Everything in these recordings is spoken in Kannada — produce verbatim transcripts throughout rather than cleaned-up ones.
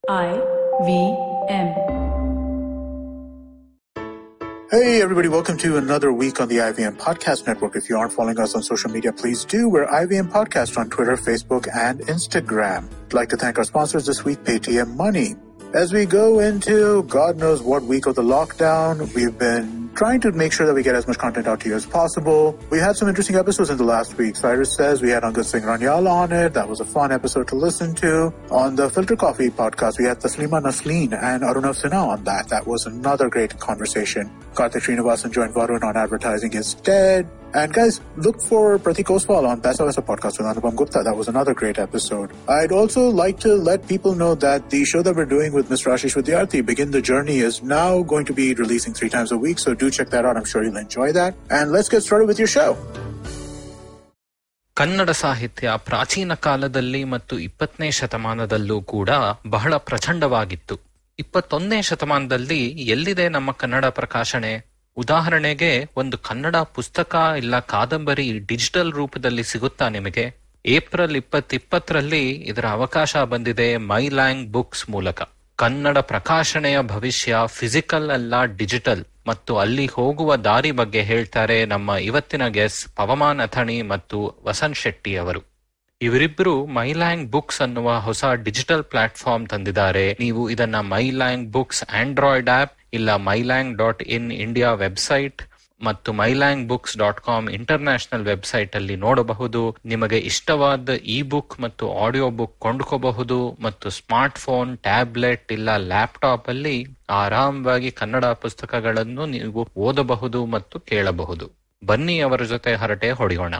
I V M. Hey everybody, welcome to another week on the I V M Podcast Network. If you aren't following us on social media, please do. We're I V M Podcast on Twitter, Facebook, and Instagram. I'd like to thank our sponsors this week, Paytm Money. As we go into God knows what week of the lockdown, we've been trying to make sure that we get as much content out to you as possible. We had some interesting episodes in the last week. Cyrus Says we had Angad Singh Ranyal on it. That was a fun episode to listen to. On the Filter Coffee podcast, we had Taslima Nasleen and Arunav Sinha on that. That was another great conversation. Karthik Srinivasan joined Varun on advertising instead. And guys, look for Pratik Oswal on Paisa Vaisa podcast with Anupam Gupta. That was another great episode. I'd also like to let people know that the show that we're doing with Mister Ashish Vidyarthi, Begin the Journey, is now going to be releasing three times a week. So do check that out. I'm sure you'll enjoy that. And let's get started with your show. Kannada ಸಾಹಿತ್ಯ ಪ್ರಾಚೀನ ಕಾಲದಲ್ಲಿ ಮತ್ತು ಇಪ್ಪತ್ತನೇ ಶತಮಾನದಲ್ಲೂ ಕೂಡ ಬಹಳ ಪ್ರಚಂಡವಾಗಿತ್ತು. ಇಪ್ಪತ್ತೊಂದನೇ ಶತಮಾನದಲ್ಲಿ ಎಲ್ಲಿದೆ ನಮ್ಮ ಕನ್ನಡ ಪ್ರಕಾಶನೆ? ಉದಾಹರಣೆಗೆ, ಒಂದು ಕನ್ನಡ ಪುಸ್ತಕ ಇಲ್ಲ ಕಾದಂಬರಿ ಡಿಜಿಟಲ್ ರೂಪದಲ್ಲಿ ಸಿಗುತ್ತಾ ನಿಮಗೆ? ಏಪ್ರಿಲ್ ಇಪ್ಪತ್ತಿಪ್ಪತ್ತರಲ್ಲಿ ಇದರ ಅವಕಾಶ ಬಂದಿದೆ ಮೈ ಲ್ಯಾಂಗ್ ಬುಕ್ಸ್ ಮೂಲಕ. ಕನ್ನಡ ಪ್ರಕಾಶನೆಯ ಭವಿಷ್ಯ ಫಿಸಿಕಲ್ ಅಲ್ಲ, ಡಿಜಿಟಲ್, ಮತ್ತು ಅಲ್ಲಿ ಹೋಗುವ ದಾರಿ ಬಗ್ಗೆ ಹೇಳ್ತಾರೆ ನಮ್ಮ ಇವತ್ತಿನ ಗೆಸ್ ಪವಮಾನ್ ಅಥಣಿ ಮತ್ತು ವಸಂತ್ ಶೆಟ್ಟಿ ಅವರು. ಇವರಿಬ್ಬರು ಮೈಲ್ಯಾಂಗ್ ಬುಕ್ಸ್ ಅನ್ನುವ ಹೊಸ ಡಿಜಿಟಲ್ ಪ್ಲಾಟ್ಫಾರ್ಮ್ ತಂದಿದ್ದಾರೆ. ನೀವು ಇದನ್ನ ಮೈಲ್ಯಾಂಗ್ ಬುಕ್ಸ್ ಆಂಡ್ರಾಯ್ಡ್ ಆಪ್ ಇಲ್ಲ MyLang dot in India website ಮತ್ತು MyLang books dot com international website ಅಲ್ಲಿ ನೋಡಬಹುದು. ನಿಮಗೆ ಇಷ್ಟವಾದ ಇ ಬುಕ್ ಮತ್ತು ಆಡಿಯೋ ಬುಕ್ ಕೊಂಡ್ಕೋಬಹುದು ಮತ್ತು ಸ್ಮಾರ್ಟ್ ಫೋನ್, ಟ್ಯಾಬ್ಲೆಟ್ ಇಲ್ಲ ಲ್ಯಾಪ್ಟಾಪ್ ಅಲ್ಲಿ ಆರಾಮವಾಗಿ ಕನ್ನಡ ಪುಸ್ತಕಗಳನ್ನು ನೀವು ಓದಬಹುದು ಮತ್ತು ಕೇಳಬಹುದು. ಬನ್ನಿ ಅವರ ಜೊತೆ ಹರಟೆ ಹೊಡೆಯೋಣ.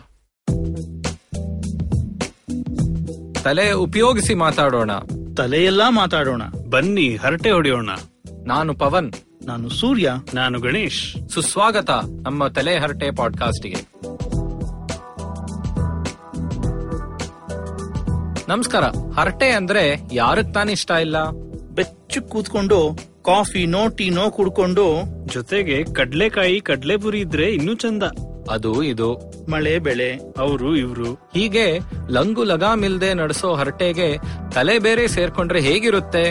ತಲೆ ಉಪಯೋಗಿಸಿ ಮಾತಾಡೋಣ, ತಲೆಯೆಲ್ಲಾ ಮಾತಾಡೋಣ. ಬನ್ನಿ ಹರಟೆ ಹೊಡೆಯೋಣ. ನಾನು ಪವನ್, ನಾನು ಸೂರ್ಯ, ನಾನು ಗಣೇಶ್. ಸುಸ್ವಾಗತ ನಮ್ಮ ತಲೆ ಹರಟೆ ಪಾಡ್ಕಾಸ್ಟ್ಗೆ. ನಮಸ್ಕಾರ. ಹರಟೆ ಅಂದ್ರೆ ಯಾರಕ್ ತಾನೇ ಇಷ್ಟ ಇಲ್ಲ? ಬೆಚ್ಚು ಕೂತ್ಕೊಂಡು ಕಾಫಿನೋ ಟೀನೋ ಕುಡ್ಕೊಂಡು ಜೊತೆಗೆ ಕಡ್ಲೆಕಾಯಿ ಕಡ್ಲೆಪುರಿ ಇದ್ರೆ ಇನ್ನೂ ಚಂದ. ಅದು ಇದು ಮಳೆ ಬೆಳೆ ಅವರು ಇವ್ರು ಹೀಗೆ ಲಂಗು ಲಗಾಮಿಲ್ದೆ ನಡೆಸೋ ಹರಟೆಗೆ ತಲೆ ಬೇರೆ ಸೇರ್ಕೊಂಡ್ರೆ ಹೇಗಿರುತ್ತೆ?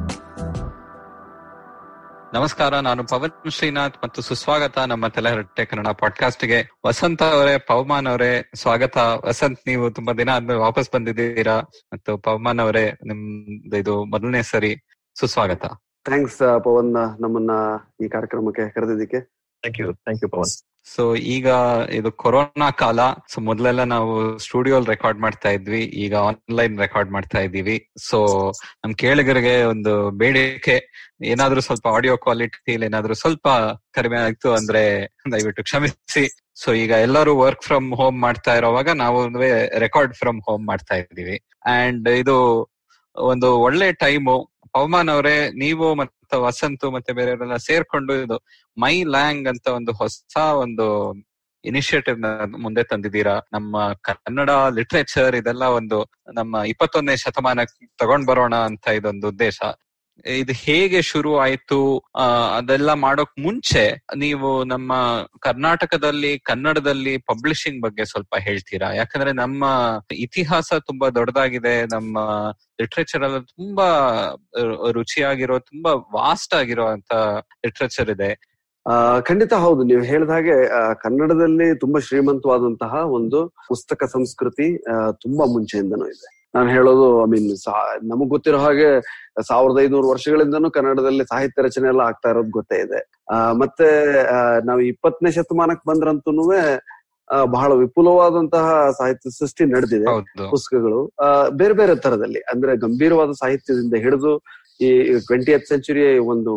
ನಮಸ್ಕಾರ, ನಾನು ಪವನ್ ಶ್ರೀನಾಥ್ ಮತ್ತು ಸುಸ್ವಾಗತ ನಮ್ಮ ತಲೆ ಹರಟೆ ಕನ್ನಡ ಪಾಡ್ಕಾಸ್ಟ್ಗೆ. ವಸಂತ ಅವರೇ, ಪವಮಾನ್ ಅವರೇ, ಸ್ವಾಗತ. ವಸಂತ್, ನೀವು ತುಂಬಾ ದಿನ ಆದ್ಮೇಲೆ ವಾಪಸ್ ಬಂದಿದ್ದೀರಾ ಮತ್ತು ಪವಮಾನ್ ಅವರೇ ನಿಮ್ದು ಇದು ಮೊದಲನೇ ಸರಿ. ಸುಸ್ವಾಗತ. ಥ್ಯಾಂಕ್ಸ್ ಪವನ್, ನಮ್ಮನ್ನ ಈ ಕಾರ್ಯಕ್ರಮಕ್ಕೆ ಕರೆದಿದ್ದಕ್ಕೆ. Thank you thank you Pavan. So ಈಗ ಇದು ಕೊರೋನಾ ಕಾಲ. ಸೊ ಮೊದಲೆಲ್ಲ ನಾವು ಸ್ಟುಡಿಯೋಲ್ ರೆಕಾರ್ಡ್ ಮಾಡ್ತಾ ಇದ್ವಿ, ಈಗ ಆನ್ಲೈನ್ ರೆಕಾರ್ಡ್ ಮಾಡ್ತಾ ಇದ್ದೀವಿ. ಸೊ ನಮ್ ಕೇಳಿಗರಿಗೆ ಒಂದು ಬೇಡಿಕೆ, ಏನಾದ್ರೂ ಸ್ವಲ್ಪ ಆಡಿಯೋ ಕ್ವಾಲಿಟಿ ಏನಾದ್ರೂ ಸ್ವಲ್ಪ ಕಡಿಮೆ ಆಯ್ತು ಅಂದ್ರೆ ದಯವಿಟ್ಟು ಕ್ಷಮಿಸಿ. ಸೊ ಈಗ ಎಲ್ಲರೂ ವರ್ಕ್ ಫ್ರಮ್ ಹೋಮ್ ಮಾಡ್ತಾ ಇರೋವಾಗ ನಾವು ರೆಕಾರ್ಡ್ ಫ್ರಮ್ ಹೋಮ್ ಮಾಡ್ತಾ ಇದ್ದೀವಿ. ಅಂಡ್ ಇದು ಒಂದು ಒಳ್ಳೆ ಟೈಮು. ಪವಮಾನ್ ಅವರೇ, ನೀವು ಮತ್ತೆ ವಸಂತು ಮತ್ತೆ ಬೇರೆಯವರೆಲ್ಲ ಸೇರ್ಕೊಂಡು ಇದು ಮೈ ಲ್ಯಾಂಗ್ ಅಂತ ಒಂದು ಹೊಸ ಒಂದು ಇನಿಷಿಯೇಟಿವ್ ನ ಮುಂದೆ ತಂದಿದ್ದೀರಾ. ನಮ್ಮ ಕನ್ನಡ ಲಿಟ್ರೇಚರ್ ಇದೆಲ್ಲ ಒಂದು ನಮ್ಮ ಇಪ್ಪತ್ತೊಂದನೇ ಶತಮಾನಕ್ಕೆ ತಗೊಂಡ್ ಬರೋಣ ಅಂತ ಇದೊಂದು ಉದ್ದೇಶ. ಇದು ಹೇಗೆ ಶುರು ಆಯ್ತು? ಆ ಅದೆಲ್ಲ ಮಾಡೋಕ್ ಮುಂಚೆ ನೀವು ನಮ್ಮ ಕರ್ನಾಟಕದಲ್ಲಿ ಕನ್ನಡದಲ್ಲಿ ಪಬ್ಲಿಷಿಂಗ್ ಬಗ್ಗೆ ಸ್ವಲ್ಪ ಹೇಳ್ತೀರಾ? ಯಾಕಂದ್ರೆ ನಮ್ಮ ಇತಿಹಾಸ ತುಂಬಾ ದೊಡ್ಡದಾಗಿದೆ, ನಮ್ಮ ಲಿಟ್ರೇಚರ್ ಎಲ್ಲ ತುಂಬಾ ರುಚಿಯಾಗಿರೋ, ತುಂಬಾ ವಾಸ್ಟ್ ಆಗಿರೋ ಅಂತ ಲಿಟ್ರೇಚರ್ ಇದೆ. ಆ ಖಂಡಿತ ಹೌದು, ನೀವು ಹೇಳಿದ ಹಾಗೆ ಕನ್ನಡದಲ್ಲಿ ತುಂಬಾ ಶ್ರೀಮಂತವಾದಂತಹ ಒಂದು ಪುಸ್ತಕ ಸಂಸ್ಕೃತಿ ತುಂಬಾ ಮುಂಚೆಯಿಂದನೂ ಇದೆ. ನಾನು ಹೇಳೋದು ಐ ಮೀನ್ ನಮಗ್ ಗೊತ್ತಿರೋ ಹಾಗೆ ಸಾವಿರದ ಐನೂರು ವರ್ಷಗಳಿಂದನೂ ಕನ್ನಡದಲ್ಲಿ ಸಾಹಿತ್ಯ ರಚನೆ ಎಲ್ಲ ಆಗ್ತಾ ಇರೋದು ಗೊತ್ತೇ ಇದೆ. ಆ ಮತ್ತೆ ನಾವು ಇಪ್ಪತ್ತನೇ ಶತಮಾನಕ್ಕೆ ಬಂದ್ರಂತೂ ಬಹಳ ವಿಪುಲವಾದಂತಹ ಸಾಹಿತ್ಯ ಸೃಷ್ಟಿ ನಡೆದಿದೆ. ಪುಸ್ತಕಗಳು ಆ ಬೇರೆ ಬೇರೆ ತರದಲ್ಲಿ, ಅಂದ್ರೆ ಗಂಭೀರವಾದ ಸಾಹಿತ್ಯದಿಂದ ಹಿಡಿದು ಈ ಟ್ವೆಂಟಿಯತ್ ಸೆಂಚುರಿ ಒಂದು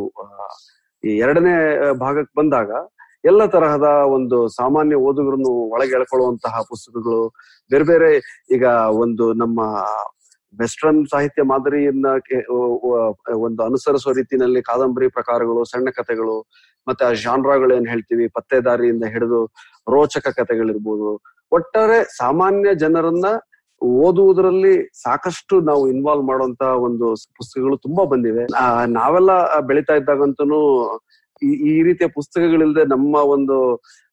ಈ ಎರಡನೇ ಭಾಗಕ್ಕೆ ಬಂದಾಗ ಎಲ್ಲ ತರಹದ ಒಂದು ಸಾಮಾನ್ಯ ಓದುಗರನ್ನು ಒಳಗೆ ಎಳ್ಕೊಳ್ಳುವಂತಹ ಪುಸ್ತಕಗಳು ಬೇರೆ ಬೇರೆ. ಈಗ ಒಂದು ನಮ್ಮ ವೆಸ್ಟರ್ನ್ ಸಾಹಿತ್ಯ ಮಾದರಿಯನ್ನ ಒಂದು ಅನುಸರಿಸುವ ರೀತಿಯಲ್ಲಿ ಕಾದಂಬರಿ ಪ್ರಕಾರಗಳು, ಸಣ್ಣ ಕಥೆಗಳು, ಮತ್ತೆ ಆ ಜಾನ್ರಾಗಳು ಏನ್ ಹೇಳ್ತೀವಿ, ಪತ್ತೇದಾರಿಯಿಂದ ಹಿಡಿದು ರೋಚಕ ಕಥೆಗಳಿರ್ಬೋದು. ಒಟ್ಟಾರೆ ಸಾಮಾನ್ಯ ಜನರನ್ನ ಓದುವುದರಲ್ಲಿ ಸಾಕಷ್ಟು ನಾವು ಇನ್ವಾಲ್ವ್ ಮಾಡುವಂತ ಒಂದು ಪುಸ್ತಕಗಳು ತುಂಬಾ ಬಂದಿವೆ. ನಾವೆಲ್ಲ ಬೆಳೀತಾ ಇದ್ದಾಗಂತೂ ಈ ಈ ರೀತಿಯ ಪುಸ್ತಕಗಳಿಲ್ಲದೆ ನಮ್ಮ ಒಂದು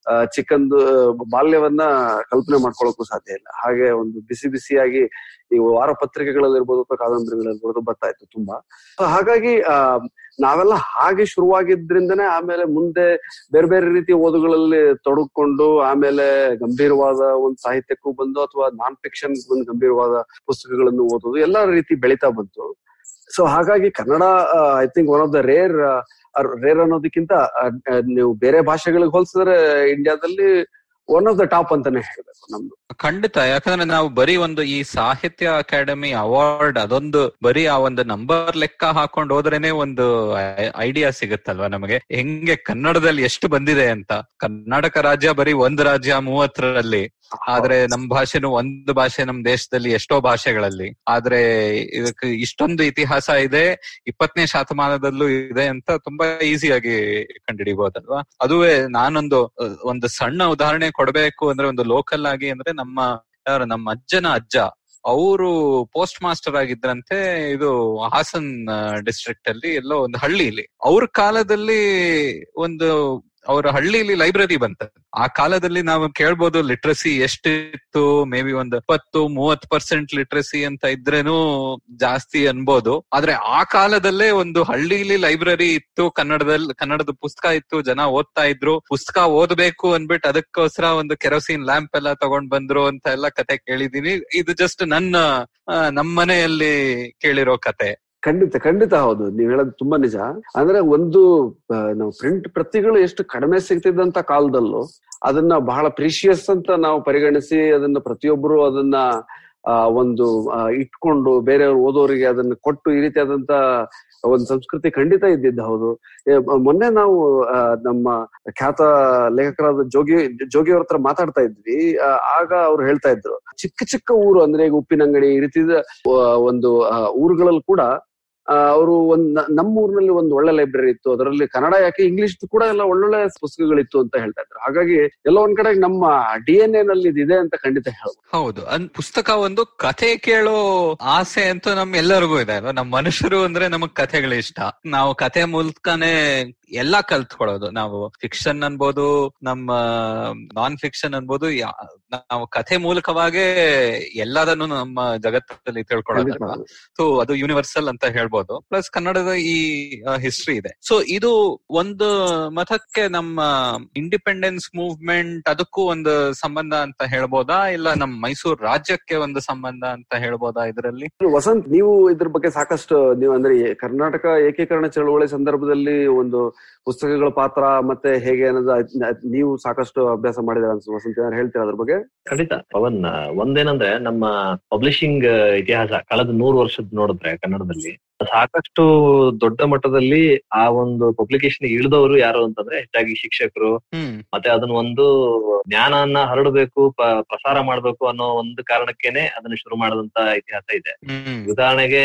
ಚಿಕ್ಕಂದು ಬಾಲ್ಯವನ್ನ ಕಲ್ಪನೆ ಮಾಡ್ಕೊಳ್ಳೋಕ್ಕೂ ಸಾಧ್ಯ ಇಲ್ಲ. ಹಾಗೆ ಒಂದು ಬಿಸಿ ಬಿಸಿಯಾಗಿ ಈ ವಾರ ಪತ್ರಿಕೆಗಳಲ್ಲಿರ್ಬೋದು ಅಥವಾ ಕಾದಂಬರಿಗಳಿರ್ಬೋದು ಬರ್ತಾ ಇತ್ತು ತುಂಬಾ. ಹಾಗಾಗಿ ಆ ನಾವೆಲ್ಲ ಹಾಗೆ ಶುರುವಾಗಿದ್ರಿಂದನೇ ಆಮೇಲೆ ಮುಂದೆ ಬೇರೆ ಬೇರೆ ರೀತಿಯ ಓದುಗಳಲ್ಲಿ ತೊಡಗಿಕೊಂಡು ಆಮೇಲೆ ಗಂಭೀರವಾದ ಒಂದು ಸಾಹಿತ್ಯಕ್ಕೂ ಬಂದು ಅಥವಾ ನಾನ್ ಫಿಕ್ಷನ್ ಒಂದು ಗಂಭೀರವಾದ ಪುಸ್ತಕಗಳನ್ನು ಓದೋದು ಎಲ್ಲ ರೀತಿ ಬೆಳೀತಾ ಬಂತು. ಸೊ ಹಾಗಾಗಿ Kannada I think one of the rare rare ಅನ್ನೋದಕ್ಕಿಂತ ನೀವು ಬೇರೆ ಭಾಷೆಗಳಿಗೆ ಹೋಲಿಸಿದ್ರೆ ಇಂಡಿಯಾದಲ್ಲಿ ಒನ್ ಆಫ್ ದ ಟಾಪ್ ಅಂತಾನೆ ಹೇಳ್ಬೇಕು ನಮ್ದು. ಖಂಡಿತ. ಯಾಕಂದ್ರೆ ನಾವು ಬರೀ ಒಂದು ಈ ಸಾಹಿತ್ಯ ಅಕಾಡೆಮಿ ಅವಾರ್ಡ್ ಅದೊಂದು ಬರೀ ಆ ಒಂದು ನಂಬರ್ ಲೆಕ್ಕ ಹಾಕೊಂಡು ಹೋದ್ರೇನೆ ಒಂದು ಐಡಿಯಾ ಸಿಗುತ್ತಲ್ವಾ ನಮಗೆ ಹೆಂಗೆ ಕನ್ನಡದಲ್ಲಿ ಎಷ್ಟು ಬಂದಿದೆ ಅಂತ. ಕರ್ನಾಟಕ ರಾಜ್ಯ ಬರೀ ಒಂದು ರಾಜ್ಯ ಮೂವತ್ತರಲ್ಲಿ, ಆದ್ರೆ ನಮ್ ಭಾಷೆನು ಒಂದು ಭಾಷೆ ನಮ್ ದೇಶದಲ್ಲಿ ಎಷ್ಟೋ ಭಾಷೆಗಳಲ್ಲಿ. ಆದ್ರೆ ಇದಕ್ಕೆ ಇಷ್ಟೊಂದು ಇತಿಹಾಸ ಇದೆ, ಇಪ್ಪತ್ತನೇ ಶತಮಾನದಲ್ಲೂ ಇದೆ ಅಂತ ತುಂಬಾ ಈಸಿಯಾಗಿ ಕಂಡುಹಿಡಿಬಹುದಲ್ವಾ. ಅದುವೇ ನಾನೊಂದು ಒಂದು ಸಣ್ಣ ಉದಾಹರಣೆ ಕೊಡ್ಬೇಕು ಅಂದ್ರೆ ಒಂದು ಲೋಕಲ್ ಆಗಿ ಅಂದ್ರೆ ನಮ್ಮ ಯಾರು ನಮ್ಮ ಅಜ್ಜನ ಅಜ್ಜ ಅವರು ಪೋಸ್ಟ್ ಮಾಸ್ಟರ್ ಆಗಿದ್ರಂತೆ. ಇದು ಹಾಸನ್ ಡಿಸ್ಟ್ರಿಕ್ಟ್ ಅಲ್ಲಿ ಎಲ್ಲೋ ಒಂದು ಹಳ್ಳಿಲಿ. ಅವ್ರ ಕಾಲದಲ್ಲಿ ಒಂದು ಅವ್ರ ಹಳ್ಳಿಲಿ ಲೈಬ್ರರಿ ಬಂತ. ಆ ಕಾಲದಲ್ಲಿ ನಾವು ಕೇಳ್ಬೋದು ಲಿಟ್ರಸಿ ಎಷ್ಟಿತ್ತು, ಮೇ ಬಿ ಒಂದು ಇಪ್ಪತ್ತು ಮೂವತ್ ಪರ್ಸೆಂಟ್ ಲಿಟ್ರಸಿ ಅಂತ ಇದ್ರೇನು ಜಾಸ್ತಿ ಅನ್ಬೋದು. ಆದ್ರೆ ಆ ಕಾಲದಲ್ಲೇ ಒಂದು ಹಳ್ಳಿಲಿ ಲೈಬ್ರರಿ ಇತ್ತು, ಕನ್ನಡದಲ್ಲಿ ಕನ್ನಡದ ಪುಸ್ತಕ ಇತ್ತು, ಜನ ಓದ್ತಾ ಇದ್ರು. ಪುಸ್ತಕ ಓದ್ಬೇಕು ಅನ್ಬಿಟ್ಟು ಅದಕ್ಕೋಸ್ಕರ ಒಂದು ಕೆರೋಸಿನ್ ಲ್ಯಾಂಪ್ ಎಲ್ಲ ತಗೊಂಡ್ ಬಂದ್ರು ಅಂತ ಎಲ್ಲ ಕತೆ ಕೇಳಿದೀನಿ. ಇದು ಜಸ್ಟ್ ನನ್ನ ನಮ್ಮ ಮನೆಯಲ್ಲಿ ಕೇಳಿರೋ ಕತೆ. ಖಂಡಿತ ಖಂಡಿತ ಹೌದು, ನೀವ್ ಹೇಳೋದು ತುಂಬಾ ನಿಜ. ಅಂದ್ರೆ ಒಂದು ನಾವು ಪ್ರಿಂಟ್ ಪ್ರತಿಗಳು ಎಷ್ಟು ಕಡಿಮೆ ಸಿಗ್ತಿದ್ದಂತ ಕಾಲದಲ್ಲೂ ಅದನ್ನ ಬಹಳ ಪ್ರೀಶಿಯಸ್ ಅಂತ ನಾವು ಪರಿಗಣಿಸಿ ಅದನ್ನ ಪ್ರತಿಯೊಬ್ಬರು ಅದನ್ನ ಆ ಒಂದು ಇಟ್ಕೊಂಡು ಬೇರೆಯವ್ರು ಓದೋರಿಗೆ ಅದನ್ನ ಕೊಟ್ಟು ಈ ರೀತಿಯಾದಂತ ಒಂದು ಸಂಸ್ಕೃತಿ ಖಂಡಿತ ಇದ್ದಿದ್ದು ಹೌದು. ಮೊನ್ನೆ ನಾವು ನಮ್ಮ ಖ್ಯಾತ ಲೇಖಕರಾದ ಜೋಗಿ ಜೋಗಿ ಅವ್ರ ಹತ್ರ ಮಾತಾಡ್ತಾ ಇದ್ವಿ. ಆಗ ಅವ್ರು ಹೇಳ್ತಾ ಇದ್ರು, ಚಿಕ್ಕ ಚಿಕ್ಕ ಊರು ಅಂದ್ರೆ ಈಗ ಉಪ್ಪಿನಂಗಡಿ ಈ ರೀತಿ ಒಂದು ಊರುಗಳಲ್ಲಿ ಕೂಡ ಅವರು ಒಂದ್ ನಮ್ಮ ಊರಿನಲ್ಲಿ ಒಂದು ಒಳ್ಳೆ ಲೈಬ್ರರಿ ಇತ್ತು, ಅದರಲ್ಲಿ ಕನ್ನಡ ಯಾಕೆ ಇಂಗ್ಲಿಷ್ ಕೂಡ ಎಲ್ಲ ಒಳ್ಳೊಳ್ಳೆ ಪುಸ್ತಕಗಳಿತ್ತು ಅಂತ ಹೇಳ್ತಾ ಇದ್ರು. ಹಾಗಾಗಿ ಎಲ್ಲ ಒಂದ್ ಕಡೆ ನಮ್ಮ ಡಿ ಎನ್ ಎ ನಲ್ಲಿ ಇದೆ ಅಂತ ಖಂಡಿತ ಹೇಳ್ಬೋದು. ಹೌದು, ಅನ್ ಪುಸ್ತಕ ಒಂದು ಕಥೆ ಕೇಳೋ ಆಸೆ ಅಂತೂ ನಮ್ ಎಲ್ಲರಿಗೂ ಇದೆ ಅಲ್ವಾ. ನಮ್ ಮನುಷ್ಯರು ಅಂದ್ರೆ ನಮಗ್ ಕಥೆಗಳು ಇಷ್ಟ. ನಾವು ಕಥೆ ಮೂಲಕನೇ ಎಲ್ಲಾ ಕಲ್ತ್ಕೊಳ್ಳೋದು. ನಾವು ಫಿಕ್ಷನ್ ಅನ್ಬೋದು, ನಮ್ಮ ನಾನ್ ಫಿಕ್ಷನ್ ಅನ್ಬೋದು, ನಾವು ಕಥೆ ಮೂಲಕವಾಗೇ ಎಲ್ಲದನ್ನು ನಮ್ಮ ಜಗತ್ತಲ್ಲಿ ತಿಳ್ಕೊಳ್ಳೋದಲ್ವಾ. ಸೊ ಅದು ಯೂನಿವರ್ಸಲ್ ಅಂತ ಹೇಳ್ಬೋದು. ಪ್ಲಸ್ ಕನ್ನಡದ ಈ ಹಿಸ್ಟ್ರಿ ಇದೆ. ಸೊ ಇದು ಒಂದು ಮತಕ್ಕೆ ನಮ್ಮ ಇಂಡಿಪೆಂಡೆನ್ಸ್ ಮೂವ್ಮೆಂಟ್ ಅದಕ್ಕೂ ಒಂದು ಸಂಬಂಧ ಅಂತ ಹೇಳ್ಬೋದಾ, ಇಲ್ಲ ನಮ್ಮ ಮೈಸೂರು ರಾಜ್ಯಕ್ಕೆ ಒಂದು ಸಂಬಂಧ ಅಂತ ಹೇಳ್ಬೋದಾ ಇದರಲ್ಲಿ? ವಸಂತ್, ನೀವು ಇದ್ರ ಬಗ್ಗೆ ಸಾಕಷ್ಟು ನೀವು ಅಂದ್ರೆ ಕರ್ನಾಟಕ ಏಕೀಕರಣ ಚಳವಳಿ ಸಂದರ್ಭದಲ್ಲಿ ಒಂದು ಪುಸ್ತಕಗಳ ಪಾತ್ರ ಮತ್ತೆ ಹೇಗೆ ಅನ್ನೋದು ನೀವು ಸಾಕಷ್ಟು ಅಭ್ಯಾಸ ಮಾಡಿದಾರೆ ಅನ್ಸುತ್ತೆ. ವಸಂತ್ ಏನಾದ್ರು ಹೇಳ್ತೀರಾ ಅದ್ರ ಬಗ್ಗೆ? ಖಂಡಿತ ಪವನ್. ಒಂದೇನಂದ್ರೆ ನಮ್ಮ ಪಬ್ಲಿಷಿಂಗ್ ಇತಿಹಾಸ ಕಳೆದ ನೂರು ವರ್ಷದ ನೋಡಿದ್ರೆ ಕನ್ನಡದಲ್ಲಿ ಸಾಕಷ್ಟು ದೊಡ್ಡ ಮಟ್ಟದಲ್ಲಿ ಆ ಒಂದು ಪಬ್ಲಿಕೇಶನ್ ಇಳಿದವರು ಯಾರು ಅಂತಂದ್ರೆ ಹೆಚ್ಚಾಗಿ ಶಿಕ್ಷಕರು. ಮತ್ತೆ ಅದನ್ನ ಒಂದು ಜ್ಞಾನವನ್ನ ಹರಡಬೇಕು, ಪ್ರಸಾರ ಮಾಡ್ಬೇಕು ಅನ್ನೋ ಒಂದು ಕಾರಣಕ್ಕೇನೆ ಅದನ್ನ ಶುರು ಮಾಡದಂತ ಇತಿಹಾಸ ಇದೆ. ಉದಾಹರಣೆಗೆ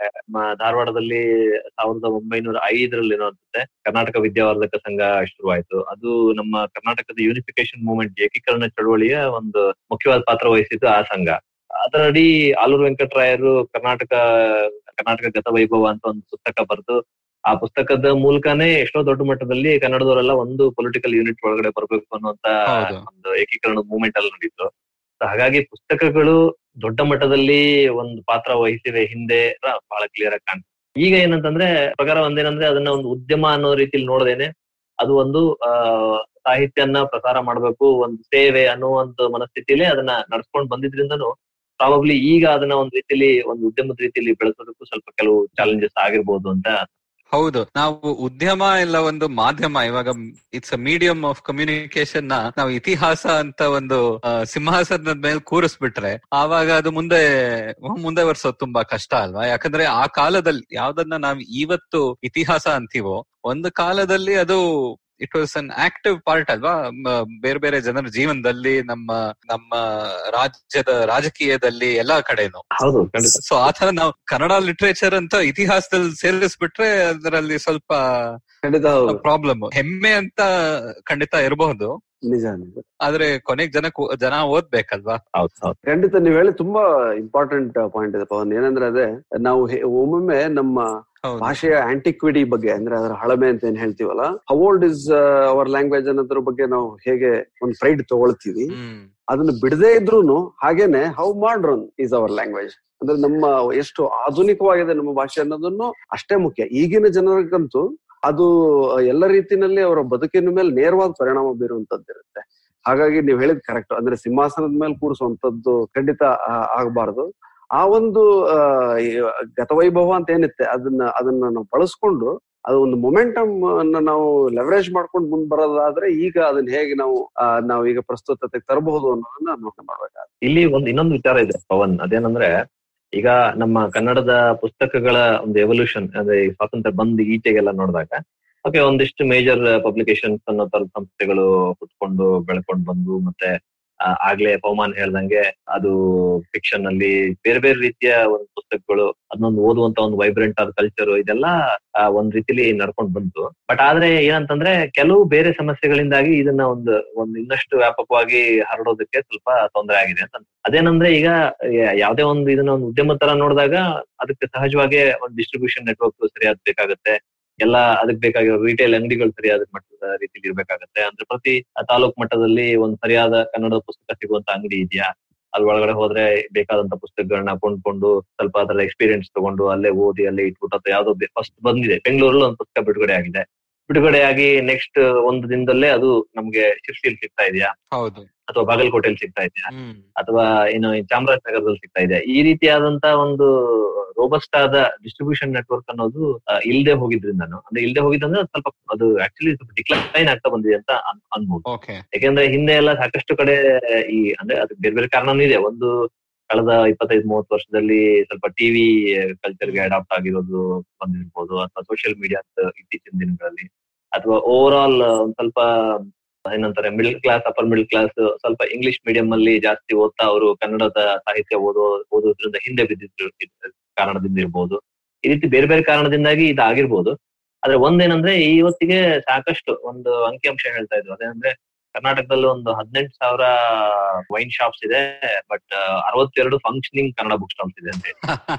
ಧಾರವಾಡದಲ್ಲಿ ಸಾವಿರದ ಒಂಬೈನೂರ ಐದರಲ್ಲಿ ಏನೋ ಅನ್ಸುತ್ತೆ ಕರ್ನಾಟಕ ವಿದ್ಯಾವರ್ಧಕ ಸಂಘ ಶುರುವಾಯ್ತು. ಅದು ನಮ್ಮ ಕರ್ನಾಟಕದ ಯೂನಿಫಿಕೇಶನ್ ಮೂವ್ಮೆಂಟ್ ಏಕೀಕರಣ ಚಳವಳಿಯ ಒಂದು ಮುಖ್ಯವಾದ ಪಾತ್ರ ವಹಿಸಿದ್ದು ಆ ಸಂಘ. ಅದರಡಿ ಆಲೂರು ವೆಂಕಟರಾಯರು ಕರ್ನಾಟಕ ಕರ್ನಾಟಕ ಗತ ವೈಭವ ಅಂತ ಒಂದು ಪುಸ್ತಕ ಬರೆದು ಆ ಪುಸ್ತಕದ ಮೂಲಕನೇ ಎಷ್ಟೋ ದೊಡ್ಡ ಮಟ್ಟದಲ್ಲಿ ಕನ್ನಡದವರೆಲ್ಲ ಒಂದು ಪೊಲಿಟಿಕಲ್ ಯೂನಿಟ್ ಒಳಗಡೆ ಬರ್ಬೇಕು ಅನ್ನುವಂತ ಒಂದು ಏಕೀಕರಣ ಮೂವ್ಮೆಂಟ್ ಅಲ್ಲಿ ನಡೀತು. ಹಾಗಾಗಿ ಪುಸ್ತಕಗಳು ದೊಡ್ಡ ಮಟ್ಟದಲ್ಲಿ ಒಂದು ಪಾತ್ರ ವಹಿಸಿವೆ ಹಿಂದೆ ಬಹಳ ಕ್ಲಿಯರ್ ಆಗಿ ಕಾಣ್ತದೆ. ಈಗ ಏನಂತಂದ್ರೆ ಪ್ರಕಾರ ಒಂದೇನಂದ್ರೆ ಅದನ್ನ ಒಂದು ಉದ್ಯಮ ಅನ್ನೋ ರೀತಿಲಿ ನೋಡದೇನೆ ಅದು ಒಂದು ಆ ಸಾಹಿತ್ಯನ ಪ್ರಸಾರ ಮಾಡ್ಬೇಕು, ಒಂದು ಸೇವೆ ಅನ್ನುವಂತ ಮನಸ್ಥಿತಿಲೇ ಅದನ್ನ ನಡ್ಸ್ಕೊಂಡ್ ಬಂದಿದ್ರಿಂದನು ಪ್ರಾಬಬ್ಲಿ ಈಗ ಅದನ್ನ ಒಂದ್ ರೀತಿಲಿ ಒಂದು ಉದ್ಯಮದ ರೀತಿಯಲ್ಲಿ ಬೆಳೆಸೋದಕ್ಕೂ ಸ್ವಲ್ಪ ಕೆಲವು ಚಾಲೆಂಜಸ್ ಆಗಿರ್ಬೋದು ಅಂತ. ಹೌದು, ನಾವು ಉದ್ಯಮ ಇಲ್ಲ ಒಂದು ಮಾಧ್ಯಮ, ಇವಾಗ it's a medium of communication ನ ನಾವು ಇತಿಹಾಸ ಅಂತ ಒಂದು ಸಿಂಹಾಸನದ ಮೇಲೆ ಕೂರಿಸ್ಬಿಟ್ರೆ ಆವಾಗ ಅದು ಮುಂದೆ ಮುಂದೆ ವರ್ಸೋದು ತುಂಬಾ ಕಷ್ಟ ಅಲ್ವಾ. ಯಾಕಂದ್ರೆ ಆ ಕಾಲದಲ್ಲಿ ಯಾವ್ದನ್ನ ನಾವ್ ಇವತ್ತು ಇತಿಹಾಸ ಅಂತೀವೋ ಒಂದು ಕಾಲದಲ್ಲಿ ಅದು it was an active part ಅಲ್ವಾ ಬೇರೆ ಬೇರೆ ಜನರ ಜೀವನದಲ್ಲಿ, ನಮ್ಮ ನಮ್ಮ ರಾಜ್ಯದ ರಾಜಕೀಯದಲ್ಲಿ ಎಲ್ಲಾ ಕಡೆನು. ಸೊ ಆತರ ನಾವು ಕನ್ನಡ ಲಿಟ್ರೇಚರ್ ಅಂತ ಇತಿಹಾಸದಲ್ಲಿ ಸೇರಿಸ್ಬಿಟ್ರೆ ಅದರಲ್ಲಿ ಸ್ವಲ್ಪ ಪ್ರಾಬ್ಲಮ್. ಹೆಮ್ಮೆ ಅಂತ ಖಂಡಿತ ಇರಬಹುದು, ನಿಜ ನಿಜ. ಆದ್ರೆ ಕೊನೆಗ್ ಜನ ಜನ ಓದ್ಬೇಕಲ್ವಾ. ಖಂಡಿತ ನೀವ್ ಹೇಳಿ ತುಂಬಾ ಇಂಪಾರ್ಟೆಂಟ್ ಪಾಯಿಂಟ್ ಇದೆ ಪವನ್. ಏನಂದ್ರೆ ಅದೇ ನಾವು ಒಮ್ಮೊಮ್ಮೆ ನಮ್ಮ ಭಾಷೆಯ ಆಂಟಿಕ್ವಿಟಿ ಬಗ್ಗೆ, ಅಂದ್ರೆ ಅದರ ಹಳಮೆ ಅಂತ ಏನ್ ಹೇಳ್ತೀವಲ್ಲ, how old is our language ಅನ್ನೋದ್ರ ಬಗ್ಗೆ ನಾವು ಹೇಗೆ ಒಂದು ಪ್ರೈಡ್ ತಗೊಳ್ತೀವಿ, ಅದನ್ನ ಬಿಡದೇ ಇದ್ರೂನು ಹಾಗೇನೆ how modern is our language, ಅಂದ್ರೆ ನಮ್ಮ ಎಷ್ಟು ಆಧುನಿಕವಾಗಿದೆ ನಮ್ಮ ಭಾಷೆ ಅನ್ನೋದನ್ನು ಅಷ್ಟೇ ಮುಖ್ಯ. ಈಗಿನ ಜನರಿಗಂತೂ ಅದು ಎಲ್ಲ ರೀತಿನಲ್ಲಿ ಅವರ ಬದುಕಿನ ಮೇಲೆ ನೇರವಾದ ಪರಿಣಾಮ ಬೀರುವಂತದ್ದಿರುತ್ತೆ. ಹಾಗಾಗಿ ನೀವು ಹೇಳಿದ್ ಕರೆಕ್ಟ್, ಅಂದ್ರೆ ಸಿಂಹಾಸನದ ಮೇಲೆ ಕೂರಿಸುವಂತದ್ದು ಖಂಡಿತ ಆಗಬಾರ್ದು. ಆ ಒಂದು ಅಹ್ ಗತವೈಭವ ಅಂತ ಏನಿತ್ತೆ ಅದನ್ನ ಅದನ್ನ ನಾವು ಬಳಸ್ಕೊಂಡು ಅದು ಒಂದು ಮೊಮೆಂಟಮ್ ಅನ್ನ ನಾವು ಲೆವರೇಜ್ ಮಾಡ್ಕೊಂಡು ಮುಂದ್ ಬರೋದಾದ್ರೆ ಈಗ ಅದನ್ನ ಹೇಗೆ ನಾವು ನಾವು ಈಗ ಪ್ರಸ್ತುತತೆಗೆ ತರಬಹುದು ಅನ್ನೋದನ್ನ ನಾವು ಮಾಡ್ಬೇಕಾಗುತ್ತೆ. ಇಲ್ಲಿ ಒಂದು ಇನ್ನೊಂದು ವಿಚಾರ ಇದೆ ಪವನ್, ಅದೇನಂದ್ರೆ ಈಗ ನಮ್ಮ ಕನ್ನಡದ ಪುಸ್ತಕಗಳ ಒಂದು ಎವಲ್ಯೂಷನ್, ಅಂದ್ರೆ ಸ್ವಾತಂತ್ರ್ಯ ಬಂದು ಈಚೆಗೆಲ್ಲ ನೋಡಿದಾಗ ಓಕೆ ಒಂದಿಷ್ಟು ಮೇಜರ್ ಪಬ್ಲಿಕೇಶನ್ಸ್ ಅನ್ನೋ ತರ ಸಂಸ್ಥೆಗಳು ಕುತ್ಕೊಂಡು ಬೆಳ್ಕೊಂಡು ಬಂದು, ಮತ್ತೆ ಆಗ್ಲೇ ಪವಮಾನ್ ಹೇಳ್ದಂಗೆ ಅದು ಫಿಕ್ಷನ್ ಅಲ್ಲಿ ಬೇರೆ ಬೇರೆ ರೀತಿಯ ಒಂದು ಪುಸ್ತಕಗಳು, ಅದನ್ನೊಂದು ಓದುವಂತ ಒಂದು ವೈಬ್ರೆಂಟ್ ಆದ ಕಲ್ಚರ್, ಇದೆಲ್ಲ ಒಂದ್ ರೀತಿಲಿ ನಡ್ಕೊಂಡು ಬಂತು. ಬಟ್ ಆದ್ರೆ ಏನಂತಂದ್ರೆ ಕೆಲವು ಬೇರೆ ಸಮಸ್ಯೆಗಳಿಂದಾಗಿ ಇದನ್ನ ಒಂದು ಒಂದು ಇನ್ನಷ್ಟು ವ್ಯಾಪಕವಾಗಿ ಹರಡೋದಕ್ಕೆ ಸ್ವಲ್ಪ ತೊಂದರೆ ಆಗಿದೆ ಅಂತ. ಅದೇನಂದ್ರೆ ಈಗ ಯಾವ್ದೇ ಒಂದು ಇದನ್ನ ಒಂದು ಉದ್ಯಮ ತರ ನೋಡಿದಾಗ ಅದಕ್ಕೆ ಸಹಜವಾಗಿ ಒಂದು ಡಿಸ್ಟ್ರಿಬ್ಯೂಷನ್ ನೆಟ್ವರ್ಕ್ ಸರಿಯಾದ ಬೇಕಾಗುತ್ತೆ, ಎಲ್ಲ ಅದಕ್ಕೆ ಬೇಕಾಗಿರೋ ರಿಟೇಲ್ ಅಂಗಡಿಗಳು ಸರಿಯಾದ ಮಟ್ಟದ ರೀತಿಯಲ್ಲಿ ಇರ್ಬೇಕಾಗತ್ತೆ. ಅಂದ್ರೆ ಪ್ರತಿ ತಾಲೂಕ್ ಮಟ್ಟದಲ್ಲಿ ಒಂದ್ ಸರಿಯಾದ ಕನ್ನಡ ಪುಸ್ತಕ ಸಿಗುವಂತ ಅಂಗಡಿ ಇದೆಯಾ, ಅದ್ರ ಒಳಗಡೆ ಹೋದ್ರೆ ಬೇಕಾದಂತ ಪುಸ್ತಕಗಳನ್ನ ಕೊಂಡ್ಕೊಂಡು ಸ್ವಲ್ಪ ಅದ್ರ ಎಕ್ಸ್ಪೀರಿಯನ್ಸ್ ತಗೊಂಡು ಅಲ್ಲೇ ಓದಿ ಅಲ್ಲೇ ಇಟ್ಬಿಟ್ಟು ಅಥವಾ ಯಾವ್ದೋ ಫಸ್ಟ್ ಬಂದಿದೆ ಬೆಂಗಳೂರಲ್ಲಿ ಒಂದು ಪುಸ್ತಕ ಬಿಡುಗಡೆ ಆಗಿದೆ, ಬಿಡುಗಡೆಯಾಗಿ ನೆಕ್ಸ್ಟ್ ಒಂದು ದಿನದಲ್ಲೇ ಅದು ನಮ್ಗೆ ಶಿರ್ಸಿಲ್ ಸಿಗ್ತಾ ಇದೆಯಾ, ಹೌದು, ಅಥವಾ ಬಾಗಲಕೋಟೆಯಲ್ಲಿ ಸಿಗ್ತಾ ಇದೆಯಾ, ಅಥವಾ ಏನು ಚಾಮರಾಜನಗರದಲ್ಲಿ ಸಿಗ್ತಾ ಇದೆಯಾ, ಈ ರೀತಿಯಾದಂತ ಒಂದು ರೋಬಸ್ಟ್ ಆದ ಡಿಸ್ಟ್ರಿಬ್ಯೂಷನ್ ನೆಟ್ವರ್ಕ್ ಅನ್ನೋದು ಇಲ್ದೆ ಹೋಗಿದ್ರಿಂದನು, ಅಂದ್ರೆ ಇಲ್ದೆ ಹೋಗಿದ್ದಂದ್ರೆ ಸ್ವಲ್ಪ ಅದು ಆಕ್ಚುಲಿ ಸ್ವಲ್ಪ ಡಿಕ್ಲೈನ್ ಆಗ್ತಾ ಬಂದಿದೆ ಅಂತ ಅನ್ಬೋದು. ಯಾಕೆಂದ್ರೆ ಹಿಂದೆ ಎಲ್ಲ ಸಾಕಷ್ಟು ಕಡೆ ಈ ಅಂದ್ರೆ ಅದಕ್ಕೆ ಬೇರೆ ಬೇರೆ ಕಾರಣನೂ ಇದೆ. ಒಂದು ಕಳೆದ ಇಪ್ಪತ್ತೈದು ಮೂವತ್ತು ವರ್ಷದಲ್ಲಿ ಸ್ವಲ್ಪ ಟಿವಿ ಕಲ್ಚರ್ಗೆ ಅಡಾಪ್ಟ್ ಆಗಿರೋದು ಬಂದಿರ್ಬೋದು, ಅಥವಾ ಸೋಷಿಯಲ್ ಮೀಡಿಯಾ ಇತ್ತೀಚಿನ ದಿನಗಳಲ್ಲಿ, ಅಥವಾ ಓವರ್ ಆಲ್ ಒಂದ್ ಸ್ವಲ್ಪ ಏನಂತಾರೆ middle class upper middle class ಸ್ವಲ್ಪ ಇಂಗ್ಲಿಷ್ ಮೀಡಿಯಂ ಅಲ್ಲಿ ಜಾಸ್ತಿ ಓದ್ತಾ ಅವರು ಕನ್ನಡದ ಸಾಹಿತ್ಯ ಓದೋ ಓದೋದ್ರಿಂದ ಹಿಂದೆ ಬಿದ್ದಿದ್ರು ಕಾರಣದಿಂದ ಇರ್ಬೋದು. ಈ ರೀತಿ ಬೇರೆ ಬೇರೆ ಕಾರಣದಿಂದಾಗಿ ಇದಾಗಿರ್ಬೋದು. ಆದ್ರೆ ಒಂದೇನಂದ್ರೆ ಇವತ್ತಿಗೆ ಸಾಕಷ್ಟು ಒಂದು ಅಂಕಿಅಂಶ ಹೇಳ್ತಾ ಇದ್ರು, ಅದೇನಂದ್ರೆ ಕರ್ನಾಟಕದಲ್ಲಿ ಒಂದು ಹದಿನೆಂಟು ಸಾವಿರ ವೈನ್ ಶಾಪ್ಸ್ ಇದೆ, ಬಟ್ ಅರವತ್ತೆರಡು ಫಂಕ್ಷನಿಂಗ್ ಕನ್ನಡ ಬುಕ್ ಸ್ಟಾಲ್ಸ್ ಇದೆ ಅಂತ ಹೇಳಿ.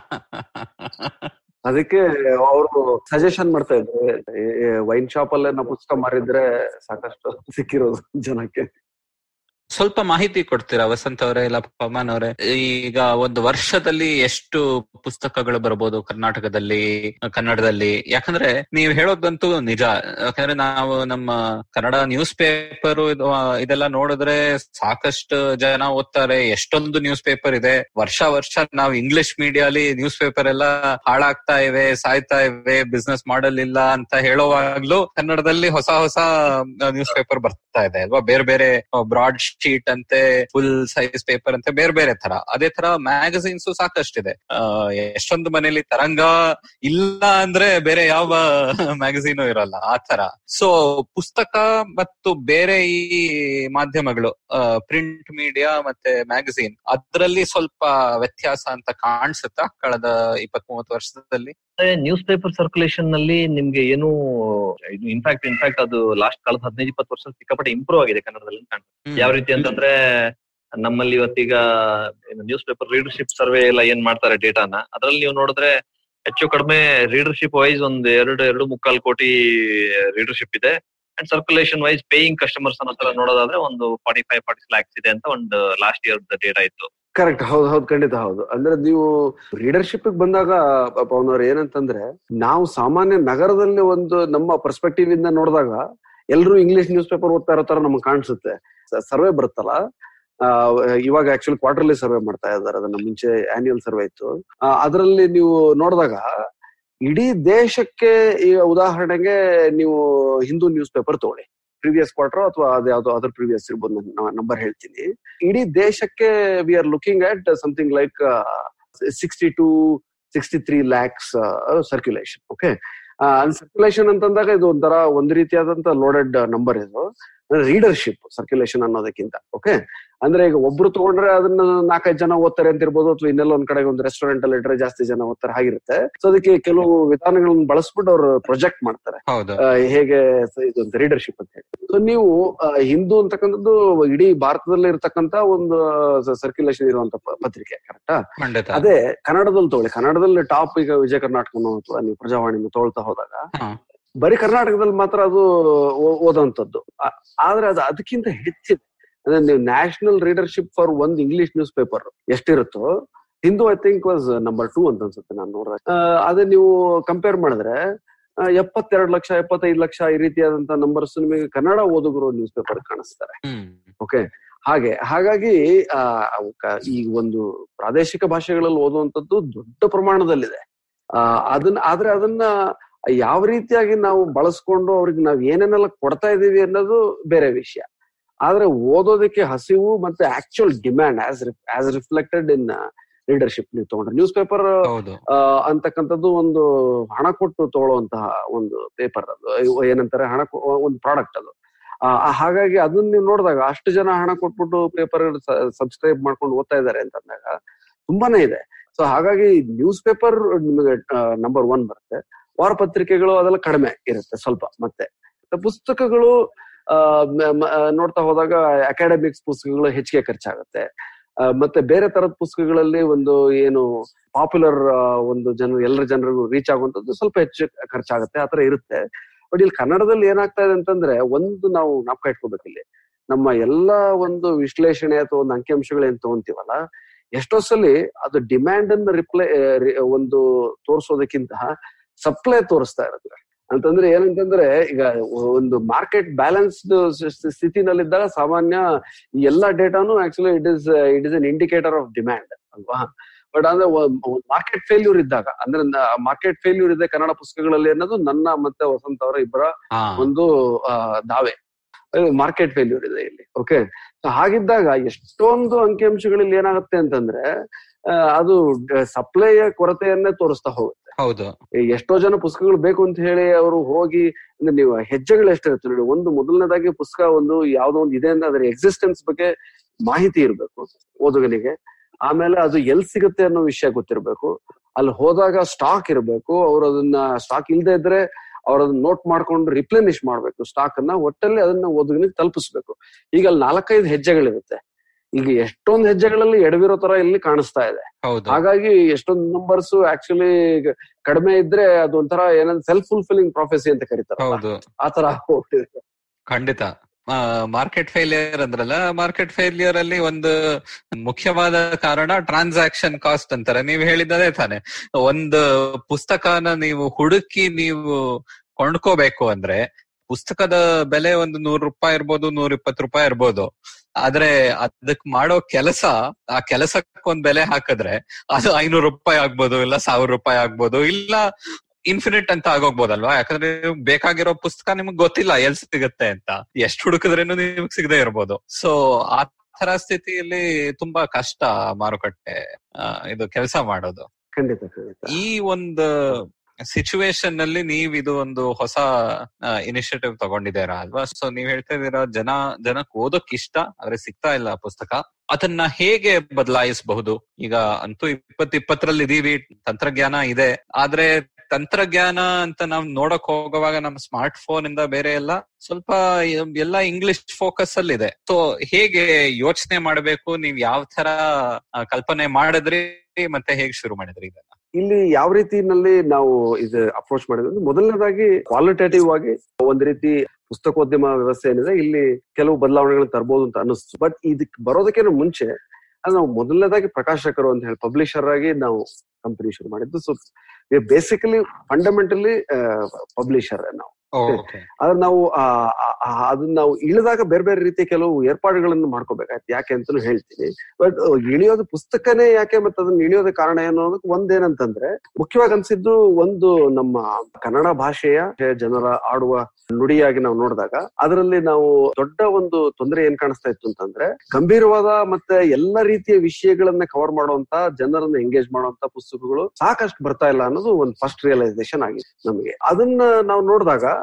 ಅದಕ್ಕೆ ಅವರು ಸಜೆಷನ್ ಮಾಡ್ತಾ ಇದ್ರು, ವೈನ್ ಶಾಪ್ ಅಲ್ಲೇ ನಾವು ಪುಸ್ತಕ ಮಾರಿದ್ರೆ ಸಾಕಷ್ಟು ಸಿಕ್ಕಿರೋದು ಜನಕ್ಕೆ. ಸ್ವಲ್ಪ ಮಾಹಿತಿ ಕೊಡ್ತೀರಾ ವಸಂತ್ ಅವರೇ ಇಲ್ಲ ಪವಮಾನ್ ಅವರೇ? ಈಗ ಒಂದು ವರ್ಷದಲ್ಲಿ ಎಷ್ಟು ಪುಸ್ತಕಗಳು ಬರ್ಬೋದು ಕರ್ನಾಟಕದಲ್ಲಿ ಕನ್ನಡದಲ್ಲಿ? ಯಾಕಂದ್ರೆ ನೀವು ಹೇಳೋದಂತೂ ನಿಜ. ಯಾಕಂದ್ರೆ ನಾವು ನಮ್ಮ ಕನ್ನಡ ನ್ಯೂಸ್ ಪೇಪರ್ ಇದೆಲ್ಲ ನೋಡಿದ್ರೆ ಸಾಕಷ್ಟು ಜನ ಓದ್ತಾರೆ, ಎಷ್ಟೊಂದು ನ್ಯೂಸ್ ಪೇಪರ್ ಇದೆ. ವರ್ಷ ವರ್ಷ ನಾವು ಇಂಗ್ಲಿಷ್ ಮೀಡಿಯಲ್ಲಿ ನ್ಯೂಸ್ ಪೇಪರ್ ಎಲ್ಲ ಹಾಳಾಗ್ತಾ ಇವೆ, ಸಾಯ್ತಾ ಇವೆ, ಬಿಸ್ನೆಸ್ ಮಾಡಲಿಲ್ಲ ಅಂತ ಹೇಳೋವಾಗ್ಲೂ ಕನ್ನಡದಲ್ಲಿ ಹೊಸ ಹೊಸ ನ್ಯೂಸ್ ಪೇಪರ್ ಬರ್ತಾ ಇದೆ ಅಲ್ವಾ? ಬೇರೆ ಬೇರೆ ಬ್ರಾಡ್ ಶೀಟ್ ಅಂತೆ, ಫುಲ್ ಸೈಜ್ ಪೇಪರ್ ಅಂತೆ, ಬೇರೆ ಬೇರೆ ತರ. ಅದೇ ತರ ಮ್ಯಾಗಝೀನ್ಸ್ ಸಾಕಷ್ಟಿದೆ. ಅಹ್ ಎಷ್ಟೊಂದು ಮನೇಲಿ ತರಂಗ ಇಲ್ಲ ಅಂದ್ರೆ ಬೇರೆ ಯಾವ ಮ್ಯಾಗಝೀನು ಇರಲ್ಲ, ಆ ತರ. ಸೊ ಪುಸ್ತಕ ಮತ್ತು ಬೇರೆ ಈ ಮಾಧ್ಯಮಗಳು, ಪ್ರಿಂಟ್ ಮೀಡಿಯಾ ಮತ್ತೆ ಮ್ಯಾಗಝೀನ್, ಅದ್ರಲ್ಲಿ ಸ್ವಲ್ಪ ವ್ಯತ್ಯಾಸ ಅಂತ ಕಾಣಿಸುತ್ತಾ ಕಳೆದ ಇಪ್ಪತ್ ಮೂವತ್ತು ವರ್ಷದಲ್ಲಿ? ನ್ಯೂಸ್ ಪೇಪರ್ ಸರ್ಕ್ಯುಲೇಷನ್ ನಲ್ಲಿ ನಿಮ್ಗೆ ಏನು ಇನ್ಫ್ಯಾಕ್ಟ್ ಇನ್ಫ್ಯಾಕ್ಟ್ ಅದು ಲಾಸ್ಟ್ ಕಳೆದ ಹದಿನೈದು ಇಪ್ಪತ್ತು ವರ್ಷ ಸಿಕ್ಕಾಪಟ್ಟೆ ಇಂಪ್ರೂವ್ ಆಗಿದೆ ಕನ್ನಡದಲ್ಲಿ. ಯಾವ ರೀತಿ ಅಂತಂದ್ರೆ ನಮ್ಮಲ್ಲಿ ಇವತ್ತೀಗ ನ್ಯೂಸ್ ಪೇಪರ್ ರೀಡರ್ಶಿಪ್ ಸರ್ವೆ ಎಲ್ಲ ಏನ್ ಮಾಡ್ತಾರೆ ಡೇಟಾನ, ಅದ್ರಲ್ಲಿ ನೀವು ನೋಡಿದ್ರೆ ಹೆಚ್ಚು ಕಡಿಮೆ ರೀಡರ್ಶಿಪ್ ವೈಸ್ ಒಂದ್ ಎರಡು ಎರಡು ಮುಕ್ಕಾಲ್ ಕೋಟಿ ರೀಡರ್ಶಿಪ್ ಇದೆ. And circulation wise paying customers ಅನ್ನೋ ತರ ನೋಡೋದಾದ್ರೆ ಒಂದು ಫಾರ್ಟಿ ಫೈವ್ ಫಾರ್ಟಿ ಲ್ಯಾಕ್ಸ್ ಇದೆ ಅಂತ ಒಂದು ಲಾಸ್ಟ್ ಇಯರ್ ಡೇಟಾ ಇತ್ತು. ಕರೆಕ್ಟ್, ಹೌದು ಹೌದು ಖಂಡಿತ ಹೌದು. ಅಂದ್ರೆ ನೀವು ರೀಡರ್ಶಿಪ್ ಬಂದಾಗ ಪವನ್ ಅವ್ರ ಏನಂತಂದ್ರೆ, ನಾವು ಸಾಮಾನ್ಯ ನಗರದಲ್ಲಿ ಒಂದು ನಮ್ಮ ಪರ್ಸ್ಪೆಕ್ಟಿವ್ ಇಂದ ನೋಡಿದಾಗ ಎಲ್ರು ಇಂಗ್ಲಿಷ್ ನ್ಯೂಸ್ ಪೇಪರ್ ಓದ್ತಾ ಇರೋ ತರ ನಮ್ಗೆ ಕಾಣಿಸುತ್ತೆ. ಸರ್ವೆ ಬರುತ್ತಲ್ಲ, ಇವಾಗ ಆಕ್ಚುಲಿ ಕ್ವಾರ್ಟರ್ಲಿ ಸರ್ವೆ ಮಾಡ್ತಾ ಇದ್ದಾರೆ, ಅದನ್ನ ಮುಂಚೆ ಆನ್ಯುವಲ್ ಸರ್ವೆ ಇತ್ತು. ಅದರಲ್ಲಿ ನೀವು ನೋಡಿದಾಗ ಇಡೀ ದೇಶಕ್ಕೆ, ಈಗ ಉದಾಹರಣೆಗೆ ನೀವು ಹಿಂದೂ ನ್ಯೂಸ್ ಪೇಪರ್ ತಗೊಳ್ಳಿ, ಪ್ರೀವಿಯಸ್ ಕ್ವಾರ್ಟರ್ ಅಥವಾ ಅದ್ ಯಾವ್ದೋ ಅದರ್ ಪ್ರೀವಿಯಸ್ ಇರ್ಬೋದು, ನಂಬರ್ ಹೇಳ್ತೀನಿ. ಇಡೀ ದೇಶಕ್ಕೆ we are looking at something like sixty two sixty three lakhs circulation. Okay, circulation ಅಂತಂದಾಗ ಇದು ಒಂಥರ ಒಂದು ರೀತಿಯಾದಂತ ಲೋಡೆಡ್ ನಂಬರ್ ಇದು. ರೀಡರ್ಶಿಪ್ ಸರ್ಕ್ಯುಲೇಷನ್ ಅನ್ನೋದಕ್ಕಿಂತ. ಓಕೆ, ಅಂದ್ರೆ ಈಗ ಒಬ್ರು ತಗೊಂಡ್ರೆ ಅದನ್ನ ನಾಲ್ಕೈದು ಜನ ಓದ್ತಾರೆ ಅಂತ ಇರ್ಬೋದು, ಅಥವಾ ಇನ್ನೆಲ್ಲ ಒಂದ್ ಕಡೆಗೆ ಒಂದು ರೆಸ್ಟೋರೆಂಟ್ ಅಲ್ಲಿ ಇಟ್ರೆ ಜಾಸ್ತಿ ಜನ ಓದ್ತಾರೆ ಆಗಿರುತ್ತೆ. ಸೊ ಅದಕ್ಕೆ ಕೆಲವು ವಿಧಾನಗಳನ್ನ ಬಳಸ್ಬಿಟ್ಟು ಅವ್ರು ಪ್ರೊಜೆಕ್ಟ್ ಮಾಡ್ತಾರೆ ಹೇಗೆ ಇದು ರೀಡರ್ಶಿಪ್ ಅಂತ ಹೇಳಿ. ಸೊ ನೀವು ಹಿಂದೂ ಅಂತಕ್ಕಂಥದ್ದು ಇಡೀ ಭಾರತದಲ್ಲಿ ಇರ್ತಕ್ಕಂತ ಒಂದು ಸರ್ಕ್ಯುಲೇಷನ್ ಇರುವಂತ ಪತ್ರಿಕೆ, ಕರೆಕ್ಟಾ? ಅದೇ ಕನ್ನಡದಲ್ಲಿ ತಗೊಳ್ಳಿ, ಕನ್ನಡದಲ್ಲಿ ಟಾಪ್ ಈಗ ವಿಜಯ ಕರ್ನಾಟಕನೋ ಅಥವಾ ನೀವು ಪ್ರಜಾವಾಣಿನೂ ತಗೊಳ್ತಾ ಹೋದಾಗ ಬರೀ ಕರ್ನಾಟಕದಲ್ಲಿ ಮಾತ್ರ ಅದು ಓದೋಂಥದ್ದು. ಆದ್ರೆ ಅದು ಅದಕ್ಕಿಂತ ಹೆಚ್ಚಿದೆ. ಅಂದ್ರೆ ನೀವು ನ್ಯಾಷನಲ್ ರೀಡರ್ಶಿಪ್ ಫಾರ್ ಒಂದ್ ಇಂಗ್ಲಿಷ್ ನ್ಯೂಸ್ ಪೇಪರ್ ಎಷ್ಟಿರುತ್ತೋ, Hindu I think was number two ಅಂತ ಅನ್ಸುತ್ತೆ ನಾನು ನೋಡಿದ್ರೆ. ಅದೇ ನೀವು ಕಂಪೇರ್ ಮಾಡಿದ್ರೆ ಎಪ್ಪತ್ತೆರಡು ಲಕ್ಷ ಎಪ್ಪತ್ತೈದು ಲಕ್ಷ ಈ ರೀತಿಯಾದಂತ ನಂಬರ್ಸ್ ನಿಮಗೆ ಕನ್ನಡ ಓದುಗರು ನ್ಯೂಸ್ ಪೇಪರ್ ಕಾಣಿಸ್ತಾರೆ. ಓಕೆ, ಹಾಗೆ ಹಾಗಾಗಿ ಆ ಈ ಒಂದು ಪ್ರಾದೇಶಿಕ ಭಾಷೆಗಳಲ್ಲಿ ಓದುವಂಥದ್ದು ದೊಡ್ಡ ಪ್ರಮಾಣದಲ್ಲಿದೆ. ಆ ಅದನ್ನ ಆದ್ರೆ ಅದನ್ನ ಯಾವ ರೀತಿಯಾಗಿ ನಾವು ಬಳಸ್ಕೊಂಡು ಅವ್ರಿಗೆ ನಾವ್ ಏನೇನೆಲ್ಲ ಕೊಡ್ತಾ ಇದೀವಿ ಅನ್ನೋದು ಬೇರೆ ವಿಷಯ. ಆದ್ರೆ ಓದೋದಕ್ಕೆ ಹಸಿವು ಮತ್ತೆ actual demand as as reflected in leadership ನೀವು ತಗೊಂಡ್ರೆ, ನ್ಯೂಸ್ ಪೇಪರ್ ಅಂತಕ್ಕಂಥದ್ದು ಒಂದು ಹಣ ಕೊಟ್ಟು ತಗೊಳ್ಳುವಂತಹ ಒಂದು ಪೇಪರ್, ಅದು ಏನಂತಾರೆ ಹಣ ಒಂದು ಪ್ರಾಡಕ್ಟ್ ಅದು. ಹಾಗಾಗಿ ಅದನ್ನ ನೀವು ನೋಡಿದಾಗ ಅಷ್ಟು ಜನ ಹಣ ಕೊಟ್ಬಿಟ್ಟು ಪೇಪರ್ ಸಬ್ಸ್ಕ್ರೈಬ್ ಮಾಡ್ಕೊಂಡು ಓದ್ತಾ ಇದ್ದಾರೆ ಅಂತಂದಾಗ ತುಂಬಾನೇ ಇದೆ. ಸೊ ಹಾಗಾಗಿ ನ್ಯೂಸ್ ಪೇಪರ್ ನಿಮಗೆ ನಂಬರ್ ಒನ್ ಬರುತ್ತೆ. ವಾರಪತ್ರಿಕೆಗಳು ಅದೆಲ್ಲ ಕಡಿಮೆ ಇರುತ್ತೆ ಸ್ವಲ್ಪ. ಮತ್ತೆ ಪುಸ್ತಕಗಳು ಆ ನೋಡ್ತಾ ಹೋದಾಗ ಅಕಾಡೆಮಿಕ್ಸ್ ಪುಸ್ತಕಗಳು ಹೆಚ್ಚಿಗೆ ಖರ್ಚಾಗುತ್ತೆ. ಮತ್ತೆ ಬೇರೆ ತರದ ಪುಸ್ತಕಗಳಲ್ಲಿ ಒಂದು ಏನು ಪಾಪ್ಯುಲರ್ ಒಂದು ಜನರು ಎಲ್ಲರ ಜನರಿಗೂ ರೀಚ್ ಆಗುವಂತದ್ದು ಸ್ವಲ್ಪ ಹೆಚ್ಚು ಖರ್ಚಾಗುತ್ತೆ, ಆತರ ಇರುತ್ತೆ. ಬಟ್ ಇಲ್ಲಿ ಕನ್ನಡದಲ್ಲಿ ಏನಾಗ್ತಾ ಇದೆ ಅಂತಂದ್ರೆ, ಒಂದು ನಾವು ನಾಪ್ಕ ಇಟ್ಕೋಬೇಕು, ಇಲ್ಲಿ ನಮ್ಮ ಎಲ್ಲಾ ಒಂದು ವಿಶ್ಲೇಷಣೆ ಅಥವಾ ಒಂದು ಅಂಕಿಅಂಶಗಳು ಏನ್ ತಗೊಂತೀವಲ್ಲ, ಎಷ್ಟೋ ಸಲ ಅದು ಡಿಮ್ಯಾಂಡ್ ಅನ್ನು ರಿಪ್ಲೈ ಒಂದು ತೋರಿಸೋದಕ್ಕಿಂತ ಸಪ್ಲೈ ತೋರಿಸ್ತಾ ಇರುತ್ತೆ. ಅಂತಂದ್ರೆ ಏನಂತಂದ್ರೆ, ಈಗ ಒಂದು ಮಾರ್ಕೆಟ್ ಬ್ಯಾಲೆನ್ಸ್ಡ್ ಸ್ಥಿತಿನಲ್ಲಿದ್ದಾಗ ಸಾಮಾನ್ಯ ಈ ಎಲ್ಲಾ ಡೇಟಾನು actually it is it is an indicator of demand ಅಲ್ವಾ. ಬಟ್ ಅಂದ್ರೆ ಮಾರ್ಕೆಟ್ ಫೇಲ್ಯೂರ್ ಇದ್ದಾಗ, ಅಂದ್ರೆ ಮಾರ್ಕೆಟ್ ಫೇಲ್ಯೂರ್ ಇದೆ ಕನ್ನಡ ಪುಸ್ತಕಗಳಲ್ಲಿ ಅನ್ನೋದು ನನ್ನ ಮತ್ತೆ ವಸಂತ ಅವರ ಇಬ್ಬರ ಒಂದು ದಾವೆ. ಮಾರ್ಕೆಟ್ ಫೇಲ್ಯೂರ್ ಇದೆ ಇಲ್ಲಿ. ಓಕೆ, ಹಾಗಿದ್ದಾಗ ಎಷ್ಟೊಂದು ಅಂಕಿಅಂಶಗಳಲ್ಲಿ ಏನಾಗುತ್ತೆ ಅಂತಂದ್ರೆ ಅದು ಸಪ್ಲೈಯ ಕೊರತೆಯನ್ನೇ ತೋರಿಸ್ತಾ ಹೋಗುತ್ತೆ. ಹೌದು, ಎಷ್ಟೋ ಜನ ಪುಸ್ತಕಗಳು ಬೇಕು ಅಂತ ಹೇಳಿ ಅವರು ಹೋಗಿ, ಅಂದ್ರೆ ನೀವು ಹೆಜ್ಜೆಗಳು ಎಷ್ಟಿರುತ್ತೆ ನೋಡಿ. ಒಂದು ಮೊದಲನೇದಾಗಿ ಪುಸ್ತಕ ಒಂದು ಯಾವ್ದೋ ಒಂದು ಇದೆ ಅಂದ್ರೆ ಅದರ ಎಕ್ಸಿಸ್ಟೆನ್ಸ್ ಬಗ್ಗೆ ಮಾಹಿತಿ ಇರ್ಬೇಕು ಓದುಗನಿಗೆ. ಆಮೇಲೆ ಅದು ಎಲ್ಲಿ ಸಿಗುತ್ತೆ ಅನ್ನೋ ವಿಷಯ ಗೊತ್ತಿರ್ಬೇಕು. ಅಲ್ಲಿ ಹೋದಾಗ ಸ್ಟಾಕ್ ಇರ್ಬೇಕು. ಅವ್ರು ಅದನ್ನ ಸ್ಟಾಕ್ ಇಲ್ದೇ ಇದ್ರೆ ಅವ್ರ ಅದನ್ನ ನೋಟ್ ಮಾಡ್ಕೊಂಡು ರಿಪ್ಲೆನಿಶ್ ಮಾಡ್ಬೇಕು ಸ್ಟಾಕ್ ಅನ್ನ. ಒಟ್ಟಲ್ಲಿ ಅದನ್ನ ಓದುಗನಿಗೆ ತಲುಪಿಸ್ಬೇಕು. ಈಗ ಅಲ್ಲಿ ನಾಲ್ಕೈದು ಹೆಜ್ಜೆಗಳಿರುತ್ತೆ. ಈಗ ಎಷ್ಟೊಂದು ಹೆಜ್ಜೆಗಳಲ್ಲಿ ಎಡವಿರೋ ತರ ಇಲ್ಲಿ ಕಾಣಿಸ್ತಾ ಇದೆ. ಹಾಗಾಗಿ ಎಷ್ಟೊಂದು ನಂಬರ್ಸ್ ಆಕ್ಚುಲಿ ಕಡಿಮೆ ಇದ್ರೆ ಅದೊಂಥರ ಏನಂದ್ರೆ ಸೆಲ್ಫ್ ಫುಲ್ಫಿಲಿಂಗ್ ಪ್ರೊಫೆಸಿ ಅಂತ ಕರೀತಾರೆ, ಆ ತರ ಹೋಗ್ತಿದೆ. ಖಂಡಿತ. ಮಾರ್ಕೆಟ್ ಫೇಲಿಯರ್ ಅಂದ್ರಲ್ಲ, ಮಾರ್ಕೆಟ್ ಫೇಲಿಯರ್ ಅಲ್ಲಿ ಒಂದು ಮುಖ್ಯವಾದ ಕಾರಣ ಟ್ರಾನ್ಸಾಕ್ಷನ್ ಕಾಸ್ಟ್ ಅಂತಾರೆ. ನೀವು ಹೇಳಿದ್ದದೇ ತಾನೆ, ಒಂದು ಪುಸ್ತಕನ ನೀವು ಹುಡುಕಿ ನೀವು ಕೊಂಡ್ಕೋಬೇಕು ಅಂದ್ರೆ ಪುಸ್ತಕದ ಬೆಲೆ ಒಂದು ನೂರು ರೂಪಾಯಿ ಇರ್ಬೋದು, ನೂರ ಇಪ್ಪತ್ತು ರೂಪಾಯಿ ಇರ್ಬೋದು. ಆದ್ರೆ ಅದಕ್ ಮಾಡೋ ಕೆಲಸ, ಆ ಕೆಲಸಕ್ಕೆ ಒಂದ್ ಬೆಲೆ ಹಾಕಿದ್ರೆ ಅದು ಐನೂರು ರೂಪಾಯಿ ಆಗ್ಬೋದು, ಇಲ್ಲ ಸಾವಿರ ರೂಪಾಯಿ ಆಗ್ಬೋದು, ಇಲ್ಲ ಇನ್ಫಿನಿಟ್ ಅಂತ ಆಗೋಗ್ಬೋದಲ್ವಾ. ಯಾಕಂದ್ರೆ ಬೇಕಾಗಿರೋ ಪುಸ್ತಕ ನಿಮ್ಗೆ ಗೊತ್ತಿಲ್ಲ ಎಲ್ ಸಿಗುತ್ತೆ ಅಂತ, ಎಷ್ಟು ಹುಡುಕಿದ್ರೇನು ನಿಮ್ಗೆ ಸಿಗದೆ ಇರ್ಬೋದು. ಸೊ ಆ ತರ ಸ್ಥಿತಿಯಲ್ಲಿ ತುಂಬಾ ಕಷ್ಟ ಮಾರುಕಟ್ಟೆ ಇದು ಕೆಲಸ ಮಾಡೋದು. ಖಂಡಿತ ಖಂಡಿತ. ಈ ಒಂದು ಸಿಚುವೇಶನ್ ನಲ್ಲಿ ನೀವ್ ಇದು ಒಂದು ಹೊಸ ಇನಿಷಿಯೇಟಿವ್ ತಗೊಂಡಿದ್ದೀರಾ ಅಲ್ವಾ. ಸೊ ನೀವ್ ಹೇಳ್ತಾ ಇದೀರಾ ಜನ ಜನಕ್ ಓದೋಕ್ ಇಷ್ಟ, ಆದ್ರೆ ಸಿಗ್ತಾ ಇಲ್ಲ ಪುಸ್ತಕ. ಅದನ್ನ ಹೇಗೆ ಬದಲಾಯಿಸಬಹುದು? ಈಗ ಅಂತೂ ಇಪ್ಪತ್ ಇಪ್ಪತ್ತರಲ್ಲಿ ಇದೀವಿ, ತಂತ್ರಜ್ಞಾನ ಇದೆ. ಆದ್ರೆ ತಂತ್ರಜ್ಞಾನ ಅಂತ ನಾವ್ ನೋಡಕ್ ಹೋಗುವಾಗ ನಮ್ಮ ಸ್ಮಾರ್ಟ್ ಫೋನ್ ಇಂದ ಬೇರೆ ಎಲ್ಲ ಸ್ವಲ್ಪ ಎಲ್ಲ ಇಂಗ್ಲಿಷ್ ಫೋಕಸ್ ಅಲ್ಲಿ ಇದೆ. ಸೊ ಹೇಗೆ ಯೋಚನೆ ಮಾಡ್ಬೇಕು? ನೀವ್ ಯಾವ ತರ ಕಲ್ಪನೆ ಮಾಡಿದ್ರಿ ಮತ್ತೆ ಹೇಗೆ ಶುರು ಮಾಡಿದ್ರಿ ಇದನ್ನ? ಇಲ್ಲಿ ಯಾವ ರೀತಿನಲ್ಲಿ ನಾವು ಇದು ಅಪ್ರೋಚ್ ಮಾಡಿದ್ವಿ, ಮೊದಲನೇದಾಗಿ ಕ್ವಾಲಿಟೇಟಿವ್ ಆಗಿ ಒಂದ್ ರೀತಿ ಪುಸ್ತಕೋದ್ಯಮ ವ್ಯವಸ್ಥೆ ಏನಿದೆ ಇಲ್ಲಿ ಕೆಲವು ಬದಲಾವಣೆಗಳನ್ನ ತರಬಹುದು ಅಂತ ಅನಿಸ್ತು. ಬಟ್ ಇದಕ್ ಬರೋದಕ್ಕೇನು ಮುಂಚೆ ಅದು ನಾವು ಮೊದಲನೇದಾಗಿ ಪ್ರಕಾಶಕರು ಅಂತ ಹೇಳಿ ಪಬ್ಲಿಷರ್ ಆಗಿ ನಾವು ಕಂಪನಿ ಶುರು ಮಾಡಿದ್ದು. ಸೊ ಬೇಸಿಕಲಿ ಫಂಡಮೆಂಟಲಿ ಪಬ್ಲಿಷರ್ ನಾವು. ಆದ್ರೆ ನಾವು ಅದನ್ನ ನಾವು ಇಳಿದಾಗ ಬೇರೆ ಬೇರೆ ರೀತಿಯ ಕೆಲವು ಏರ್ಪಾಡುಗಳನ್ನು ಮಾಡ್ಕೋಬೇಕಾಯ್ತು. ಯಾಕೆ ಅಂತಾನು ಹೇಳ್ತೀನಿ. ಬಟ್ ಇಳಿಯೋದು ಪುಸ್ತಕನೇ ಯಾಕೆ ಮತ್ತೆ ಅದನ್ನ ಇಳಿಯೋದ ಕಾರಣ ಏನು ಅನ್ನೋದಕ್ಕೆ ಒಂದೇನಂತಂದ್ರೆ, ಮುಖ್ಯವಾಗಿ ಅನ್ಸಿದ್ದು ಒಂದು ನಮ್ಮ ಕನ್ನಡ ಭಾಷೆಯ ಜನರ ಆಡುವ ನುಡಿಯಾಗಿ ನಾವು ನೋಡಿದಾಗ ಅದರಲ್ಲಿ ನಾವು ದೊಡ್ಡ ಒಂದು ತೊಂದರೆ ಏನ್ ಕಾಣಿಸ್ತಾ ಇತ್ತು ಅಂತಂದ್ರೆ, ಗಂಭೀರವಾದ ಮತ್ತೆ ಎಲ್ಲ ರೀತಿಯ ವಿಷಯಗಳನ್ನ ಕವರ್ ಮಾಡುವಂತ, ಜನರನ್ನ ಎಂಗೇಜ್ ಮಾಡುವಂತ ಪುಸ್ತಕಗಳು ಸಾಕಷ್ಟು ಬರ್ತಾ ಇಲ್ಲ ಅನ್ನೋದು ಒಂದು ಫಸ್ಟ್ ರಿಯಲೈಸೇಷನ್ ಆಗಿದೆ ನಮಗೆ. ಅದನ್ನ ನಾವು ನೋಡಿದಾಗ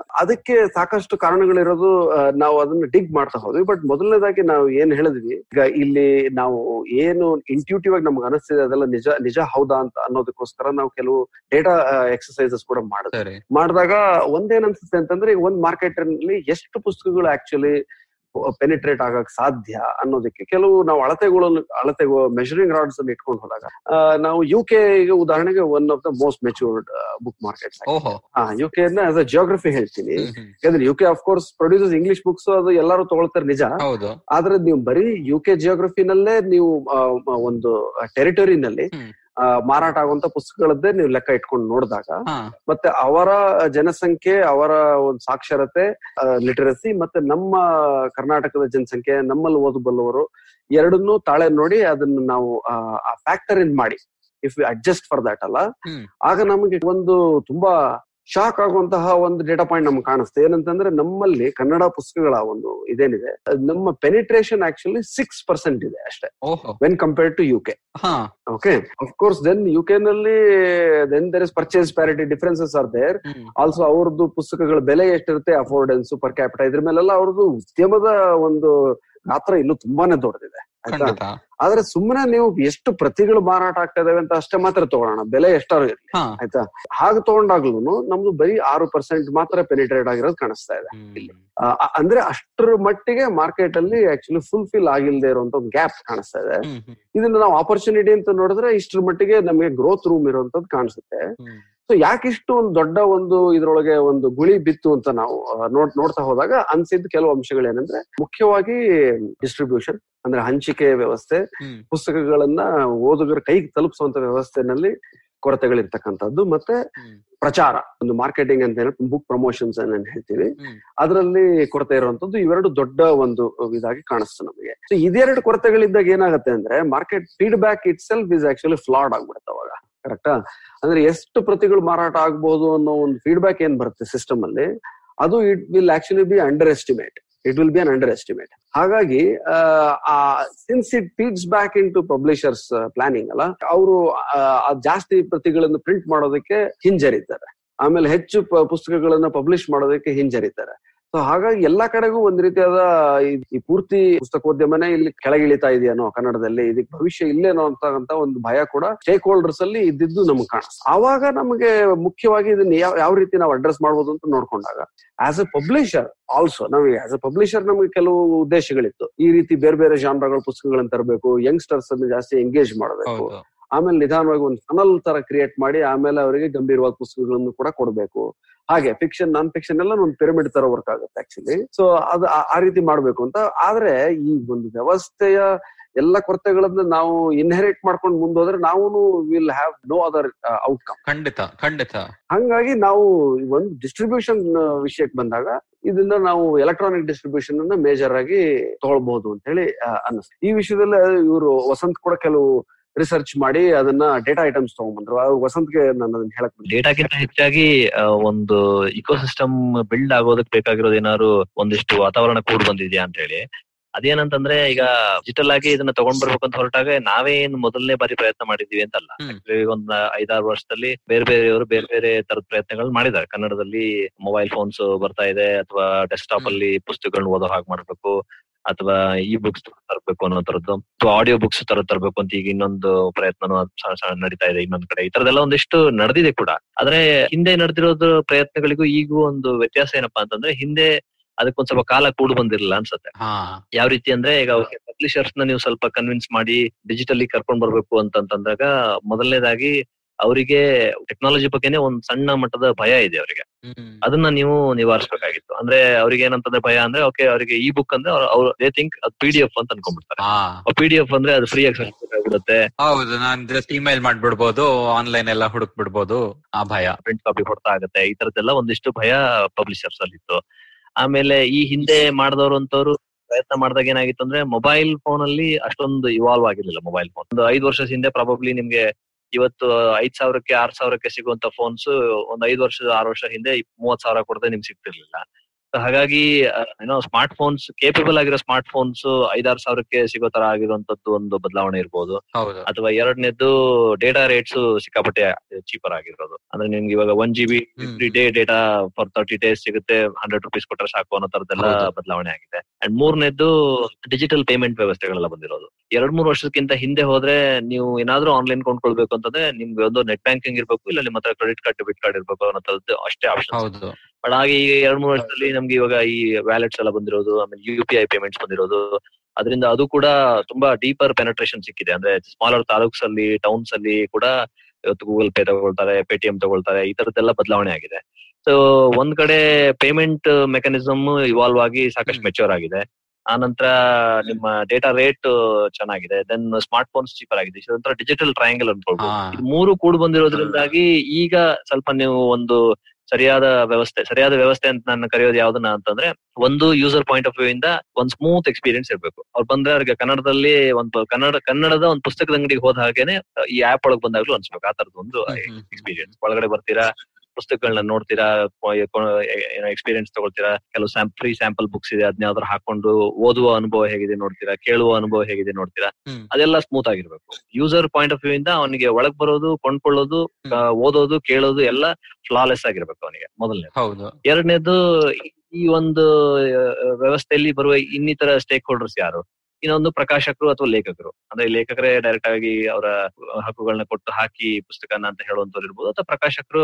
ಅದಕ್ಕೆ ಸಾಕಷ್ಟು ಕಾರಣಗಳಿರೋದು. ನಾವು ಅದನ್ನ ಡಿಗ್ ಮಾಡ್ತಾ ಹೋದ್ವಿ. ಬಟ್ ಮೊದಲನೇದಾಗಿ ನಾವು ಏನ್ ಹೇಳಿದ್ವಿ, ಈಗ ಇಲ್ಲಿ ನಾವು ಏನು ಇಂಟ್ಯೂಟಿವ್ ಆಗಿ ನಮ್ಗೆ ಅನಿಸ್ತಿದೆ ಅದೆಲ್ಲ ನಿಜ ನಿಜ ಹೌದಾ ಅಂತ ಅನ್ನೋದಕ್ಕೋಸ್ಕರ ನಾವು ಕೆಲವು ಡೇಟಾ ಎಕ್ಸರ್ಸೈಸಸ್ ಕೂಡ ಮಾಡಿದ್ವಿ. ಮಾಡಿದಾಗ ಒಂದೇನ್ ಅನ್ಸುತ್ತೆ ಅಂತಂದ್ರೆ, ಒಂದ್ ಮಾರ್ಕೆಟ್ ಅಲ್ಲಿ ಎಷ್ಟು ಪುಸ್ತಕಗಳು ಆಕ್ಚುಲಿ ಪೆನಿಟ್ರೇಟ್ ಆಗಕ್ ಸಾಧ್ಯ ಅನ್ನೋದಕ್ಕೆ ಕೆಲವು ನಾವು ಅಳತೆಗಳನ್ನು ಅಳತೆ ಮೆಷರಿಂಗ್ ರಾಡ್ಸ್ ಅನ್ನು ಇಟ್ಕೊಂಡು ಹೋದಾಗ, ನಾವು ಯು ಕೆ ಉದಾಹರಣೆಗೆ one of the most matured book markets. U K as a geography ಹೇಳ್ತೀನಿ, ಯಾಕಂದ್ರೆ U K of course produces English books, ಅದು ಎಲ್ಲರೂ ತಗೊಳ್ತಾರೆ ನಿಜ. ಆದ್ರೆ ನೀವು ಬರೀ ಯು ಕೆ ಜಿಯೋಗ್ರಫಿನಲ್ಲೇ ನೀವು ಒಂದು ಟೆರಿಟರಿನಲ್ಲಿ ಮಾರಾಟ ಆಗುವಂತ ಪುಸ್ತಕಗಳದ್ದೇ ನೀವು ಲೆಕ್ಕ ಇಟ್ಕೊಂಡು ನೋಡಿದಾಗ, ಮತ್ತೆ ಅವರ ಜನಸಂಖ್ಯೆ, ಅವರ ಒಂದು ಸಾಕ್ಷರತೆ, ಲಿಟರಸಿ, ಮತ್ತೆ ನಮ್ಮ ಕರ್ನಾಟಕದ ಜನಸಂಖ್ಯೆ, ನಮ್ಮಲ್ಲಿ ಓದಬಲ್ಲವರು ಎರಡನ್ನೂ ತಾಳೆ ನೋಡಿ ಅದನ್ನ ನಾವು ಫ್ಯಾಕ್ಟರ್ ಇನ್ ಮಾಡಿ if you adjust for that ಅಲ್ಲ, ಆಗ ನಮಗೆ ಒಂದು ತುಂಬಾ ಶಾಕ್ ಆಗುವಂತಹ ಒಂದು ಡೇಟಾ ಪಾಯಿಂಟ್ ನಮ್ಗೆ ಕಾಣಿಸ್ತೆ. ಏನಂತಂದ್ರೆ, ನಮ್ಮಲ್ಲಿ ಕನ್ನಡ ಪುಸ್ತಕಗಳ ಒಂದು ಇದೇನಿದೆ, ನಮ್ಮ ಪೆನಿಟ್ರೇಷನ್ ಆಕ್ಚುಲಿ ಸಿಕ್ಸ್ ಪರ್ಸೆಂಟ್ ಇದೆ ಅಷ್ಟೇ when compared to U K. Okay, of course then U K ನಲ್ಲಿ then there is purchase parity differences are there. Also ಅವ್ರದ್ದು ಪುಸ್ತಕಗಳ ಬೆಲೆ ಎಷ್ಟಿರುತ್ತೆ, ಅಫೋರ್ಡೆನ್ಸ್, ಪರ್ ಕ್ಯಾಪಿಟಲ್, ಇದ್ರ ಮೇಲೆಲ್ಲ ಅವ್ರದ್ದು ಉದ್ಯಮದ ಒಂದು ಗಾತ್ರ ಇನ್ನೂ ತುಂಬಾನೇ ದೊಡ್ಡದಿದೆ. ಆಯ್ತಾ, ಆದ್ರೆ ಸುಮ್ಮನೆ ನೀವು ಎಷ್ಟು ಪ್ರತಿಗಳು ಮಾರಾಟ ಆಗ್ತಾ ಇದಾವೆ ಅಂತ ಅಷ್ಟೇ ಮಾತ್ರ ತಗೊಳ್ಳೋಣ, ಬೆಲೆ ಎಷ್ಟಾರು ಇರಲಿ. ಆಯ್ತಾ, ಹಾಗೆ ತಗೊಂಡಾಗ್ಲೂ ನಮ್ದು ಬರೀ ಆರು ಪರ್ಸೆಂಟ್ ಮಾತ್ರ ಪೆನಿಟ್ರೇಟ್ ಆಗಿರೋದು ಕಾಣಿಸ್ತಾ ಇದೆ ಇಲ್ಲಿ. ಅಂದ್ರೆ ಅಷ್ಟರ ಮಟ್ಟಿಗೆ ಮಾರ್ಕೆಟ್ ಅಲ್ಲಿ ಆಕ್ಚುಲಿ ಫುಲ್ಫಿಲ್ ಆಗಿಲ್ಲದೆ ಇರುವಂತ ಒಂದು ಗ್ಯಾಪ್ ಕಾಣಿಸ್ತಾ ಇದೆ. ಇದನ್ನ ನಾವು ಆಪರ್ಚುನಿಟಿ ಅಂತ ನೋಡಿದ್ರೆ ಇಷ್ಟರ ಮಟ್ಟಿಗೆ ನಮಗೆ ಗ್ರೋತ್ ರೂಮ್ ಇರುವಂತದ್ದು ಕಾಣಿಸುತ್ತೆ. ಸೊ ಯಾಕಿಷ್ಟು ಒಂದು ದೊಡ್ಡ ಒಂದು ಇದ್ರೊಳಗೆ ಒಂದು ಗುಳಿ ಬಿತ್ತು ಅಂತ ನಾವು ನೋಡ್ ನೋಡ್ತಾ ಹೋದಾಗ ಅನ್ಸಿದ್ ಕೆಲವು ಅಂಶಗಳೇನಂದ್ರೆ, ಮುಖ್ಯವಾಗಿ ಡಿಸ್ಟ್ರಿಬ್ಯೂಷನ್ ಅಂದ್ರೆ ಹಂಚಿಕೆ ವ್ಯವಸ್ಥೆ, ಪುಸ್ತಕಗಳನ್ನ ಓದುಗರ ಕೈಗೆ ತಲುಪಿಸುವಂತ ವ್ಯವಸ್ಥೆನಲ್ಲಿ ಕೊರತೆಗಳಿರ್ತಕ್ಕಂಥದ್ದು, ಮತ್ತೆ ಪ್ರಚಾರ, ಒಂದು ಮಾರ್ಕೆಟಿಂಗ್ ಅಂತ ಹೇಳಿ ಬುಕ್ ಪ್ರಮೋಷನ್ಸ್ ಏನ್ ಹೇಳ್ತೀವಿ ಅದರಲ್ಲಿ ಕೊರತೆ ಇರುವಂತದ್ದು, ಇವೆರಡು ದೊಡ್ಡ ಒಂದು ಇದಾಗಿ ಕಾಣಿಸ್ತು ನಮಗೆ. ಸೊ ಇದೆರಡು ಕೊರತೆಗಳಿದ್ದಾಗ ಏನಾಗುತ್ತೆ ಅಂದ್ರೆ, market feedback itself is actually flawed ಆಗ್ಬಿಡುತ್ತೆ ಅವಾಗ. ಕರೆಕ್ಟಾ? ಅಂದ್ರೆ ಎಷ್ಟು ಪ್ರತಿಗಳು ಮಾರಾಟ ಆಗ್ಬಹುದು ಅನ್ನೋ ಒಂದು ಫೀಡ್ಬ್ಯಾಕ್ ಏನ್ ಬರುತ್ತೆ ಸಿಸ್ಟಮ್ ಅಲ್ಲಿ, ಅದು it will actually be underestimate. It will be an underestimate. ಹಾಗಾಗಿ since it feeds back into publishers planning ಅಲ್ಲ, ಅವರು ಜಾಸ್ತಿ ಪ್ರತಿಗಳನ್ನು ಪ್ರಿಂಟ್ ಮಾಡೋದಕ್ಕೆ ಹಿಂಜರಿತಾರೆ, ಆಮೇಲೆ ಹೆಚ್ಚು ಪುಸ್ತಕಗಳನ್ನ ಪಬ್ಲಿಷ್ ಮಾಡೋದಕ್ಕೆ ಹಿಂಜರಿತಾರೆ. ಸೊ ಹಾಗಾಗಿ ಎಲ್ಲಾ ಕಡೆಗೂ ಒಂದ್ ರೀತಿಯಾದ ಈ ಪೂರ್ತಿ ಪುಸ್ತಕೋದ್ಯಮನೇ ಇಲ್ಲಿ ಕೆಳಗಿಳಿತಾ ಇದೆಯೇನೋ ಕನ್ನಡದಲ್ಲಿ, ಇದಕ್ಕೆ ಭವಿಷ್ಯ ಇಲ್ಲೇನೋ ಅಂತ ಒಂದು ಭಯ ಕೂಡ ಸ್ಟೇಕ್ ಹೋಲ್ಡರ್ಸ್ ಅಲ್ಲಿ ಇದ್ದಿದ್ದು ನಮ್ಗೆ ಕಾಣಿಸ್ತು. ಆವಾಗ ನಮಗೆ ಮುಖ್ಯವಾಗಿ ಇದನ್ನ ಯಾವ ಯಾವ ರೀತಿ ನಾವು ಅಡ್ರೆಸ್ ಮಾಡ್ಬೋದು ಅಂತ ನೋಡ್ಕೊಂಡಾಗ, ಆಸ್ ಎ ಪಬ್ಲಿಷರ್ ಆಲ್ಸೋ ನಮಗೆ ಆಸ್ ಎ ಪಬ್ಲಿಷರ್ ನಮಗೆ ಕೆಲವು ಉದ್ದೇಶಗಳಿತ್ತು. ಈ ರೀತಿ ಬೇರೆ ಬೇರೆ ಜಾನ್ರಗಳ ಪುಸ್ತಕಗಳನ್ನ ತರಬೇಕು, ಯಂಗ್ಸ್ಟರ್ಸ್ ಅನ್ನು ಜಾಸ್ತಿ ಎಂಗೇಜ್ ಮಾಡಬೇಕು, ಆಮೇಲೆ ನಿಧಾನವಾಗಿ ಒಂದು ಫನಲ್ ತರ ಕ್ರಿಯೇಟ್ ಮಾಡಿ ಆಮೇಲೆ ಅವರಿಗೆ ಗಂಭೀರವಾದ ಪುಸ್ತಕಗಳನ್ನು ಕೂಡ ಕೊಡಬೇಕು. ಹಾಗೆ ಫಿಕ್ಷನ್, ನಾನ್ ಫಿಕ್ಷನ್ ಎಲ್ಲ ಒಂದು ಪಿರಮಿಡ್ ತರ ವರ್ಕ್ ಆಗುತ್ತೆ ಆಕ್ಚುಲಿ. ಸೊ ಅದು ಆ ರೀತಿ ಮಾಡ್ಬೇಕು ಅಂತ. ಆದ್ರೆ ಈ ಒಂದು ವ್ಯವಸ್ಥೆಯ ಎಲ್ಲ ಕೊರತೆಗಳನ್ನ ನಾವು ಇನ್ಹೆರಿಟ್ ಮಾಡ್ಕೊಂಡು ಮುಂದೋದ್ರೆ ನಾವು will have no other outcome. ಖಂಡಿತ ಖಂಡಿತ. ಹಂಗಾಗಿ ನಾವು ಒಂದು ಡಿಸ್ಟ್ರಿಬ್ಯೂಷನ್ ವಿಷಯಕ್ಕೆ ಬಂದಾಗ ಇದನ್ನ ನಾವು ಎಲೆಕ್ಟ್ರಾನಿಕ್ ಡಿಸ್ಟ್ರಿಬ್ಯೂಷನ್ ಅನ್ನ ಮೇಜರ್ ಆಗಿ ತಗೊಳ್ಬಹುದು ಅಂತ ಹೇಳಿ ಅನ್ನಿಸ್ತು. ಈ ವಿಷಯದಲ್ಲಿ ಇವರು ವಸಂತ್ ಕೂಡ ಕೆಲವು ರಿಸರ್ಚ್ ಮಾಡಿ ಅದನ್ನ ಡೇಟಾ ಐಟಮ್ಸ್ ತಗೊಂಡ್ಬಂದ್ರು. ವಸಂತ್ಗೆ ನಾನು ಅದನ್ನ ಹೇಳಕ್ ಡೇಟಾಗಿಂತ ಹೆಚ್ಚಾಗಿ ಒಂದು ಇಕೋಸಿಸ್ಟಮ್ ಬಿಲ್ಡ್ ಆಗೋದಕ್ಕೆ ಬೇಕಾಗಿರೋದು ಏನಾದ್ರು ಒಂದಿಷ್ಟು ವಾತಾವರಣ ಕೂಡ್ ಬಂದಿದ್ಯಾ ಅಂತ ಹೇಳಿ. ಅದೇನಂತಂದ್ರೆ, ಈಗ ಡಿಜಿಟಲ್ ಆಗಿ ಇದನ್ನ ತಗೊಂಡ್ ಬರ್ಬೇಕಂತ ಹೊರಟಾಗ ನಾವೇ ಏನ್ ಮೊದಲನೇ ಬಾರಿ ಪ್ರಯತ್ನ ಮಾಡಿದೀವಿ ಅಂತಲ್ಲ. ಒಂದ್ ಐದಾರು ವರ್ಷದಲ್ಲಿ ಬೇರೆ ಬೇರೆಯವರು ಬೇರೆ ಬೇರೆ ತರದ ಪ್ರಯತ್ನಗಳು ಮಾಡಿದ್ದಾರೆ. ಕನ್ನಡದಲ್ಲಿ ಮೊಬೈಲ್ ಫೋನ್ಸ್ ಬರ್ತಾ ಇದೆ, ಅಥವಾ ಡೆಸ್ಕ್ಟಾಪ್ ಅಲ್ಲಿ ಪುಸ್ತಕಗಳನ್ನ ಓದೋ ಹಾಗೆ ಮಾಡ್ಬೇಕು, ಅಥವಾ ಇ ಬುಕ್ಸ್ ತರಬೇಕು ಅನ್ನೋ ತರದ್ದು, ಅಥವಾ ಆಡಿಯೋ ಬುಕ್ಸ್ ತರ ತರಬೇಕು ಅಂತ ಈಗ ಇನ್ನೊಂದು ಪ್ರಯತ್ನನೂ ನಡೀತಾ ಇದೆ ಇನ್ನೊಂದ್ ಕಡೆ. ಈ ತರದೆಲ್ಲ ಒಂದಿಷ್ಟು ನಡೆದಿದೆ ಕೂಡ. ಆದ್ರೆ ಹಿಂದೆ ನಡೆದಿರೋದ್ರ ಪ್ರಯತ್ನಗಳಿಗೂ ಈಗೂ ಒಂದು ವ್ಯತ್ಯಾಸ ಏನಪ್ಪಾ ಅಂತಂದ್ರೆ, ಹಿಂದೆ ಅದಕ್ಕೊಂದ್ ಸ್ವಲ್ಪ ಕಾಲ ಕೂಡು ಬಂದಿರಲಿಲ್ಲ ಅನ್ಸುತ್ತೆ. ಯಾವ ರೀತಿ ಅಂದ್ರೆ, ಈಗ ಪಬ್ಲಿಷರ್ಸ್ ನ ನೀವು ಸ್ವಲ್ಪ ಕನ್ವಿನ್ಸ್ ಮಾಡಿ ಡಿಜಿಟಲಿ ಕರ್ಕೊಂಡ್ ಬರ್ಬೇಕು ಅಂತಂದಾಗ, ಮೊದಲನೇದಾಗಿ ಅವರಿಗೆ ಟೆಕ್ನಾಲಜಿ ಬಗ್ಗೆನೆ ಒಂದ್ ಸಣ್ಣ ಮಟ್ಟದ ಭಯ ಇದೆ ಅವರಿಗೆ. ಅದನ್ನ ನೀವು ನಿವಾರಿಸಬೇಕಾಗಿತ್ತು. ಅಂದ್ರೆ ಅವ್ರಿಗೆ ಏನಂತಂದ್ರೆ ಭಯ ಅಂದ್ರೆ, ಓಕೆ ಅವರಿಗೆ ಈ ಬುಕ್ ಅಂದ್ರೆ ಅವ್ರು ದೇ ಥಿಂಕ್ ಅದು ಪಿ ಡಿ ಎಫ್ ಅಂತ ಅನ್ಕೊಂಡ್ಬಿಡ್ತಾರೆ. ಪಿ ಡಿ ಎಫ್ ಅಂದ್ರೆ ಅದು ಫ್ರೀ ಆಗಿ ಆಗಿರುತ್ತೆ. ಹೌದು, ನಾನ್ ಜಸ್ಟ್ ಇಮೇಲ್ ಮಾಡ್ಬಿಡ್ಬೋದು, ಆನ್ಲೈನ್ ಎಲ್ಲ ಹುಡುಕ್ ಬಿಡ್ಬೋದು, ಆ ಭಯ. ಪ್ರಿಂಟ್ ಕಾಪಿ ಕೊಡ್ತಾ ಆಗುತ್ತೆ, ಈ ತರದ್ದೆಲ್ಲ ಒಂದಿಷ್ಟು ಭಯ ಪಬ್ಲಿಷರ್ಸ್ ಅಲ್ಲಿ ಇತ್ತು. ಆಮೇಲೆ ಈ ಹಿಂದೆ ಮಾಡಿದವರು ಅಂತವ್ರು ಪ್ರಯತ್ನ ಮಾಡಿದಾಗ ಏನಾಗಿತ್ತು ಅಂದ್ರೆ, ಮೊಬೈಲ್ ಫೋನ್ ಅಲ್ಲಿ ಅಷ್ಟೊಂದು ಇವಾಲ್ವ್ ಆಗಿರ್ಲಿಲ್ಲ. ಮೊಬೈಲ್ ಫೋನ್ ಒಂದು ಐದು ವರ್ಷದ ಹಿಂದೆ ಪ್ರಾಬಬ್ಲಿ ನಿಮ್ಗೆ ಇವತ್ತು ಐದ್ ಸಾವಿರಕ್ಕೆ ಆರ್ ಸಾವಿರಕ್ಕೆ ಸಿಗುವಂತ ಫೋನ್ಸ್ ಒಂದ್ ಐದು ವರ್ಷದ ಆರು ವರ್ಷ ಹಿಂದೆ ಮೂವತ್ ಸಾವಿರ ಕೊಡದೆ ನಿಮ್ಗೆ ಸಿಗ್ತಿರ್ಲಿಲ್ಲ. ಹಾಗಾಗಿ ಏನೋ ಸ್ಮಾರ್ಟ್ ಫೋನ್ಸ್ ಕೇಪಬಲ್ ಆಗಿರೋ ಸ್ಮಾರ್ಟ್ ಫೋನ್ಸ್ ಐದಾರು ಸಾವಿರಕ್ಕೆ ಸಿಗೋ ತರ ಆಗಿರುವಂತದ್ದು ಒಂದು ಬದಲಾವಣೆ ಇರ್ಬೋದು. ಅಥವಾ ಎರಡನೇದ್ದು ಡೇಟಾ ರೇಟ್ಸ್ ಸಿಕ್ಕಾಪಟ್ಟೆ ಚೀಪರ್ ಆಗಿರೋದು. ಅಂದ್ರೆ ನಿಮ್ಗೆ ಇವಾಗ one G B every day data for thirty days ಸಿಗುತ್ತೆ, ಹಂಡ್ರೆಡ್ ರುಪೀಸ್ ಕೊಟ್ಟರೆ ಸಾಕು ಅನ್ನೋ ತರದೆಲ್ಲ ಬದಲಾವಣೆ ಆಗಿದೆ. ಅಂಡ್ ಮೂರನೇದ್ದು ಡಿಜಿಟಲ್ ಪೇಮೆಂಟ್ ವ್ಯವಸ್ಥೆಗಳೆಲ್ಲ ಬಂದಿರೋದು. ಎರಡ್ ಮೂರು ವರ್ಷಕ್ಕಿಂತ ಹಿಂದೆ ಹೋದ್ರೆ ನೀವು ಏನಾದ್ರೂ ಆನ್ಲೈನ್ ಕೊಂಡ್ಕೊಳ್ಬೇಕು ಅಂತಂದ್ರೆ ನಿಮ್ಗೆ ಒಂದು ನೆಟ್ ಬ್ಯಾಂಕಿಂಗ್ ಇರ್ಬೇಕು, ಇಲ್ಲ ನಿಮ್ಮ ಹತ್ರ ಕ್ರೆಡಿಟ್ ಕಾರ್ಡ್ ಡೆಬಿಟ್ ಕಾರ್ಡ್ ಇರ್ಬೇಕು ಅನ್ನೋ ತರದ್ದು ಅಷ್ಟೇ ಆಪ್ಷನ್. ಬಟ್ ಹಾಗೆ ಈಗ ಎರಡ್ ಮೂರು ವರ್ಷದಲ್ಲಿ ನಮ್ಗೆ ಇವಾಗ ಈ ವ್ಯಾಲೆಟ್ಸ್ ಎಲ್ಲ ಬಂದಿರೋದು, ಆಮೇಲೆ ಯು ಪಿ ಐ ಪೇಮೆಂಟ್ಸ್ ಬಂದಿರೋದು, ಅದರಿಂದ ಅದು ಕೂಡ ತುಂಬಾ ಡೀಪರ್ ಪೆನೆಟ್ರೇಷನ್ ಸಿಕ್ಕಿದೆ. ಅಂದ್ರೆ ಸ್ಮಾಲರ್ ತಾಲೂಕ್ಸ್ ಅಲ್ಲಿ, ಟೌನ್ಸ್ ಅಲ್ಲಿ ಕೂಡ ಇವತ್ತು ಗೂಗಲ್ ಪೇ ತಗೊಳ್ತಾರೆ, ಪೇಟಿಎಂ ತಗೊಳ್ತಾರೆ, ಈ ತರದ್ದೆಲ್ಲ ಬದಲಾವಣೆ ಆಗಿದೆ. ಸೊ ಒಂದ್ ಕಡೆ ಪೇಮೆಂಟ್ ಮೆಕಾನಿಸಮ್ ಇವಾಲ್ವ್ ಆಗಿ ಸಾಕಷ್ಟು ಮೆಚ್ಯೂರ್ ಆಗಿದೆ. ಆ ನಂತರ ನಿಮ್ಮ ಡೇಟಾ ರೇಟ್ ಚೆನ್ನಾಗಿದೆ, ದೆನ್ ಸ್ಮಾರ್ಟ್ ಫೋನ್ಸ್ ಚೀಪರ್ ಆಗಿದೆ. ಇದೊಂಥರ ಡಿಜಿಟಲ್ ಟ್ರಯಾಂಗಲ್ ಅನ್ಕೊಳ್ಬಹುದು. ಇದು ಮೂರು ಕೂಡ್ ಬಂದಿರೋದ್ರಿಂದಾಗಿ ಈಗ ಸ್ವಲ್ಪ ನೀವು ಒಂದು ಸರಿಯಾದ ವ್ಯವಸ್ಥೆ ಸರಿಯಾದ ವ್ಯವಸ್ಥೆ ಅಂತ ನಾನು ಕರೆಯೋದು ಯಾವ್ದನ್ನ ಅಂತಂದ್ರೆ, ಒಂದು ಯೂಸರ್ ಪಾಯಿಂಟ್ ಆಫ್ ವ್ಯೂ ಇಂದ ಒಂದ್ ಸ್ಮೂತ್ ಎಕ್ಸ್ಪೀರಿಯನ್ಸ್ ಇರ್ಬೇಕು. ಅವ್ರು ಬಂದ್ರೆ ಅವ್ರಿಗೆ ಕನ್ನಡದಲ್ಲಿ ಒಂದು ಕನ್ನಡ ಕನ್ನಡದ ಒಂದು ಪುಸ್ತಕದ ಅಂಗಡಿಗೆ ಹೋದ ಹಾಗೇನೆ ಈ ಆಪ್ ಒಳಗೆ ಬಂದಾಗ್ಲೂ ಅನ್ಸ್ಬೇಕು. ಆ ತರದ್ದು ಒಂದು ಎಕ್ಸ್ಪೀರಿಯನ್ಸ್. ಒಳಗಡೆ ಬರ್ತೀರಾ, ಪುಸ್ತಕಗಳನ್ನ ನೋಡ್ತೀರಾ, ಎಕ್ಸ್ಪೀರಿಯನ್ಸ್ ತಗೊಳ್ತೀರಾ, ಕೆಲವು ಫ್ರೀ ಸ್ಯಾಂಪಲ್ ಬುಕ್ಸ್ ಇದೆ, ಅದನ್ನ ಯಾವ್ದಾರು ಹಾಕೊಂಡು ಓದುವ ಅನುಭವ ಹೇಗಿದೆ ನೋಡ್ತೀರಾ, ಕೇಳುವ ಅನುಭವ ಹೇಗಿದೆ ನೋಡ್ತೀರಾ, ಅದೆಲ್ಲ ಸ್ಮೂತ್ ಆಗಿರ್ಬೇಕು. ಯೂಸರ್ ಪಾಯಿಂಟ್ ಆಫ್ ವ್ಯೂ ಇಂದ ಅವನಿಗೆ ಒಳಗ್ ಬರೋದು, ಕೊಂಡ್ಕೊಳ್ಳೋದು, ಓದೋದು, ಕೇಳೋದು ಎಲ್ಲ ಫ್ಲಾಲೆಸ್ ಆಗಿರ್ಬೇಕು ಅವನಿಗೆ, ಮೊದಲನೇದು. ಎರಡನೇದು, ಈ ಒಂದು ವ್ಯವಸ್ಥೆಯಲ್ಲಿ ಬರುವ ಇನ್ನಿತರ ಸ್ಟೇಕ್ ಹೋಲ್ಡರ್ಸ್ ಯಾರು? ಇನ್ನೊಂದು ಪ್ರಕಾಶಕರು ಅಥವಾ ಲೇಖಕರು. ಅಂದ್ರೆ ಲೇಖಕರೇ ಡೈರೆಕ್ಟ್ ಆಗಿ ಅವರ ಹಕ್ಕುಗಳನ್ನ ಕೊಟ್ಟು ಹಾಕಿ ಪುಸ್ತಕನ ಅಂತ ಹೇಳುವಂತವ್ರು ಇರ್ಬೋದು, ಅಥವಾ ಪ್ರಕಾಶಕರು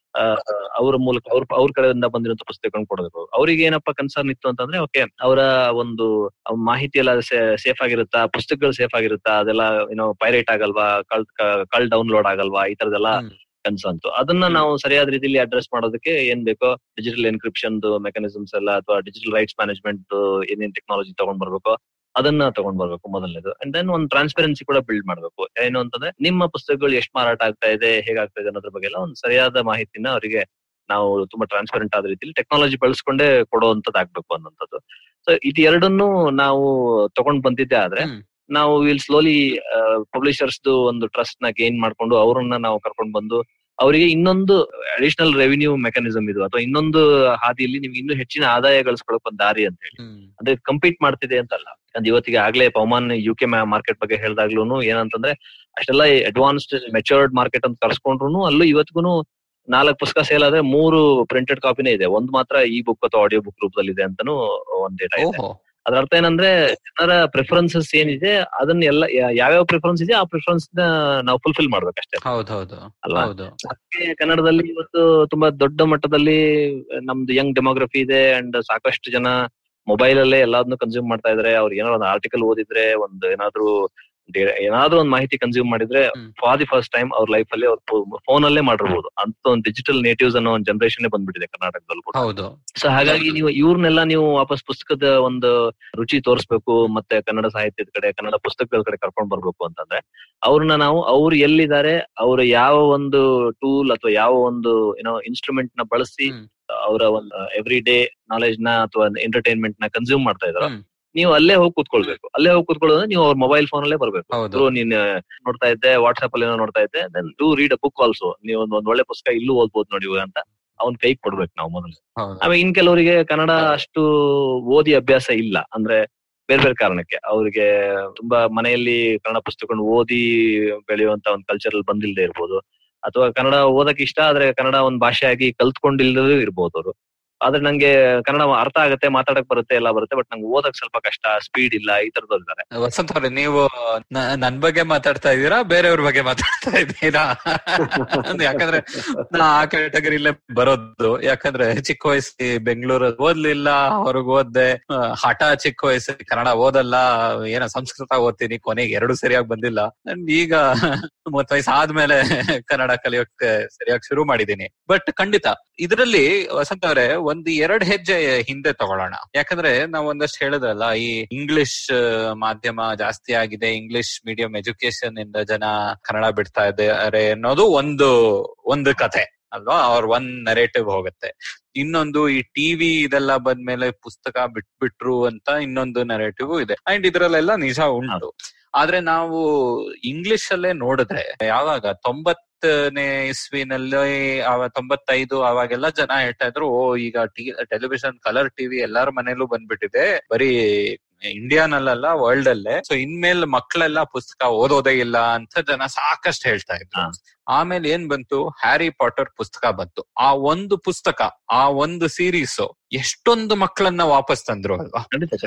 ಅವರ ಮೂಲಕ ಅವ್ರ ಅವ್ರ ಕಡೆಯಿಂದ ಬಂದಿರುವಂತ ಪುಸ್ತಕಗಳನ್ನ ಕೊಡಬೇಕು. ಅವ್ರಿಗೆ ಏನಪ್ಪಾ ಕನ್ಸರ್ನ್ ಇತ್ತು ಅಂತಂದ್ರೆ, ಓಕೆ ಅವರ ಒಂದು ಮಾಹಿತಿ ಎಲ್ಲ ಸೇಫ್ ಆಗಿರುತ್ತಾ, ಪುಸ್ತಕಗಳು ಸೇಫ್ ಆಗಿರುತ್ತಾ, ಅದೆಲ್ಲ ಏನೋ ಪೈರೇಟ್ ಆಗಲ್ವಾ, ಕಳ್ ಕಳ್ ಡೌನ್ಲೋಡ್ ಆಗಲ್ವಾ, ಈ ತರದೆಲ್ಲ ಕನ್ಸರ್ನ್ಸ್. ಅದನ್ನ ನಾವು ಸರಿಯಾದ ರೀತಿಯಲ್ಲಿ ಅಡ್ರೆಸ್ ಮಾಡೋದಕ್ಕೆ ಏನ್ ಬೇಕೋ ಡಿಜಿಟಲ್ ಎನ್ಕ್ರಿಪ್ಷನ್ ಮೆಕಾನಿಸಮ್ಸ್ ಎಲ್ಲ, ಅಥವಾ ಡಿಜಿಟಲ್ ರೈಟ್ಸ್ ಮ್ಯಾನೇಜ್ಮೆಂಟ್ ಏನೇನ್ ಟೆಕ್ನಾಲಜಿ ತಗೊಂಡ್ ಬರ್ಬೇಕೋ ಅದನ್ನ ತಗೊಂಡ್ ಬರ್ಬೇಕು ಮೊದಲನೇದು. ಅಂಡ್ ದೆನ್ ಒಂದು ಟ್ರಾನ್ಸ್ಪರೆನ್ಸಿ ಕೂಡ ಬಿಲ್ಡ್ ಮಾಡ್ಬೇಕು. ಏನು ಅಂತಂದ್ರೆ, ನಿಮ್ಮ ಪುಸ್ತಕಗಳು ಎಷ್ಟು ಮಾರಾಟ ಆಗ್ತಾ ಇದೆ, ಹೇಗಾಗ್ತಾ ಇದೆ ಅನ್ನೋದ್ರ ಬಗ್ಗೆ ಎಲ್ಲ ಒಂದು ಸರಿಯಾದ ಮಾಹಿತಿನ ಅವರಿಗೆ ನಾವು ತುಂಬಾ ಟ್ರಾನ್ಸ್ಪರೆಂಟ್ ಆದ ರೀತಿಯಲ್ಲಿ ಟೆಕ್ನಾಲಜಿ ಬಳಸ್ಕೊಂಡೇ ಕೊಡುವಂತದ್ದಾಗ್ಬೇಕು ಅನ್ನೋಂಥದ್ದು. ಸೊ ಇದು ಎರಡನ್ನೂ ನಾವು ತಗೊಂಡ್ ಬಂದಿದ್ದೆ ಆದ್ರೆ ನಾವು ವಿಲ್ ಸ್ಲೋಲಿ ಪಬ್ಲಿಷರ್ಸ್ ಒಂದು ಟ್ರಸ್ಟ್ ನ ಗೇನ್ ಮಾಡ್ಕೊಂಡು ಅವರನ್ನ ನಾವು ಕರ್ಕೊಂಡ್ ಬಂದು ಅವರಿಗೆ ಇನ್ನೊಂದು ಅಡಿಷನಲ್ ರೆವಿನ್ಯೂ ಮೆಕಾನಿಸಮ್ ಇದು, ಅಥವಾ ಇನ್ನೊಂದು ಹಾದಿಯಲ್ಲಿ ನಿಮ್ಗೆ ಇನ್ನೂ ಹೆಚ್ಚಿನ ಆದಾಯ ಗಳಿಸ್ಕೊಳಕ್ ಒಂದು ದಾರಿ ಅಂತ ಹೇಳಿ. ಅಂದ್ರೆ ಕಂಪೀಟ್ ಮಾಡ್ತಿದೆ ಅಂತಲ್ಲ. ಅಂದ್ರೆ ಇವತ್ತಿಗೆ ಆಗ್ಲೇ ಪವಮಾನ್ ಯು ಕೆ ಮಾರ್ಕೆಟ್ ಬಗ್ಗೆ ಹೇಳ್ದಾಗ್ಲೂ ಏನಂತಂದ್ರೆ, ಅಷ್ಟೆಲ್ಲ ಅಡ್ವಾನ್ಸ್ಡ್ ಮೆಚೂರ್ಡ್ ಮಾರ್ಕೆಟ್ ಅಂತ ಕರ್ಸ್ಕೊಂಡ್ರು ಅಲ್ಲೂ ಇವತ್ತಿಗೂ ನಾಲ್ಕು ಪುಸ್ತಕ ಸೇಲ್ ಆದ್ರೆ ಮೂರು ಪ್ರಿಂಟೆಡ್ ಕಾಪಿನೇ ಇದೆ, ಒಂದ್ ಮಾತ್ರ ಈ ಬುಕ್ ಅಥವಾ ಆಡಿಯೋ ಬುಕ್ ರೂಪದಲ್ಲಿ ಇದೆ ಅಂತಾನು ಒಂದ್ ಡೇಟಾ ಇದೆ. ಅದ್ರ ಅರ್ಥ ಏನಂದ್ರೆ, ಜನರ ಪ್ರಿಫರೆನ್ಸಸ್ ಏನಿದೆ ಅದನ್ನ ಎಲ್ಲ ಯಾವ್ಯಾವ ಪ್ರಿಫರೆನ್ಸ್ ಇದೆ ಆ ಪ್ರಿಫರೆನ್ಸ್ ನ ನಾವು ಫುಲ್ಫಿಲ್ ಮಾಡ್ಬೇಕಷ್ಟೇ ಅಲ್ವಾ. ಕನ್ನಡದಲ್ಲಿ ಇವತ್ತು ತುಂಬಾ ದೊಡ್ಡ ಮಟ್ಟದಲ್ಲಿ ನಮ್ದು ಯಂಗ್ ಡೆಮೋಗ್ರಫಿ ಇದೆ, ಅಂಡ್ ಸಾಕಷ್ಟು ಜನ ಮೊಬೈಲ್ ಅಲ್ಲೇ ಎಲ್ಲಾದ್ನೂ ಕನ್ಸ್ಯೂಮ್ ಮಾಡ್ತಾ ಇದಾರೆ. ಅವ್ರು ಏನಾದ್ರು ಒಂದು ಆರ್ಟಿಕಲ್ ಓದಿದ್ರೆ, ಒಂದು ಏನಾದ್ರು ಏನಾದ್ರೂ ಒಂದು ಮಾಹಿತಿ ಕನ್ಸ್ಯೂಮ್ ಮಾಡಿದ್ರೆ ಫಾರ್ ದಿ ಫಸ್ಟ್ ಟೈಮ್ ಅವ್ರ ಲೈಫ್ ಅಲ್ಲಿ ಅವ್ರ ಫೋನ್ ಅಲ್ಲೇ ಮಾಡಿರ್ಬೋದು ಅಂತ ಒಂದು ಡಿಜಿಟಲ್ ನೇಟಿವ್ಸ್ ಅನ್ನೋ ಒಂದು ಜನರೇಷನ್ ಬಂದ್ಬಿಟ್ಟಿದೆ ಕರ್ನಾಟಕದಲ್ಲಿ ಕೂಡ. ಸೊ ಹಾಗಾಗಿ ನೀವು ಇವ್ರನ್ನೆಲ್ಲ ನೀವು ವಾಪಸ್ ಪುಸ್ತಕದ ಒಂದು ರುಚಿ ತೋರಿಸ್ಬೇಕು, ಮತ್ತೆ ಕನ್ನಡ ಸಾಹಿತ್ಯದ ಕಡೆ, ಕನ್ನಡ ಪುಸ್ತಕಗಳ ಕಡೆ ಕರ್ಕೊಂಡ್ ಬರ್ಬೇಕು ಅಂತಂದ್ರೆ ಅವ್ರನ್ನ ನಾವು ಅವ್ರು ಎಲ್ಲಿದ್ದಾರೆ, ಅವ್ರ ಯಾವ ಒಂದು ಟೂಲ್ ಅಥವಾ ಯಾವ ಒಂದು ಏನೋ ಇನ್ಸ್ಟ್ರೂಮೆಂಟ್ ನ ಬಳಸಿ ಅವರ ಒಂದು ಎವ್ರಿ ಡೇ ನಾಲೆಜ್ ನ ಅಥವಾ ಎಂಟರ್ಟೈನ್ಮೆಂಟ್ ನ ಕನ್ಸ್ಯೂಮ್ ಮಾಡ್ತಾ ಇದಾರೆ, ನೀವು ಅಲ್ಲೇ ಹೋಗಿ ಕೂತ್ಕೊಳ್ಬೇಕು. ಅಲ್ಲೇ ಹೋಗಿ ಕೂತ್ಕೊಳ್ಳೋದ್ರೆ ನೀವು ಅವ್ರ ಮೊಬೈಲ್ ಫೋನ್ ಅಲ್ಲೇ ಬರ್ಬೇಕು. ನೀನ್ ನೋಡ್ತಾ ಇದ್ದೆ, ವಾಟ್ಸ್ಆಪ್ ಅಲ್ಲಿ ಏನೋ ನೋಡ್ತಾ ಇದ್ದೆ, then do read a book also. ನೀವು ಒಂದ್ ಒಳ್ಳೆ ಪುಸ್ತಕ ಇಲ್ಲೂ ಓದ್ಬೋದು ನೋಡಿ ಅಂತ ಅವ್ನ್ ಕೈ ಕೊಡ್ಬೇಕು ನಾವು ಮೊದಲು. ಆಮೇಲೆ ಇನ್ ಕೆಲವರಿಗೆ ಕನ್ನಡ ಅಷ್ಟು ಓದಿ ಅಭ್ಯಾಸ ಇಲ್ಲ, ಅಂದ್ರೆ ಬೇರೆ ಬೇರೆ ಕಾರಣಕ್ಕೆ ಅವ್ರಿಗೆ ತುಂಬಾ ಮನೆಯಲ್ಲಿ ಕನ್ನಡ ಪುಸ್ತಕಗಳನ್ನ ಓದಿ ಬೆಳೆಯುವಂತ ಒಂದು ಕಲ್ಚರಲ್ ಬಂದಿಲ್ದೇ ಇರ್ಬೋದು, ಅಥವಾ ಕನ್ನಡ ಓದಕ್ ಇಷ್ಟ ಆದ್ರೆ ಕನ್ನಡ ಒಂದ್ ಭಾಷೆಯಾಗಿ ಕಲ್ತ್ಕೊಂಡಿಲ್ಲದೂ ಇರ್ಬೋದು ಅವರು. ಆದ್ರೆ ನಂಗೆ ಕನ್ನಡ ಅರ್ಥ ಆಗುತ್ತೆ, ಮಾತಾಡಕ್ ಬರುತ್ತೆ, ಎಲ್ಲ ಬರುತ್ತೆ, ಬಟ್ ನಂಗೆ ಓದಕ್ ಸ್ವಲ್ಪ ಕಷ್ಟ, ಸ್ಪೀಡ್ ಇಲ್ಲ, ಈ ತರದವ್ರು ಇದ್ದಾರೆ. ವಸಂತ್ ಅವ್ರೆ, ನೀವು ನನ್ ಬಗ್ಗೆ ಮಾತಾಡ್ತಾ ಇದ್ದೀರಾ, ಬೇರೆಯವ್ರ ಬಗ್ಗೆ ಮಾತಾಡ್ತಾ ಇದ್ದೀರಾ? ಯಾಕಂದ್ರೆ ನಾ ಆ ಕ್ಯಾಟಗರಿಲೇ ಬರೋದು. ಯಾಕಂದ್ರೆ ಚಿಕ್ಕ ವಯಸ್ಸಿ ಬೆಂಗಳೂರಲ್ಲಿ ಓದ್ಲಿಲ್ಲ, ಹೊರಗ್ ಓದ್ದೆ, ಹಠ ಚಿಕ್ಕ ವಯಸ್ಸಲ್ಲಿ ಕನ್ನಡ ಓದಲ್ಲ, ಏನೋ ಸಂಸ್ಕೃತ ಓದ್ತೀನಿ, ಕೊನೆಗೆ ಎರಡು ಸರಿಯಾಗಿ ಬಂದಿಲ್ಲ. ಈಗ ಮೂವತ್ ವಯಸ್ಸು ಆದ್ಮೇಲೆ ಕನ್ನಡ ಕಲಿಯೋಕೆ ಸರಿಯಾಗಿ ಶುರು ಮಾಡಿದೀನಿ. ಬಟ್ ಖಂಡಿತ ಇದರಲ್ಲಿ ವಸಂತ್ ಅವ್ರೆ ಒಂದು ಎರಡ್ ಹೆಜ್ಜೆ ಹಿಂದೆ ತಗೊಳ್ಳೋಣ. ಯಾಕಂದ್ರೆ ನಾವ್ ಒಂದಷ್ಟು ಹೇಳಿದ್ರಲ್ಲ, ಈ ಇಂಗ್ಲಿಷ್ ಮಾಧ್ಯಮ ಜಾಸ್ತಿ ಆಗಿದೆ, ಇಂಗ್ಲಿಷ್ ಮೀಡಿಯಂ ಎಜುಕೇಶನ್ ಇಂದ ಜನ ಕನ್ನಡ ಬಿಡ್ತಾ ಇದ್ದಾರೆ ಅನ್ನೋದು ಒಂದು ಒಂದು ಕಥೆ ಅಲ್ವಾ, ಅವ್ರ ಒಂದ್ ನರೇಟಿವ್ ಹೋಗುತ್ತೆ. ಇನ್ನೊಂದು, ಈ ಟಿವಿ ಇದೆಲ್ಲ ಬಂದ್ಮೇಲೆ ಪುಸ್ತಕ ಬಿಟ್ಬಿಟ್ರು ಅಂತ ಇನ್ನೊಂದು ನರೇಟಿವ್ ಇದೆ. ಅಂಡ್ ಇದ್ರಲ್ಲೆಲ್ಲ ನಿಜ ಉಂಟು. ಆದ್ರೆ ನಾವು ಇಂಗ್ಲಿಷ್ ಅಲ್ಲೇ ನೋಡಿದ್ರೆ, ಯಾವಾಗ ತೊಂಬತ್ ತೊಂಬತ್ತನೇ ಇಸ್ವಿನಲ್ಲಿ ಅವ ತೊಂಬತ್ತೈದು ಅವಾಗೆಲ್ಲ ಜನ ಹೇಳ್ತಾ ಇದ್ರು, ಓ ಈಗ ಟಿ ಟೆಲಿವಿಷನ್ ಕಲರ್ ಟಿವಿ ಎಲ್ಲಾರ ಮನೇಲೂ ಬಂದ್ಬಿಟ್ಟಿದೆ, ಬರೀ ಇಂಡಿಯಾನಲ್ಲ ವರ್ಲ್ಡ್ ಅಲ್ಲೇ, ಸೊ ಇನ್ಮೇಲೆ ಮಕ್ಕಳೆಲ್ಲ ಪುಸ್ತಕ ಓದೋದೇ ಇಲ್ಲ ಅಂತ ಜನ ಸಾಕಷ್ಟು ಹೇಳ್ತಾ ಇದ್ರು. ಆಮೇಲೆ ಏನ್ ಬಂತು, ಹ್ಯಾರಿ ಪಾಟರ್ ಪುಸ್ತಕ ಬಂತು. ಆ ಒಂದು ಪುಸ್ತಕ, ಆ ಒಂದು ಸೀರೀಸ್ ಎಷ್ಟೊಂದು ಮಕ್ಕಳನ್ನ ವಾಪಸ್ ತಂದ್ರು ಅಲ್ವಾ.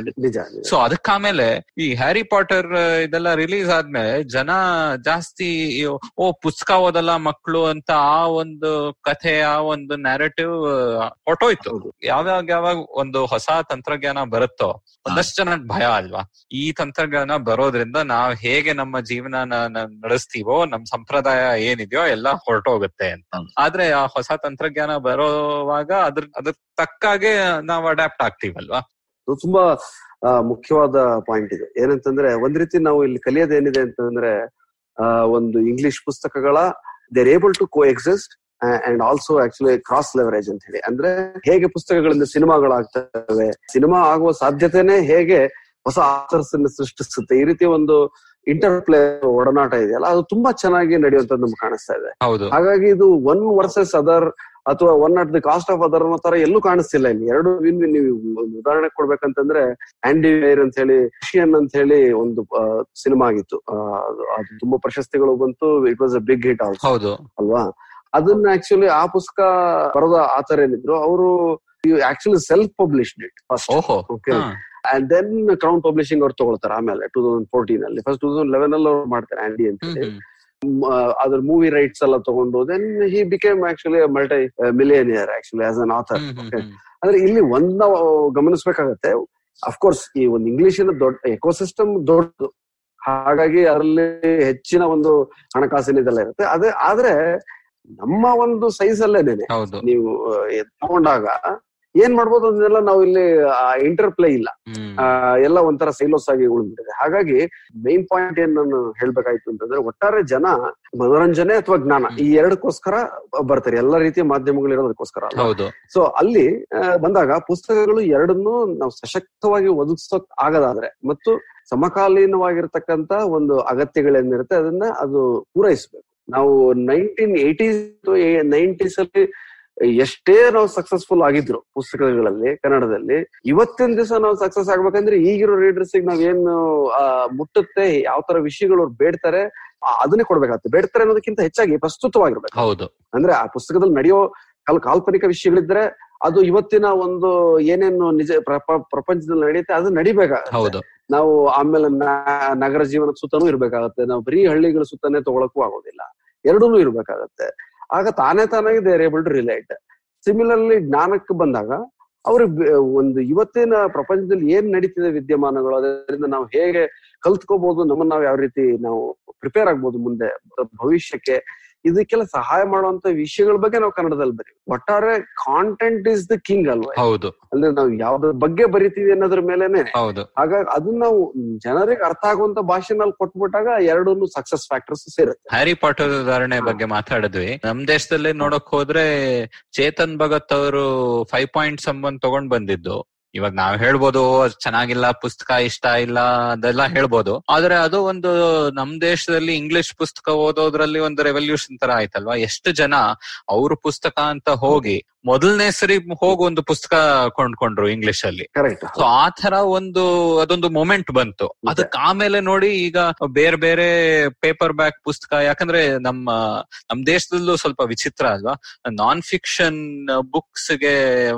ಸೊ ಅದಕ್ಕಾಮೇಲೆ ಈ ಹ್ಯಾರಿ ಪಾಟರ್ ಇದೆಲ್ಲ ರಿಲೀಸ್ ಆದ್ಮೇಲೆ ಜನ ಜಾಸ್ತಿ ಓ ಪುಸ್ತಕ ಓದಲ್ಲ ಮಕ್ಕಳು ಅಂತ ಆ ಒಂದು ಕಥೆ, ಆ ಒಂದು ನ್ಯಾರೇಟಿವ್ ಹೊರಟೋಯ್ತು. ಯಾವಾಗ ಯಾವಾಗ ಒಂದು ಹೊಸ ತಂತ್ರಜ್ಞಾನ ಬರುತ್ತೋ ಒಂದಷ್ಟು ಜನ ಭಯ ಅಲ್ವಾ, ಈ ತಂತ್ರಜ್ಞಾನ ಬರೋದ್ರಿಂದ ನಾವ್ ಹೇಗೆ ನಮ್ಮ ಜೀವನ ನಡೆಸ್ತೀವೋ, ನಮ್ ಸಂಪ್ರದಾಯ ಏನಿದೆಯೋ ಎಲ್ಲ ಹೊರಟೋಗುತ್ತೆ ಅಂತ. ಆದ್ರೆ ಆ ಹೊಸ ತಂತ್ರಜ್ಞಾನ ಬರೋವಾಗ ಅದ್ರ ಅದ್ರ ತಕ್ಕಾಗೆ ನಾವ್ ಅಡ್ಯಾಪ್ಟ್ ಆಗ್ತೀವಲ್ವಾ. ತುಂಬಾ ಮುಖ್ಯವಾದ ಪಾಯಿಂಟ್ ಇದೆ. ಏನಂತಂದ್ರೆ ಒಂದ್ ರೀತಿ ನಾವು ಇಲ್ಲಿ ಕಲಿಯೋದೇನಿದೆ ಅಂತಂದ್ರೆ, ಆ ಒಂದು ಇಂಗ್ಲಿಷ್ ಪುಸ್ತಕಗಳ they're able to coexist and also actually cross leverage ಅಂತ ಹೇಳಿ. ಅಂದ್ರೆ ಹೇಗೆ ಪುಸ್ತಕಗಳಿಂದ ಸಿನಿಮಾಗಳಾಗ್ತವೆ, ಸಿನಿಮಾ ಆಗುವ ಸಾಧ್ಯತೆನೆ ಹೇಗೆ ಹೊಸ ಆಥರ್ಸ್ ಅನ್ನು ಸೃಷ್ಟಿಸುತ್ತೆ, ಈ ರೀತಿ ಒಂದು ಇಂಟರ್ಪ್ಲೇ ಒಡನಾಟ ಇದೆಯಲ್ಲ, ಅದು ತುಂಬಾ ಚೆನ್ನಾಗಿ ನಡೆಯುವಂತದ್ದು ನಮ್ಗೆ ಕಾಣಿಸ್ತಾ ಇದೆ. ಹಾಗಾಗಿ ಇದು ಒನ್ ವರ್ಸಸ್ ಅದರ್ ಅಥವಾ one at the cost of other ಅನ್ನೋ ತರ ಎಲ್ಲೂ ಕಾಣಿಸ್ತಿಲ್ಲ ಇಲ್ಲಿ. ಎರಡು ವಿನ್ ವಿನ್. ನೀವು ಒಂದು ಉದಾಹರಣೆ ಕೊಡ್ಬೇಕಂತಂದ್ರೆ ಆಂಡಿ ವೇರ್ ಅಂತ ಹೇಳಿ, ರಷ್ಯನ್ ಅಂತ ಹೇಳಿ ಒಂದು ಸಿನಿಮಾ ಆಗಿತ್ತು, ಅದು ತುಂಬಾ ಪ್ರಶಸ್ತಿಗಳು ಬಂತು. It was a big hit also ಅಲ್ವಾ. ಅದನ್ನ ಆಕ್ಚುಲಿ ಆ ಪುಸ್ತಕ ಬರದ ಆತರ ಏನಿದ್ರು ಅವರು actually self published it first. Okay, and then Crown publishing ಅವ್ರು ತಗೊಳ್ತಾರೆ ಆಮೇಲೆ ಟೂ ತೌಸಂಡ್ ಫೋರ್ಟೀನ್ ಅಲ್ಲಿ. ಫಸ್ಟ್ ಟೂ ತೌಸಂಡ್ ಲೆವೆನ್ ಅಲ್ಲಿ ಅವ್ರು ಮಾಡ್ತಾರೆ ಆಂಡಿ ಅಂತ ಹೇಳಿ. ಅದ್ರ ಮೂವಿ ರೈಟ್ಸ್ ಎಲ್ಲ ತಗೊಂಡು then he became actually multi millionaire actually as an author. ಅಂದ್ರೆ ಇಲ್ಲಿ ಒಂದ್ ನಾವು ಗಮನಿಸ್ಬೇಕಾಗತ್ತೆ, ಅಫ್ಕೋರ್ಸ್ ಈ ಒಂದು ಇಂಗ್ಲಿಷಿನ ದೊಡ್ಡ ಎಕೋಸಿಸ್ಟಮ್ ದೊಡ್ಡದು, ಹಾಗಾಗಿ ಅದರಲ್ಲಿ ಹೆಚ್ಚಿನ ಒಂದು ಹಣಕಾಸಿನ ಇದೆಲ್ಲ ಇರುತ್ತೆ. ಅದೇ ಆದ್ರೆ ನಮ್ಮ ಒಂದು ಸೈಜ್ ಅಲ್ಲೇನೇನೆ ನೀವು ತಗೊಂಡಾಗ ಏನ್ ಮಾಡ್ಬೋದು ಅದನ್ನೆಲ್ಲ ನಾವು ಇಲ್ಲಿ ಇಂಟರ್ ಪ್ಲೇ ಇಲ್ಲ, ಎಲ್ಲ ಒಂಥರ ಸೈಲೋಸ್ ಆಗಿ ಉಳಿದ್ಬಿಟ್ಟಿದೆ. ಹಾಗಾಗಿ ಮೈನ್ ಪಾಯಿಂಟ್ ಏನ್ ನಾನು ಹೇಳ್ಬೇಕಾಯ್ತು ಅಂತಂದ್ರೆ, ಒಟ್ಟಾರೆ ಜನ ಮನೋರಂಜನೆ ಅಥವಾ ಜ್ಞಾನ ಈ ಎರಡಕ್ಕೋಸ್ಕರ ಬರ್ತಾರೆ, ಎಲ್ಲ ರೀತಿಯ ಮಾಧ್ಯಮಗಳು ಇರೋದಕ್ಕೋಸ್ಕರ. ಸೊ ಅಲ್ಲಿ ಬಂದಾಗ ಪುಸ್ತಕಗಳು ಎರಡನ್ನೂ ನಾವು ಸಶಕ್ತವಾಗಿ ಒದಗಿಸೋಕ್ ಆಗದಾದ್ರೆ ಮತ್ತು ಸಮಕಾಲೀನವಾಗಿರ್ತಕ್ಕಂತ ಒಂದು ಅಗತ್ಯಗಳೇನಿರುತ್ತೆ ಅದನ್ನ ಅದು ಪೂರೈಸಬೇಕು. ನಾವು ನೈನ್ಟೀನ್ ಏಟೀಸ್ ನೈಂಟೀಸ್ ಅಲ್ಲಿ ಎಷ್ಟೇ ನಾವು ಸಕ್ಸಸ್ಫುಲ್ ಆಗಿದ್ರು ಪುಸ್ತಕಗಳಲ್ಲಿ ಕನ್ನಡದಲ್ಲಿ, ಇವತ್ತಿನ ದಿವಸ ನಾವು ಸಕ್ಸಸ್ ಆಗ್ಬೇಕಂದ್ರೆ ಈಗಿರೋ ರೀಡರ್ಸ್ ನಾವ್ ಏನು ಆ ಮುಟ್ಟುತ್ತೆ, ಯಾವ ತರ ವಿಷಯಗಳು ಅವ್ರು ಬೇಡ್ತಾರೆ ಅದನ್ನೇ ಕೊಡ್ಬೇಕಾಗುತ್ತೆ. ಬೇಡ್ತಾರೆ ಅನ್ನೋದಕ್ಕಿಂತ ಹೆಚ್ಚಾಗಿ ಪ್ರಸ್ತುತವಾಗಿರ್ಬೇಕು. ಹೌದು, ಅಂದ್ರೆ ಆ ಪುಸ್ತಕದಲ್ಲಿ ನಡೆಯೋ ಕಲ್ ಕಾಲ್ಪನಿಕ ವಿಷಯಗಳಿದ್ರೆ ಅದು ಇವತ್ತಿನ ಒಂದು ಏನೇನು ನಿಜ ಪ್ರಪಂಚದಲ್ಲಿ ನಡೆಯುತ್ತೆ ಅದು ನಡಿಬೇಕಾಗುತ್ತೆ. ನಾವು ಆಮೇಲೆ ನಗರ ಜೀವನದ ಸುತ್ತನೂ ಇರ್ಬೇಕಾಗತ್ತೆ, ನಾವು ಬರೀ ಹಳ್ಳಿಗಳ ಸುತ್ತನೇ ತಗೊಳಕ್ಕೂ ಆಗೋದಿಲ್ಲ, ಎರಡೂ ಇರ್ಬೇಕಾಗತ್ತೆ. ಆಗ ತಾನೇ ತಾನಾಗಿ they are able to relate. Similarly ಜ್ಞಾನಕ್ಕೆ ಬಂದಾಗ ಅವ್ರಿಗೆ ಒಂದು ಇವತ್ತಿನ ಪ್ರಪಂಚದಲ್ಲಿ ಏನ್ ನಡೀತಿದೆ ವಿದ್ಯಮಾನಗಳು, ಅದರಿಂದ ನಾವು ಹೇಗೆ ಕಲ್ತ್ಕೋಬಹುದು, ನಮ್ಮನ್ನ ನಾವು ಯಾವ ರೀತಿ ನಾವು ಪ್ರಿಪೇರ್ ಆಗ್ಬೋದು ಮುಂದೆ ಭವಿಷ್ಯಕ್ಕೆ, ಇದಕ್ಕೆಲ್ಲ ಸಹಾಯ ಮಾಡುವಂತ ವಿಷಯಗಳ ಬಗ್ಗೆ ನಾವು ಕನ್ನಡದಲ್ಲಿ ಬರೀ. ಒಟ್ಟಾರೆ ಕಾಂಟೆಂಟ್ ಇಸ್ ದ ಕಿಂಗ್ ಅಲ್ವಾ. ಹೌದು, ಅಂದ್ರೆ ನಾವು ಯಾವ್ದ್ರ ಬಗ್ಗೆ ಬರಿತೀವಿ ಅನ್ನೋದ್ರ ಮೇಲೆನೆ. ಹಾಗಾಗಿ ಅದನ್ನ ನಾವು ಜನರಿಗೆ ಅರ್ಥ ಆಗುವಂತ ಭಾಷೆನಲ್ಲಿ ಕೊಟ್ಬಿಟ್ಟಾಗ ಎರಡೂ ಸಕ್ಸಸ್ ಫ್ಯಾಕ್ಟರ್ಸ್ ಸೇರುತ್ತೆ. ಹ್ಯಾರಿ ಪಾಟರ್ ಉದಾಹರಣೆ ಬಗ್ಗೆ ಮಾತಾಡಿದ್ವಿ. ನಮ್ ದೇಶದಲ್ಲಿ ನೋಡಕ್ ಹೋದ್ರೆ ಚೇತನ್ ಭಗತ್ ಅವರು ಫೈವ್ ಪಾಯಿಂಟ್ ಸಂಬಂಧ ತಗೊಂಡ್ ಬಂದಿದ್ದು. ಇವಾಗ ನಾವ್ ಹೇಳ್ಬೋದು ಚೆನ್ನಾಗಿಲ್ಲ, ಪುಸ್ತಕ ಇಷ್ಟ ಇಲ್ಲ ಅದೆಲ್ಲ ಹೇಳ್ಬೋದು. ಆದ್ರೆ ಅದು ಒಂದು ನಮ್ ದೇಶದಲ್ಲಿ ಇಂಗ್ಲಿಷ್ ಪುಸ್ತಕ ಓದೋದ್ರಲ್ಲಿ ಒಂದು ರೆವಲ್ಯೂಷನ್ ತರ ಆಯ್ತಲ್ವಾ. ಎಷ್ಟು ಜನ ಅವ್ರ ಪುಸ್ತಕ ಅಂತ ಹೋಗಿ ಮೊದಲನೇ ಸರಿ ಹೋಗಿ ಒಂದು ಪುಸ್ತಕ ಕೊಂಡ್ಕೊಂಡ್ರು ಇಂಗ್ಲಿಷ್ ಅಲ್ಲಿ. ಸೊ ಆ ತರ ಒಂದು ಅದೊಂದು ಮೊಮೆಂಟ್ ಬಂತು. ಅದಕ್ಕೆ ಆಮೇಲೆ ನೋಡಿ ಈಗ ಬೇರೆ ಬೇರೆ ಪೇಪರ್ ಬ್ಯಾಕ್ ಪುಸ್ತಕ, ಯಾಕಂದ್ರೆ ನಮ್ಮ ನಮ್ ದೇಶದಲ್ಲೂ ಸ್ವಲ್ಪ ವಿಚಿತ್ರ ಅಲ್ವಾ, ನಾನ್ ಫಿಕ್ಷನ್ ಬುಕ್ಸ್ ಗೆ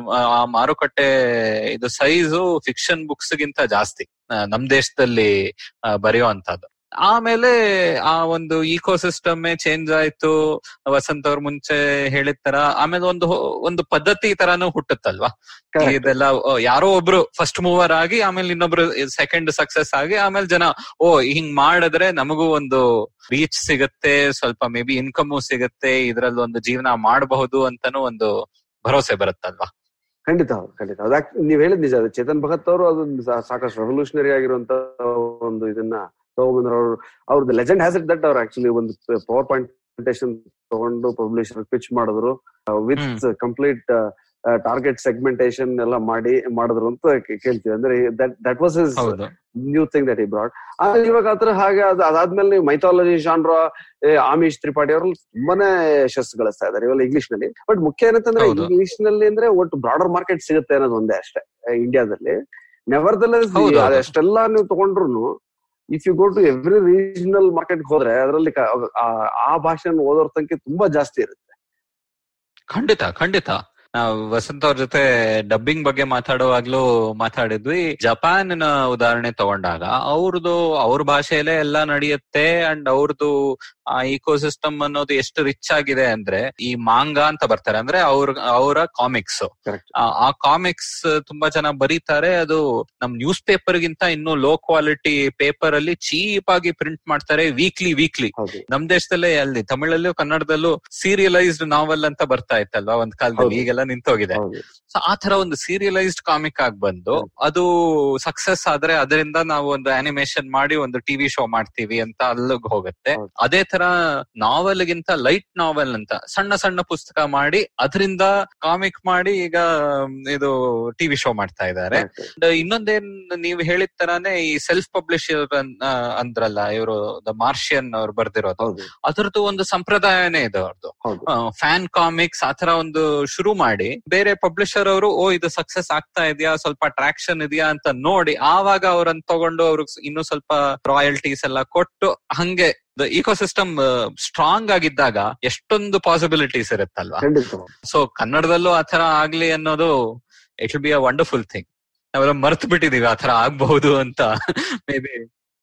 ಆ ಮಾರುಕಟ್ಟೆ ಇದು ಸೈಜು ಫಿಕ್ಷನ್ ಬುಕ್ಸ್ ಗಿಂತ ಜಾಸ್ತಿ ನಮ್ ದೇಶದಲ್ಲಿ ಬರೆಯೋ ಅಂತದ್ದು. ಆಮೇಲೆ ಆ ಒಂದು ಈಕೋಸಿಸ್ಟಮ್ ಚೇಂಜ್ ಆಯ್ತು. ವಸಂತ್ ಅವ್ರ ಮುಂಚೆ ಹೇಳಿದ ತರ ಆಮೇಲೆ ಒಂದು ಒಂದು ಪದ್ಧತಿ ತರಾನು ಹುಟ್ಟುತ್ತಲ್ವಾ. ಇದೆಲ್ಲ ಯಾರೋ ಒಬ್ರು ಫಸ್ಟ್ ಮೂವರ್ ಆಗಿ ಆಮೇಲೆ ಇನ್ನೊಬ್ರು ಸೆಕೆಂಡ್ ಸಕ್ಸಸ್ ಆಗಿ ಆಮೇಲೆ ಜನ ಓ ಹಿಂಗ್ ಮಾಡಿದ್ರೆ ನಮಗೂ ಒಂದು ರೀಚ್ ಸಿಗತ್ತೆ, ಸ್ವಲ್ಪ ಮೇ ಬಿ ಇನ್ಕಮು ಸಿಗತ್ತೆ, ಇದ್ರಲ್ಲಿ ಒಂದು ಜೀವನ ಮಾಡಬಹುದು ಅಂತಾನು ಒಂದು ಭರವಸೆ ಬರುತ್ತಲ್ವಾ. ಖಂಡಿತ ಹೌದು, ಖಂಡಿತ ಹೌದು. ನೀವ್ ಹೇಳಿದ್ ನಿಜ. ಚೇತನ್ ಭಗತ್ ಅವರು ಅದೊಂದು ಸಾಕಷ್ಟು ರೆವಲ್ಯೂಷನರಿ ಆಗಿರುವಂತ ಒಂದು ಇದನ್ನ ತಗೊಂಡ್ಬಂದ್ರು. ಅವ್ರು ಅವ್ರದ್ದು ಲೆಜೆಂಡ್ ಹ್ಯಾಸ್ ಇಟ್ ದಟ್ ಅವ್ರು ಆಕ್ಚುಲಿ ಒಂದು ಪವರ್ ಪಾಯಿಂಟ್ ಪ್ರೆಸೆಂಟೇಷನ್ ತಗೊಂಡು ಪಬ್ಲಿಷರ್ ಪಿಚ್ ಮಾಡಿದ್ರು ವಿತ್ ಕಂಪ್ಲೀಟ್ ಟಾರ್ಗೆಟ್ ಸೆಗ್ಮೆಂಟೇಶನ್ ಎಲ್ಲ ಮಾಡಿ ಮಾಡಿದ್ರು ಅಂತ ಕೇಳ್ತೀವಿ. ಅಂದ್ರೆ that that was his new thing that he brought. ಆದ್ರೆ ಇವಾಗ ಆತರ ಹಾಗೆ ಅದಾದ್ಮೇಲೆ ಮೈಥಾಲಜಿ ಜಾನ್ರ ಆಮಿಷ್ ತ್ರಿಪಾಠಿ ಅವರು ತುಂಬಾನೇ ಯಶಸ್ಸು ಗಳಿಸ್ತಾ ಇದಾರೆ ಇವೆಲ್ಲ ಇಂಗ್ಲಿಷ್ ನಲ್ಲಿ. ಬಟ್ ಮುಖ್ಯ ಏನಂತಂದ್ರೆ ಇಂಗ್ಲಿಷ್ ನಲ್ಲಿ ಅಂದ್ರೆ ಒಟ್ಟು ಬ್ರಾಡರ್ ಮಾರ್ಕೆಟ್ ಸಿಗುತ್ತೆ ಅನ್ನೋದು ಒಂದೇ ಅಷ್ಟೇ ಇಂಡಿಯಾದಲ್ಲಿ. ನೆವರ್ದಲೆಸ್ ಅದೆಷ್ಟೆಲ್ಲಾ ನೀವು ತಗೊಂಡ್ರು if you go to every regional market ಹೋದ್ರೆ ಅದರಲ್ಲಿ ಆ ಭಾಷೆಯನ್ನು ಓದೋರ್ ಸಂಖ್ಯೆ ತುಂಬಾ ಜಾಸ್ತಿ ಇರುತ್ತೆ. ಖಂಡಿತ ಖಂಡಿತ. ನಾವು ವಸಂತ್ ಅವ್ರ ಜೊತೆ ಡಬ್ಬಿಂಗ್ ಬಗ್ಗೆ ಮಾತಾಡುವಾಗ್ಲೂ ಮಾತಾಡಿದ್ವಿ. ಜಪಾನ್ ಉದಾಹರಣೆ ತಗೊಂಡಾಗ ಅವ್ರದ್ದು ಅವ್ರ ಭಾಷೆಯಲ್ಲೇ ಎಲ್ಲ ನಡೆಯುತ್ತೆ ಅಂಡ್ ಅವ್ರದ್ದು ಆ ಇಕೋಸಿಸ್ಟಮ್ ಅನ್ನೋದು ಎಷ್ಟು ರಿಚ್ ಆಗಿದೆ ಅಂದ್ರೆ ಈ ಮಾಂಗಾ ಅಂತ ಬರ್ತಾರೆ ಅಂದ್ರೆ ಅವ್ರ ಅವರ ಕಾಮಿಕ್ಸ್, ಆ ಕಾಮಿಕ್ಸ್ ತುಂಬಾ ಚೆನ್ನಾಗಿ ಬರೀತಾರೆ. ಅದು ನಮ್ ನ್ಯೂಸ್ ಪೇಪರ್ ಗಿಂತ ಇನ್ನೂ ಲೋ ಕ್ವಾಲಿಟಿ ಪೇಪರ್ ಅಲ್ಲಿ ಚೀಪ್ ಆಗಿ ಪ್ರಿಂಟ್ ಮಾಡ್ತಾರೆ ವೀಕ್ಲಿ ವೀಕ್ಲಿ. ನಮ್ ದೇಶದಲ್ಲೇ ಅಲ್ಲಿ ತಮಿಳಲ್ಲೂ ಕನ್ನಡದಲ್ಲೂ ಸೀರಿಯಲೈಸ್ಡ್ ನಾವೆಲ್ ಅಂತ ಬರ್ತಾ ಇತ್ತಲ್ವಾ ಒಂದ್ ಕಾಲದಲ್ಲಿ, ಈಗೆಲ್ಲ ನಿಂತೋಗಿದೆ. ಸೊ ಆ ತರ ಒಂದು ಸೀರಿಯಲೈಸ್ಡ್ ಕಾಮಿಕ್ ಆಗಿ ಬಂದು ಅದು ಸಕ್ಸಸ್ ಆದ್ರೆ ಅದರಿಂದ ನಾವು ಒಂದು ಅನಿಮೇಷನ್ ಮಾಡಿ ಒಂದು ಟಿವಿ ಶೋ ಮಾಡ್ತೀವಿ ಅಂತ ಅಲ್ಲಿಗೆ ಹೋಗುತ್ತೆ. ಅದೇ ತರ ನಾವೆಲ್ ಗಿಂತ ಲೈಟ್ ನಾವೆಲ್ ಅಂತ ಸಣ್ಣ ಸಣ್ಣ ಪುಸ್ತಕ ಮಾಡಿ ಅದರಿಂದ ಕಾಮಿಕ್ ಮಾಡಿ ಈಗ ಇದು ಟಿವಿ ಶೋ ಮಾಡ್ತಾ ಇದ್ದಾರೆ. ಇನ್ನೊಂದೇನ್ ನೀವು ಹೇಳಿದ ತರಾನೇ ಈ ಸೆಲ್ಫ್ ಪಬ್ಲಿಷರ್ ಅಂದ್ರಲ್ಲ ಇವರು ದ ಮಾರ್ಷಿಯನ್ ಅವ್ರು ಬರ್ದಿರೋದು, ಅದರದ್ದು ಒಂದು ಸಂಪ್ರದಾಯನೇ ಇದೆ ಅವ್ರದ್ದು. ಫ್ಯಾನ್ ಕಾಮಿಕ್ಸ್ ಆತರ ಒಂದು ಶುರು ಮಾಡಿ ಬೇರೆ ಪಬ್ಲಿಷರ್ ಅವರು ಓ ಇದು ಸಕ್ಸಸ್ ಆಗ್ತಾ ಇದೆಯಾ, ಸ್ವಲ್ಪ ಟ್ರಾಕ್ಷನ್ ಇದೆಯಾ ಅಂತ ನೋಡಿ ಆವಾಗ ಅವ್ರನ್ನ ತಗೊಂಡು ಅವ್ರಿಗೆ ಇನ್ನು ಸ್ವಲ್ಪ ರಾಯಲ್ಟೀಸ್ ಎಲ್ಲ ಕೊಟ್ಟು ಹಂಗೆ ಇಕೋಸಿಸ್ಟಮ್ ಸ್ಟ್ರಾಂಗ್ ಆಗಿದ್ದಾಗ ಎಷ್ಟೊಂದು ಪಾಸಿಬಿಲಿಟೀಸ್ ಇರುತ್ತಲ್ವಾ. ಸೊ ಕನ್ನಡದಲ್ಲೂ ಆತರ ಆಗ್ಲಿ ಅನ್ನೋದು it will be a wonderful thing. ನಾವೆಲ್ಲ ಮರ್ತು ಬಿಟ್ಟಿದೀವಿ ಆತರ ಆಗ್ಬಹುದು ಅಂತ. ಮೇ ಬಿ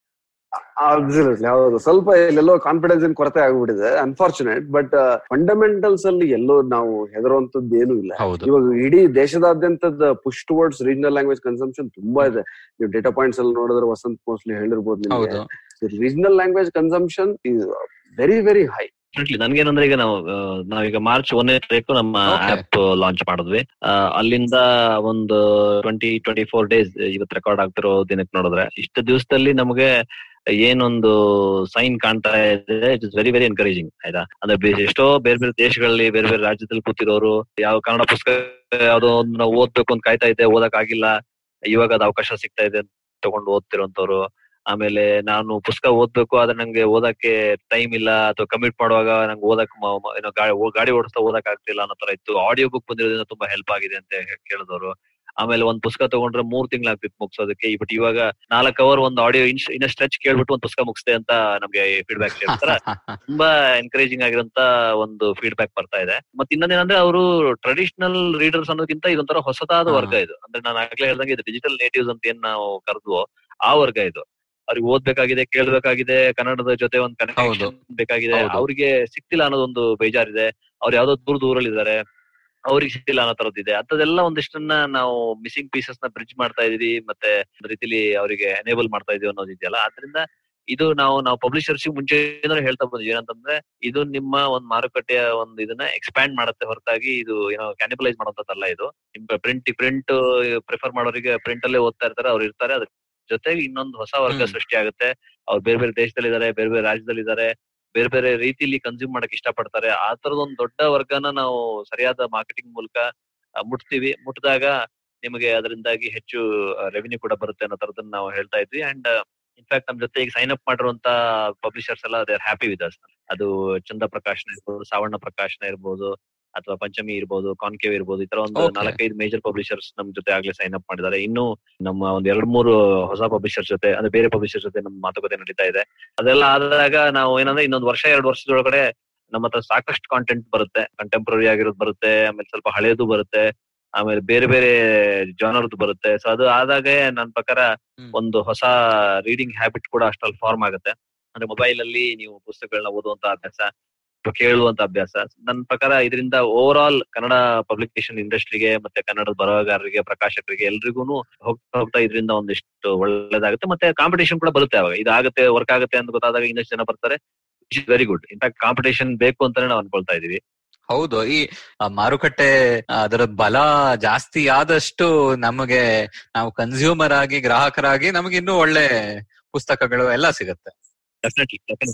ಅಬ್ಸಲ್ಯೂಟ್ಲಿ ಹೌದು. ಸ್ವಲ್ಪ ಎಲ್ಲೆಲ್ಲೋ ಕಾನ್ಫಿಡೆನ್ಸ್ ಇನ್ ಕೊರತೆ ಆಗ್ಬಿಟ್ಟಿದೆ, ಅನ್ಫಾರ್ಚುನೇಟ್. ಬಟ್ ಫಂಡಮೆಂಟಲ್ಸ್ ಅಲ್ಲಿ ಎಲ್ಲೋ ನಾವು ಹೆದರುವಂತದ್ದು ಏನು ಇಲ್ಲ. ಇವಾಗ ಇಡೀ ದೇಶದಾದ್ಯಂತದ push towards regional language consumption ತುಂಬಾ ಇದೆ. ನೀವು ಡೇಟಾ ಪಾಯಿಂಟ್ಸ್ ಅಲ್ಲಿ ನೋಡಿದ್ರೆ ವಸಂತ್ ಮೋಸ್ಟ್ಲಿ ಹೇಳಿರ್ಬೋದು ನಿಮಗೆ, regional language consumption is very very high. ನನ್ಗೇನಂದ್ರೆ ಈಗ ನಾವು ನಾವೀಗ ಮಾರ್ಚ್ ಒಂದನೇ ತಾರೀಕು ನಮ್ಮ ಆಪ್ ಲಾಂಚ್ ಮಾಡಿದ್ವಿ. ಅಲ್ಲಿಂದ ಒಂದು ಟ್ವೆಂಟಿ ಟ್ವೆಂಟಿ ಫೋರ್ ಡೇಸ್ ಇವತ್ತು ರೆಕಾರ್ಡ್ ಆಗ್ತಿರೋ ದಿನಕ್ಕೆ ನೋಡಿದ್ರೆ ಇಷ್ಟು ದಿವಸದಲ್ಲಿ ನಮಗೆ ಏನೊಂದು ಸೈನ್ ಕಾಣ್ತಾ ಇದೆ. It is very very encouraging ಆಯ್ತಾ. ಅಂದ್ರೆ ಎಷ್ಟೋ ಬೇರೆ ಬೇರೆ ದೇಶಗಳಲ್ಲಿ ಬೇರೆ ಬೇರೆ ರಾಜ್ಯದಲ್ಲಿ ಕೂತಿರೋರು ಯಾವ ಕನ್ನಡ ಪುಸ್ತಕ ಯಾವ್ದೋ ಒಂದು ನಾವು ಓದ್ಬೇಕು ಅಂತ ಕಾಯ್ತಾ ಇದ್ದೆ, ಓದಕ್ ಆಗಿಲ್ಲ, ಇವಾಗ ಅದು ಅವಕಾಶ ಸಿಗ್ತಾ ಇದೆ ತಗೊಂಡು ಓದ್ತಿರೋಂಥವ್ರು. ಆಮೇಲೆ ನಾನು ಪುಸ್ತಕ ಓದ್ಬೇಕು ಆದ್ರೆ ನಂಗೆ ಓದಕ್ಕೆ ಟೈಮ್ ಇಲ್ಲ ಅಥವಾ ಕಮಿಟ್ ಮಾಡುವಾಗ ನಂಗೆ ಓದಕ್ ಏನೋ ಗಾಡಿ ಓಡಿಸ್ತಾ ಓದಕ್ ಆಗ್ತಿಲ್ಲ ಅನ್ನೋ ತರ ಇತ್ತು. ಆಡಿಯೋ ಬುಕ್ ಬಂದಿರೋದ್ರಿಂದ ತುಂಬಾ ಹೆಲ್ಪ್ ಆಗಿದೆ ಅಂತ ಕೇಳಿದವರು. ಆಮೇಲೆ ಒಂದ್ ಪುಸ್ತಕ ತಗೊಂಡ್ರೆ ಮೂರ್ ತಿಂಗಳಾಗ್ತಿತ್ತು ಮುಗಿಸೋದಕ್ಕೆ, ಬಟ್ ಇವಾಗ ನಾಲ್ಕು ಅವರ್ ಒಂದು ಆಡಿಯೋ ಇನ್ನ ಸ್ಟ್ರೆಚ್ ಕೇಳ್ಬಿಟ್ಟು ಒಂದ್ ಪುಸ್ತಕ ಮುಗಿಸ್ತೆ ಅಂತ ನಮ್ಗೆ ಫೀಡ್ಬ್ಯಾಕ್ ಹೇಳ್ತಾರೆ. ತುಂಬಾ ಎನ್ಕರೇಜಿಂಗ್ ಆಗಿರೋಂತ ಒಂದು ಫೀಡ್ಬ್ಯಾಕ್ ಬರ್ತಾ ಇದೆ. ಮತ್ತೆ ಇನ್ನೊಂದೇನಂದ್ರೆ ಅವರು ಟ್ರೆಡಿಷನಲ್ ರೀಡರ್ಸ್ ಅನ್ನೋದಕ್ಕಿಂತ ಇದೊಂಥರ ಹೊಸದಾದ ವರ್ಗ ಇದು. ಅಂದ್ರೆ ನಾನು ಆಗ್ಲೇ ಹೇಳ್ದಂಗೆ ಇದು ಡಿಜಿಟಲ್ ನೇಟಿವ್ಸ್ ಅಂತ ಏನ್ ನಾವು ಕರೆದ್ವೋ ಆ ವರ್ಗ ಇದು. ಅವ್ರಿಗೆ ಓದ್ಬೇಕಾಗಿದೆ, ಕೇಳ್ಬೇಕಾಗಿದೆ, ಕನ್ನಡದ ಜೊತೆ ಒಂದು ಕನೆಕ್ಷನ್ ಬೇಕಾಗಿದೆ, ಅವ್ರಿಗೆ ಸಿಕ್ತಿಲ್ಲ ಅನ್ನೋದೊಂದು ಬೇಜಾರಿದೆ. ಅವ್ರು ಯಾವ್ದೋ ದೂರ ದೂರಲ್ಲಿ ಇದಾರೆ, ಅವ್ರಿಗೆ ಸಿಕ್ತಿಲ್ಲ ಅನ್ನೋ ತರದಿದೆ. ಅಂತದೆಲ್ಲ ಒಂದಿಷ್ಟನ್ನ ನಾವು ಮಿಸ್ಸಿಂಗ್ ಪೀಸಸ್ ನ ಬ್ರಿಡ್ಜ್ ಮಾಡ್ತಾ ಇದೀವಿ, ಮತ್ತೆ ಒಂದ್ ರೀತಿಲಿ ಅವರಿಗೆ ಎನೇಬಲ್ ಮಾಡ್ತಾ ಇದೀವಿ ಅನ್ನೋದು ಇದೆಯಲ್ಲ. ಆದ್ರಿಂದ ಇದು ನಾವು ನಾವು ಪಬ್ಲಿಷರ್ಸ್ ಮುಂಚೆ ಹೇಳ್ತಾ ಬಂದ್ವಿ ಏನಂತಂದ್ರೆ ಇದು ನಿಮ್ಮ ಒಂದ್ ಮಾರುಕಟ್ಟೆಯ ಒಂದು ಇದನ್ನ ಎಕ್ಸ್ಪ್ಯಾಂಡ್ ಮಾಡುತ್ತೆ ಹೊರತಾಗಿ ಇದು ಏನೋ ಕ್ಯಾನಿಬಲೈಸ್ ಮಾಡೋದಲ್ಲ. ಇದು ನಿಮ್ ಪ್ರಿಂಟ್ ಪ್ರಿಂಟ್ ಪ್ರಿಫರ್ ಮಾಡೋರಿಗೆ ಪ್ರಿಂಟ್ ಅಲ್ಲೇ ಓದ್ತಾ ಇರ್ತಾರೆ, ಅವ್ರು ಇರ್ತಾರೆ. ಅದ್ರ ಜೊತೆಗೆ ಇನ್ನೊಂದು ಹೊಸ ವರ್ಗ ಸೃಷ್ಟಿ ಆಗುತ್ತೆ. ಅವ್ರು ಬೇರೆ ಬೇರೆ ದೇಶದಲ್ಲಿ ಇದಾರೆ, ಬೇರೆ ಬೇರೆ ರಾಜ್ಯದಲ್ಲಿ ಇದಾರೆ, ಬೇರೆ ಬೇರೆ ರೀತಿಲಿ ಕನ್ಸ್ಯೂಮ್ ಮಾಡಕ್ ಇಷ್ಟ ಪಡ್ತಾರೆ. ಆ ತರದೊಂದು ದೊಡ್ಡ ವರ್ಗನ ನಾವು ಸರಿಯಾದ ಮಾರ್ಕೆಟಿಂಗ್ ಮೂಲಕ ಮುಟ್ತೀವಿ. ಮುಟ್ಟಿದಾಗ ನಿಮಗೆ ಅದರಿಂದಾಗಿ ಹೆಚ್ಚು ರೆವಿನ್ಯೂ ಕೂಡ ಬರುತ್ತೆ ಅನ್ನೋ ತರದನ್ನ ನಾವು ಹೇಳ್ತಾ ಇದ್ವಿ. ಅಂಡ್ ಇನ್ಫ್ಯಾಕ್ಟ್ ನಮ್ ಜೊತೆ ಈಗ ಸೈನ್ ಅಪ್ ಮಾಡಿರುವಂತ ಪಬ್ಲಿಷರ್ಸ್ ಎಲ್ಲ they are happy with us. ಅದು ಚಂದ ಪ್ರಕಾಶನ ಇರ್ಬೋದು, ಸಾವರ್ಣ ಪ್ರಕಾಶನ ಇರ್ಬೋದು, ಅಥವಾ ಪಂಚಮಿ ಇರ್ಬೋದು, ಕಾನ್ಕೇವ್ ಇರ್ಬೋದು, ಈ ತರ ಒಂದು ನಾಲ್ಕೈದು ಮೇಜರ್ ಪಬ್ಲಿಷರ್ಸ್ ನಮ್ ಜೊತೆ ಆಗ್ಲೇ ಸೈನ್ ಅಪ್ ಮಾಡಿದ್ದಾರೆ. ಇನ್ನು ನಮ್ಮ ಒಂದ್ ಎರಡ್ ಮೂರು ಹೊಸ ಪಬ್ಲಿಷರ್ಸ್ ಜೊತೆ ಅಂದ್ರೆ ಬೇರೆ ಪಬ್ಲಿಷರ್ ಜೊತೆ ನಮ್ಮ ಮಾತುಕತೆ ನಡೀತಾ ಇದೆ. ಅದೆಲ್ಲ ಆದಾಗ ನಾವು ಏನಂದ್ರೆ ಇನ್ನೊಂದು ವರ್ಷ ಎರಡು ವರ್ಷದೊಳಗಡೆ ನಮ್ಮ ಹತ್ರ ಸಾಕಷ್ಟು ಕಾಂಟೆಂಟ್ ಬರುತ್ತೆ. ಕಂಟೆಂಪ್ರರಿ ಆಗಿರೋದು ಬರುತ್ತೆ, ಆಮೇಲೆ ಸ್ವಲ್ಪ ಹಳೇದು ಬರುತ್ತೆ, ಆಮೇಲೆ ಬೇರೆ ಬೇರೆ ಜಾನರ್ದು ಬರುತ್ತೆ. ಸೊ ಅದು ಆದಾಗ ನನ್ನ ಪ್ರಕಾರ ಒಂದು ಹೊಸ ರೀಡಿಂಗ್ ಹ್ಯಾಬಿಟ್ ಕೂಡ ಅಷ್ಟ್ರಲ್ಲಿ ಫಾರ್ಮ್ ಆಗುತ್ತೆ. ಅಂದ್ರೆ ಮೊಬೈಲ್ ಅಲ್ಲಿ ನೀವು ಪುಸ್ತಕಗಳನ್ನ ಓದುವಂತ ಅಭ್ಯಾಸ, ಕೇಳುವಂತ ಅಭ್ಯಾಸ. ನನ್ನ ಪ್ರಕಾರ ಇದರಿಂದ ಓವರ್ ಆಲ್ ಕನ್ನಡ ಪಬ್ಲಿಕೇಶನ್ ಇಂಡಸ್ಟ್ರಿಗೆ ಮತ್ತೆ ಕನ್ನಡದ ಬರಹಗಾರರಿಗೆ, ಪ್ರಕಾಶಕರಿಗೆ ಎಲ್ರಿಗೂ ಹೋಗ್ತಾ ಹೋಗ್ತಾ ಇದರಿಂದ ಒಂದಿಷ್ಟು ಒಳ್ಳೇದಾಗುತ್ತೆ. ಮತ್ತೆ ಕಾಂಪಿಟೇಷನ್ ಕೂಡ ಬರುತ್ತೆ. ಅವಾಗ ಇದಾಗುತ್ತೆ, ವರ್ಕ್ ಆಗುತ್ತೆ ಅಂತ ಗೊತ್ತಾದಾಗ ಇನ್ನಷ್ಟು ಜನ ಬರ್ತಾರೆ. It is very good. In fact competition ಬೇಕು ಅಂತಾನೆ ನಾವು ಅನ್ಕೊಳ್ತಾ ಇದೀವಿ. ಹೌದು, ಈ ಮಾರುಕಟ್ಟೆ ಅದರ ಬಲ ಜಾಸ್ತಿ ಆದಷ್ಟು ನಮಗೆ ನಾವು ಕನ್ಸ್ಯೂಮರ್ ಆಗಿ, ಗ್ರಾಹಕರಾಗಿ ನಮಗೆ ಇನ್ನೂ ಒಳ್ಳೆ ಪುಸ್ತಕಗಳು ಎಲ್ಲ ಸಿಗುತ್ತೆ. ಡೆಫಿನೆಟ್ಲಿ ಡೆಫಿನೆಟ್ಲಿ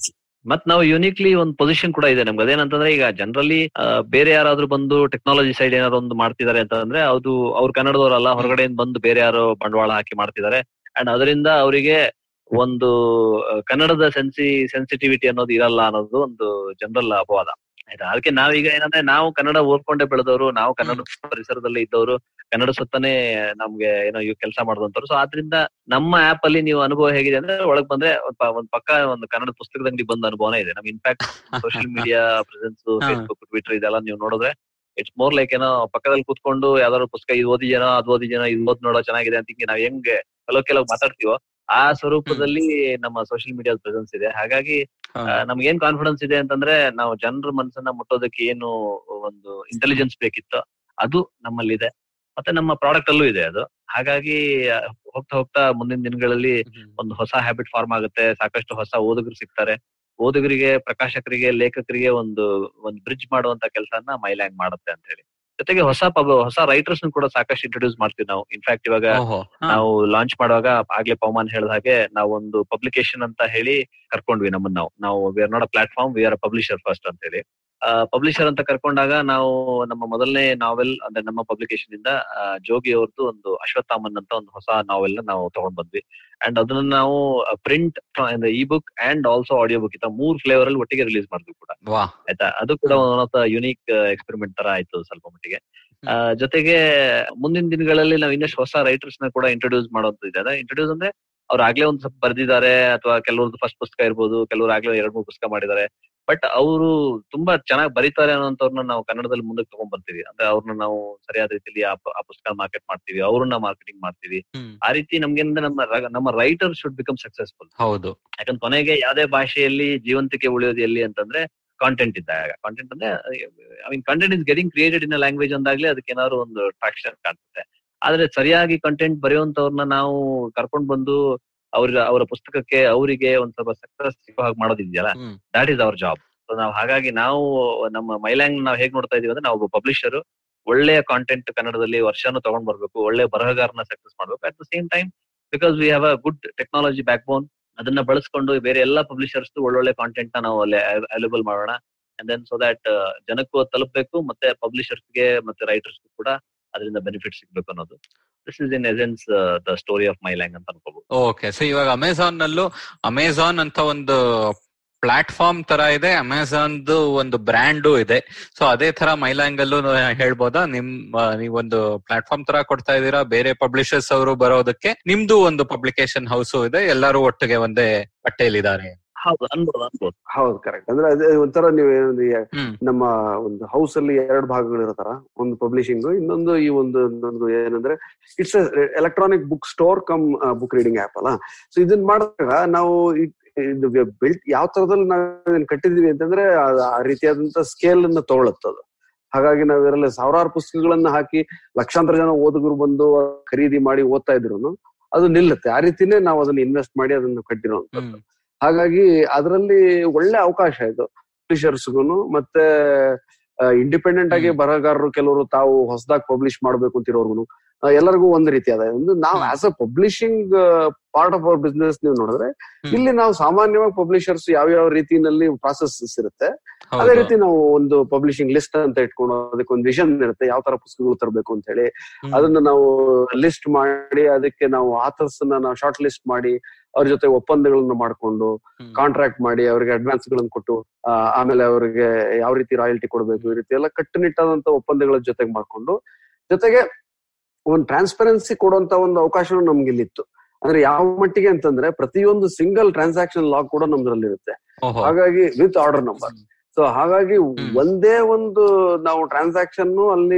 ಮತ್ ನಾವು ಯುನಿಕ್ಲಿ ಒಂದು ಪೊಸಿಷನ್ ಕೂಡ ಇದೆ ನಮ್ಗೆ. ಅದೇನಂತಂದ್ರೆ ಈಗ ಜನರಲಿ ಬೇರೆ ಯಾರಾದ್ರೂ ಬಂದು ಟೆಕ್ನಾಲಜಿ ಸೈಡ್ ಏನಾದ್ರು ಒಂದು ಮಾಡ್ತಿದ್ದಾರೆ ಅಂತಂದ್ರೆ ಅದು ಅವ್ರು ಕನ್ನಡದವರಲ್ಲ, ಹೊರಗಡೆಯಿಂದ ಬಂದು ಬೇರೆ ಯಾರೋ ಬಂಡವಾಳ ಹಾಕಿ ಮಾಡ್ತಿದ್ದಾರೆ. ಅಂಡ್ ಅದರಿಂದ ಅವರಿಗೆ ಒಂದು ಕನ್ನಡದ ಸೆನ್ಸಿ ಸೆನ್ಸಿಟಿವಿಟಿ ಅನ್ನೋದು ಇರಲ್ಲ ಅನ್ನೋದು ಒಂದು ಜನರಲ್ ಅಪವಾದ ಆಯ್ತಾ. ಅದಕ್ಕೆ ನಾವೀಗ ಏನಂದ್ರೆ ನಾವು ಕನ್ನಡ ಓದ್ಕೊಂಡೇ ಬೆಳೆದವರು, ನಾವು ಕನ್ನಡ ಪರಿಸರದಲ್ಲಿ ಇದ್ದವರು, ಕನ್ನಡ ಸುತ್ತನೇ ನಮ್ಗೆ ಏನೋ ಇವ್ ಕೆಲಸ ಮಾಡಿದಂತವ್ರು. ಸೊ ಆದ್ರಿಂದ ನಮ್ಮ ಆಪ್ ಅಲ್ಲಿ ನೀವು ಅನುಭವ ಹೇಗಿದೆ ಅಂದ್ರೆ ಒಳಗ್ ಬಂದ್ರೆ ಒಂದ್ ಪಕ್ಕ ಒಂದು ಕನ್ನಡ ಪುಸ್ತಕದ ಅಂಗಡಿ ಬಂದ ಅನುಭವನೇ ಇದೆ ನಮ್ಗೆ. In fact social media presence, Facebook, Twitter ಇದೆಲ್ಲ ನೀವು ನೋಡಿದ್ರೆ ಇಟ್ಸ್ ಮೋರ್ ಲೈಕ್ ಏನೋ ಪಕ್ಕದಲ್ಲಿ ಕೂತ್ಕೊಂಡು ಯಾವ್ದಾದ್ರು ಪುಸ್ತಕ ಇದು ಓದಿಜೇನೋ ಅದು ಓದಿಜೇನೋ ಇದು ಓದ್ ನೋಡೋ ಚೆನ್ನಾಗಿದೆ ಅಂತ ಹಿಂಗೆ ನಾವ್ ಹೆಂಗೆ ಕೆಲವು ಕೆಲವು ಮಾತಾಡ್ತೀವೋ ಆ ಸ್ವರೂಪದಲ್ಲಿ ನಮ್ಮ ಸೋಷಿಯಲ್ ಮೀಡಿಯಾದ ಪ್ರೆಸೆನ್ಸ್ ಇದೆ. ಹಾಗಾಗಿ ನಮ್ಗೆ ಏನ್ ಕಾನ್ಫಿಡೆನ್ಸ್ ಇದೆ ಅಂತಂದ್ರೆ ನಾವು ಜನರ ಮನಸ್ಸನ್ನ ಮುಟ್ಟೋದಕ್ಕೆ ಏನು ಒಂದು ಇಂಟೆಲಿಜೆನ್ಸ್ ಬೇಕಿತ್ತು ಅದು ನಮ್ಮಲ್ಲಿದೆ, ಮತ್ತೆ ನಮ್ಮ ಪ್ರಾಡಕ್ಟ್ ಅಲ್ಲೂ ಇದೆ ಅದು. ಹಾಗಾಗಿ ಹೋಗ್ತಾ ಹೋಗ್ತಾ ಮುಂದಿನ ದಿನಗಳಲ್ಲಿ ಒಂದು ಹೊಸ ಹ್ಯಾಬಿಟ್ ಫಾರ್ಮ್ ಆಗುತ್ತೆ, ಸಾಕಷ್ಟು ಹೊಸ ಓದುಗರು ಸಿಗ್ತಾರೆ. ಓದುಗರಿಗೆ, ಪ್ರಕಾಶಕರಿಗೆ, ಲೇಖಕರಿಗೆ ಒಂದು ಒಂದು ಬ್ರಿಡ್ಜ್ ಮಾಡುವಂತ ಕೆಲಸನ ಮೈಲ್ಯಾಂಗ್ ಮಾಡುತ್ತೆ ಅಂತ ಹೇಳಿ. ಜೊತೆಗೆ ಹೊಸ ಪಬ್ ಹೊಸ ರೈಟರ್ಸ್ ಕೂಡ ಸಾಕಷ್ಟು ಇಂಟ್ರೊಡ್ಯೂಸ್ ಮಾಡ್ತೀವಿ ನಾವು. ಇನ್ಫ್ಯಾಕ್ಟ್ ಇವಾಗ ನಾವು ಲಾಂಚ್ ಮಾಡುವಾಗ ಆಗ್ಲೇ ಪವಮಾನ್ ಹೇಳಿದ ಹಾಗೆ ನಾವು ಒಂದು ಪಬ್ಲಿಕೇಶನ್ ಅಂತ ಹೇಳಿ ಕರ್ಕೊಂಡ್ವಿ ನಮ್ಮನ್ನ. ನಾವು ನಾವು we are not a platform, we are a publisher first ಅಂತ ಹೇಳಿ. ಪಬ್ಲಿಷರ್ ಅಂತ ಕರ್ಕೊಂಡಾಗ ನಾವು ನಮ್ಮ ಮೊದಲನೇ ನಾವೆಲ್ ಅಂದ್ರೆ ನಮ್ಮ ಪಬ್ಲಿಕೇಶನ್ ಇಂದ ಜೋಗಿ ಅವ್ರದ್ದು ಒಂದು ಅಶ್ವತ್ಥಾಮನ್ ಅಂತ ಒಂದು ಹೊಸ ನಾವೆಲ್ ನಾವು ತಗೊಂಡ್ ಬಂದ್ವಿ. ಅಂಡ್ ಅದನ್ನ ನಾವು print, e book and also audio book ಇಂತ ಮೂರ್ ಫ್ಲೇವರ್ ಅಲ್ಲಿ ಒಟ್ಟಿಗೆ ರಿಲೀಸ್ ಮಾಡಿದ್ವಿ ಕೂಡ ಆಯ್ತಾ. ಅದು ಕೂಡ one of the unique experiment ತರ ಆಯ್ತು ಸ್ವಲ್ಪ ಮಟ್ಟಿಗೆ. ಜೊತೆಗೆ ಮುಂದಿನ ದಿನಗಳಲ್ಲಿ ನಾವು ಇನ್ನಷ್ಟು ಹೊಸ ರೈಟರ್ಸ್ ನ ಕೂಡ ಇಂಟ್ರೊಡ್ಯೂಸ್ ಮಾಡೋದು ಇದೆ. ಇಂಟ್ರೊಡ್ಯೂಸ್ ಅಂದ್ರೆ ಅವ್ರು ಆಗ್ಲೇ ಒಂದ್ ಸ್ವಲ್ಪ ಬರ್ದಿದ್ದಾರೆ, ಅಥವಾ ಕೆಲವ್ರದ್ದು ಫಸ್ಟ್ ಪುಸ್ತಕ ಇರ್ಬೋದು, ಕೆಲವ್ರು ಆಗ್ಲೇ ಎರಡ್ ಮೂರು ಪುಸ್ತಕ ಮಾಡಿದ್ದಾರೆ. ಬಟ್ ಅವರು ತುಂಬಾ ಚೆನ್ನಾಗಿ ಬರೀತಾರೆ ಅನ್ನೋಂಥವ್ರನ್ನ ನಾವು ಕನ್ನಡದಲ್ಲಿ ಮುಂದಕ್ಕೆ ತಗೊಂಡ್ ಬರ್ತೀವಿ. ಅಂದ್ರೆ ಅವ್ರನ್ನ ನಾವು ಸರಿಯಾದ ರೀತಿಯಲ್ಲಿ ಆ ಪುಸ್ತಕ ಮಾರ್ಕೆಟ್ ಮಾಡ್ತೀವಿ, ಅವ್ರನ್ನ ಮಾರ್ಕೆಟಿಂಗ್ ಮಾಡ್ತೀವಿ. ಆ ರೀತಿ ನಮ್ಗೆ ನಮ್ಮ ನಮ್ಮ ರೈಟರ್ ಶುಡ್ ಬಿಕಮ್ ಸಕ್ಸಸ್ಫುಲ್. ಹೌದು, ಯಾಕಂದ್ರೆ ಕೊನೆಗೆ ಯಾವ್ದೇ ಭಾಷೆಯಲ್ಲಿ ಜೀವಂತಿಕೆ ಉಳಿಯೋದು ಎಲ್ಲಿ ಅಂತಂದ್ರೆ ಕಾಂಟೆಂಟ್ ಇದ್ದಾಗ. ಕಾಂಟೆಂಟ್ ಅಂದ್ರೆ I mean content is getting created in a language ಅಂದಾಗ್ಲೇ ಅದಕ್ಕೆ ಏನಾದ್ರು ಒಂದು ಟ್ರಾಕ್ಷನ್ ಕಾಣ್ತದೆ. ಆದ್ರೆ ಸರಿಯಾಗಿ ಕಂಟೆಂಟ್ ಬರೆಯುವಂತವ್ರನ್ನ ನಾವು ಕರ್ಕೊಂಡ್ ಬಂದು ಅವ್ರ ಅವರ ಪುಸ್ತಕಕ್ಕೆ ಅವರಿಗೆ ಒಂದ್ ಸ್ವಲ್ಪ ಸಕ್ಸಸ್ ಸಿಗೋ ಹಾಗೆ ಮಾಡೋದಿದೆಯಲ್ಲ, that is our job. So ನಾವು ಹಾಗಾಗಿ ನಾವು ನಮ್ಮ ಮೈಲ್ಯಾಂಗ್ ನಾವು ಹೇಗ್ ನೋಡ್ತಾ ಇದೀವಿ ಅಂದ್ರೆ, ನಾವು ಒಬ್ಬ ಪಬ್ಲಿಷರ್ ಒಳ್ಳೆಯ ಕಾಂಟೆಂಟ್ ಕನ್ನಡದಲ್ಲಿ ವರ್ಷನೂ ತಗೊಂಡ್ ಬರ್ಬೇಕು, ಒಳ್ಳೆ ಬರಹಗಾರನ ಸಕ್ಸಸ್ ಮಾಡ್ಬೇಕು. At the same time because we have a good technology backbone, ಅದನ್ನ ಬಳಸ್ಕೊಂಡು ಬೇರೆ ಎಲ್ಲಾ ಪಬ್ಲಿಷರ್ಸ್ ಒಳ್ಳೊಳ್ಳೆ ಕಾಂಟೆಂಟ್ ನ ನಾವು ಅಲ್ಲಿ ಅವೈಲೇಬಲ್ ಮಾಡೋಣ. ಅಂಡ್ ದೆನ್ ಸೊ ದಟ್ ಜನಕ್ಕೂ ತಲುಪಬೇಕು, ಮತ್ತೆ ಪಬ್ಲಿಷರ್ಸ್ಗೆ ಮತ್ತೆ ರೈಟರ್ಸ್ಗೂ ಕೂಡ ಅದರಿಂದ ಬೆನಿಫಿಟ್ ಸಿಗ್ಬೇಕು ಅನ್ನೋದು. This is in essence the story of MyLang ಅಂತ ಅನ್ಕೋಬಹುದು. ಓಕೆ, ಸೊ ಇವಾಗ ಅಮೆಝಾನ್ ನಲ್ಲೂ ಅಮೆಝಾನ್ ಅಂತ ಒಂದು ಪ್ಲಾಟ್ಫಾರ್ಮ್ ತರ ಇದೆ, ಅಮೆಝಾನ್ದು ಒಂದು ಬ್ರ್ಯಾಂಡು ಇದೆ. ಸೊ ಅದೇ ತರ ಮೈಲ್ಯಾಂಗ್ ಅಲ್ಲೂ ಹೇಳ್ಬೋದಾ? ನಿಮ್ ನೀವೊಂದು ಪ್ಲಾಟ್ಫಾರ್ಮ್ ತರ ಕೊಡ್ತಾ ಇದೀರಾ, ಬೇರೆ ಪಬ್ಲಿಷರ್ಸ್ ಅವರು ಬರೋದಕ್ಕೆ ನಿಮ್ದು ಒಂದು ಪಬ್ಲಿಕೇಶನ್ ಹೌಸ್ ಇದೆ, ಎಲ್ಲರೂ ಒಟ್ಟಿಗೆ ಒಂದೇ ಪಟ್ಟೆಯಲ್ಲಿದ್ದಾರೆ. ಹೌದು ಅನ್ಬೋದು ಅನ್ಬೋದು ಹೌದು, ಕರೆಕ್ಟ್. ಅಂದ್ರೆ ಅದೇ ಒಂಥರ ನೀವು ನಮ್ಮ ಒಂದು ಹೌಸ್ ಅಲ್ಲಿ ಎರಡು ಭಾಗಗಳು ಇರತಾರ, ಒಂದು ಪಬ್ಲಿಷಿಂಗ್, ಇನ್ನೊಂದು ಈ ಒಂದು ಇನ್ನೊಂದು ಏನಂದ್ರೆ it's electronic book store cum book reading app ಅಲ್ಲ. ಸೊ ಇದನ್ನ ಮಾಡಿದಾಗ ನಾವು ಇದು ಬಿಲ್ಟ್ ಯಾವ ತರದಲ್ಲಿ ನಾವು ಕಟ್ಟಿದೀವಿ ಅಂತಂದ್ರೆ ಆ ರೀತಿಯಾದಂತ ಸ್ಕೇಲ್ ಅನ್ನ ತಗೊಳುತ್ತದು. ಹಾಗಾಗಿ ನಾವ್ ಇದರಲ್ಲಿ ಸಾವಿರಾರು ಪುಸ್ತಕಗಳನ್ನ ಹಾಕಿ ಲಕ್ಷಾಂತರ ಜನ ಓದುಗರು ಬಂದು ಖರೀದಿ ಮಾಡಿ ಓದ್ತಾ ಇದ್ರು ಅದು ನಿಲ್ಲುತ್ತೆ. ಆ ರೀತಿನೇ ನಾವು ಅದನ್ನ ಇನ್ವೆಸ್ಟ್ ಮಾಡಿ ಅದನ್ನು ಕಟ್ಟಿರೋಂಥದ್ದು. ಹಾಗಾಗಿ ಅದರಲ್ಲಿ ಒಳ್ಳೆ ಅವಕಾಶ ಇದು ಪಬ್ಲಿಷರ್ಸ್ಗುನು, ಮತ್ತೆ ಇಂಡಿಪೆಂಡೆಂಟ್ ಆಗಿ ಬರಹಗಾರರು ಕೆಲವರು ತಾವು ಹೊಸದಾಗಿ ಪಬ್ಲಿಷ್ ಮಾಡ್ಬೇಕು ಅಂತಿರೋರ್ಗುನು ಎಲ್ಲರಿಗೂ ಒಂದ್ ರೀತಿ ಅದ. ಒಂದು ನಾವು as a publishing part of our business ನೀವು ನೋಡಿದ್ರೆ ಇಲ್ಲಿ ನಾವು ಸಾಮಾನ್ಯವಾಗಿ ಪಬ್ಲಿಷರ್ಸ್ ಯಾವ ಯಾವ ರೀತಿನಲ್ಲಿ ಪ್ರಾಸೆಸ್ ಇರುತ್ತೆ, ಅದೇ ರೀತಿ ನಾವು ಒಂದು ಪಬ್ಲಿಷಿಂಗ್ ಲಿಸ್ಟ್ ಅಂತ ಇಟ್ಕೊಂಡು ಅದಕ್ಕೆ ಒಂದು ವಿಷನ್ ಇರುತ್ತೆ, ಯಾವ ತರ ಪುಸ್ತಕಗಳು ತರಬೇಕು ಅಂತ ಹೇಳಿ. ಅದನ್ನ ನಾವು ಲಿಸ್ಟ್ ಮಾಡಿ ಅದಕ್ಕೆ ನಾವು ಆಥರ್ಸ್ ನಾವು ಶಾರ್ಟ್ ಲಿಸ್ಟ್ ಮಾಡಿ ಅವ್ರ ಜೊತೆ ಒಪ್ಪಂದಗಳನ್ನ ಮಾಡ್ಕೊಂಡು ಕಾಂಟ್ರಾಕ್ಟ್ ಮಾಡಿ ಅವ್ರಿಗೆ ಅಡ್ವಾನ್ಸ್ ಗಳನ್ನ ಕೊಟ್ಟು ಆಮೇಲೆ ಅವ್ರಿಗೆ ಯಾವ ರೀತಿ ರಾಯಲ್ಟಿ ಕೊಡ್ಬೇಕು ಈ ರೀತಿ ಎಲ್ಲ ಕಟ್ಟುನಿಟ್ಟಾದಂತ ಒಪ್ಪಂದಗಳ ಜೊತೆಗೆ ಮಾಡ್ಕೊಂಡು, ಜೊತೆಗೆ ಒಂದು ಟ್ರಾನ್ಸ್ಪರೆನ್ಸಿ ಕೊಡುವಂತ ಒಂದು ಅವಕಾಶನೂ ನಮ್ಗೆ ಇಲ್ಲಿತ್ತು. ಅಂದ್ರೆ ಯಾವ ಮಟ್ಟಿಗೆ ಅಂತಂದ್ರೆ ಪ್ರತಿಯೊಂದು ಸಿಂಗಲ್ ಟ್ರಾನ್ಸಾಕ್ಷನ್ ಲಾಗ್ ಕೂಡ ನಮ್ದ್ರಲ್ಲಿ ಇರುತ್ತೆ, ಹಾಗಾಗಿ ವಿತ್ ಆರ್ಡರ್ ನಂಬರ್. ಸೊ ಹಾಗಾಗಿ ಒಂದೇ ಒಂದು ನಾವು ಟ್ರಾನ್ಸಾಕ್ಷನ್ ಅಲ್ಲಿ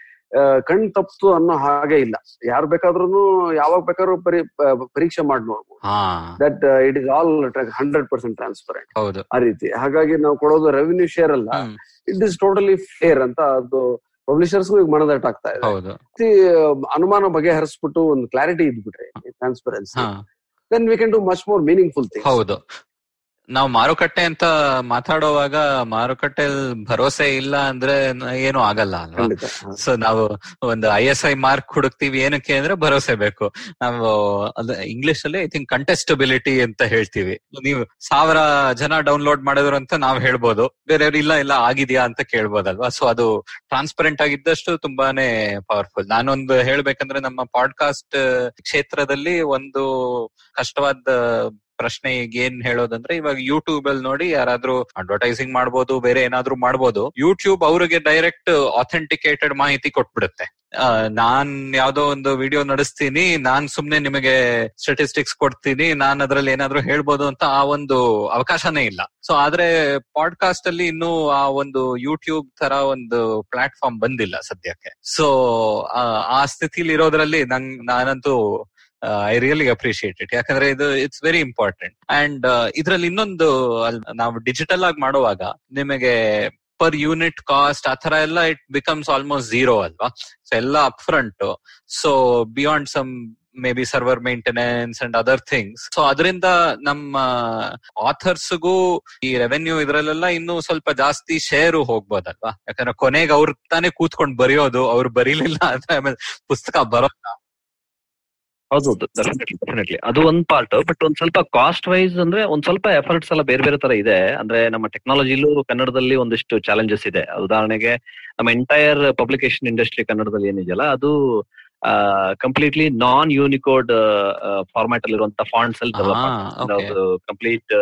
ಕಣ್ ತಪ್ತು ಅನ್ನೋ ಹಾಗೆ ಇಲ್ಲ. ಯಾರು ಬೇಕಾದ್ರೂ ಯಾವಾಗ ಬೇಕಾದ್ರೂ ಪರಿ ಪರೀಕ್ಷೆ ಮಾಡಿ ನೋಡ್ಬೋದು. That it is all hundred percent transparent ಆ ರೀತಿ. ಹಾಗಾಗಿ ನಾವು ಕೊಡೋದು ರೆವಿನ್ಯೂ ಶೇರ್ ಅಲ್ಲ, ಇಟ್ ಇಸ್ ಟೋಟಲಿ ಫೇರ್ ಅಂತ ಅದು ಪಬ್ಲಿಷರ್ಸ್ಗೂ ಈಗ ಮನದಟ್ಟ ಆಗ್ತಾ ಇದೆ. ಅನುಮಾನ ಬಗೆಹರಿಸ್ಬಿಟ್ಟು ಒಂದು ಕ್ಲಾರಿಟಿ ಇದ್ಬಿಟ್ರೆ transparency, then we can do much more meaningful things. ಹೌದು, ನಾವು ಮಾರುಕಟ್ಟೆ ಅಂತ ಮಾತಾಡುವಾಗ ಮಾರುಕಟ್ಟೆ ಭರೋಸೆ ಇಲ್ಲ ಅಂದ್ರೆ ಏನು ಆಗಲ್ಲ ಅಲ್ವಾ. ಸೊ ನಾವು ಒಂದು ಐ ಎಸ್ ಐ ಮಾರ್ಕ್ ಹುಡುಕ್ತಿವಿ, ಏನಕ್ಕೆ ಅಂದ್ರೆ ಭರೋಸೆ ಬೇಕು. ನಾವು ಅದು ಇಂಗ್ಲಿಷ್ ಅಲ್ಲಿ ಐ ಥಿಂಕ್ ಕಂಟೆಸ್ಟಬಿಲಿಟಿ ಅಂತ ಹೇಳ್ತೀವಿ. ನೀವು ಸಾವಿರ ಜನ ಡೌನ್ಲೋಡ್ ಮಾಡಿದ್ರು ಅಂತ ನಾವ್ ಹೇಳ್ಬೋದು, ಬೇರೆಯವ್ರು ಇಲ್ಲ ಇಲ್ಲ ಆಗಿದ್ಯಾ ಅಂತ ಕೇಳ್ಬೋದಲ್ವಾ. ಸೊ ಅದು ಟ್ರಾನ್ಸ್ಪರೆಂಟ್ ಆಗಿದ್ದಷ್ಟು ತುಂಬಾನೇ ಪವರ್ಫುಲ್. ನಾನೊಂದು ಹೇಳ್ಬೇಕಂದ್ರೆ ನಮ್ಮ ಪಾಡ್ಕಾಸ್ಟ್ ಕ್ಷೇತ್ರದಲ್ಲಿ ಒಂದು ಕಷ್ಟವಾದ ಪ್ರಶ್ನೆ ಈಗ ಏನ್ ಹೇಳೋದಂದ್ರೆ, ಇವಾಗ ಯೂಟ್ಯೂಬ್ ಅಲ್ಲಿ ನೋಡಿ ಯಾರಾದ್ರೂ ಅಡ್ವರ್ಟೈಸಿಂಗ್ ಮಾಡ್ಬೋದು, ಬೇರೆ ಏನಾದ್ರೂ ಮಾಡ್ಬೋದು. ಯೂಟ್ಯೂಬ್ ಅವ್ರಿಗೆ ಡೈರೆಕ್ಟ್ ಅಥೆಂಟಿಕೇಟೆಡ್ ಮಾಹಿತಿ ಕೊಟ್ಬಿಡುತ್ತೆ. ನಾನ್ ಯಾವ್ದೋ ಒಂದು ವಿಡಿಯೋ ನಡೆಸ್ತೀನಿ, ನಾನ್ ಸುಮ್ನೆ ನಿಮಗೆ ಸ್ಟಾಟಿಸ್ಟಿಕ್ಸ್ ಕೊಡ್ತೀನಿ, ನಾನ್ ಅದ್ರಲ್ಲಿ ಏನಾದ್ರೂ ಹೇಳ್ಬೋದು ಅಂತ ಆ ಒಂದು ಅವಕಾಶನೇ ಇಲ್ಲ. ಸೊ ಆದ್ರೆ ಪಾಡ್ಕಾಸ್ಟ್ ಅಲ್ಲಿ ಇನ್ನೂ ಆ ಒಂದು ಯೂಟ್ಯೂಬ್ ತರ ಒಂದು ಪ್ಲಾಟ್ಫಾರ್ಮ್ ಬಂದಿಲ್ಲ ಸದ್ಯಕ್ಕೆ. ಸೊ ಆ ಸ್ಥಿತಿಲಿ ಇರೋದ್ರಲ್ಲಿ ನಂಗ್ ನಾನಂತೂ ಐ ರಿಯಲಿ ಅಪ್ರಿಶಿಯೇಟ್ ಇಟ್. ಯಾಕಂದ್ರೆ ಇದು ಇಟ್ಸ್ ವೆರಿ ಇಂಪಾರ್ಟೆಂಟ್. ಅಂಡ್ ಇದ್ರಲ್ಲಿ ಇನ್ನೊಂದು, ನಾವು ಡಿಜಿಟಲ್ ಆಗಿ ಮಾಡುವಾಗ ನಿಮಗೆ ಪರ್ ಯೂನಿಟ್ ಕಾಸ್ಟ್ ಆ ತರ ಎಲ್ಲ ಇಟ್ ಬಿಕಮ್ಸ್ ಆಲ್ಮೋಸ್ಟ್ ಝೀರೋ ಅಲ್ವಾ. ಸೊ ಎಲ್ಲ up front. So beyond some may be server maintenance and other things. So ಅದರಿಂದ ನಮ್ಮ ಆಥರ್ಸ್ಗೂ ಈ ರೆವೆನ್ಯೂ ಇದ್ರಲ್ಲೆಲ್ಲ ಇನ್ನೂ ಸ್ವಲ್ಪ ಜಾಸ್ತಿ ಶೇರು ಹೋಗ್ಬೋದಲ್ವಾ. ಯಾಕಂದ್ರೆ ಕೊನೆಗೆ ಅವ್ರ ತಾನೇ ಕೂತ್ಕೊಂಡು ಬರೆಯೋದು, ಅವ್ರು ಬರೀಲಿಲ್ಲ ಅಂದ್ರೆ ಆಮೇಲೆ ಪುಸ್ತಕ ಬರೋಲ್ಲ. ಹೌದು, ಡೆಫಿನೆಟ್ಲಿ ಅದು ಒಂದ್ ಪಾರ್ಟ್. ಬಟ್ ಒಂದ್ ಸ್ವಲ್ಪ ಕಾಸ್ಟ್ ವೈಸ್ ಅಂದ್ರೆ ಒಂದ್ ಸ್ವಲ್ಪ ಎಫರ್ಟ್ಸ್ ಎಲ್ಲ ಬೇರೆ ಬೇರೆ ತರ ಇದೆ. ಅಂದ್ರೆ ನಮ್ಮ ಟೆಕ್ನಾಲಜಿಲೂ ಕನ್ನಡದಲ್ಲಿ ಒಂದಿಷ್ಟು ಚಾಲೆಂಜಸ್ ಇದೆ. ಉದಾಹರಣೆಗೆ ನಮ್ಮ ಎಂಟೈರ್ ಪಬ್ಲಿಕೇಶನ್ ಇಂಡಸ್ಟ್ರಿ ಕನ್ನಡದಲ್ಲಿ ಏನಿದೆಯಲ್ಲ, ಅದು ಕಂಪ್ಲೀಟ್ಲಿ ನಾನ್ ಯೂನಿಕೋಡ್ ಫಾರ್ಮ್ಯಾಟ್ ಅಲ್ಲಿ ಇರುವಂತ ಫಾಂಟ್ಸ್ ಅಲ್ಲಿ ಡೆವಲಪ್ ಕಂಪ್ಲೀಟ್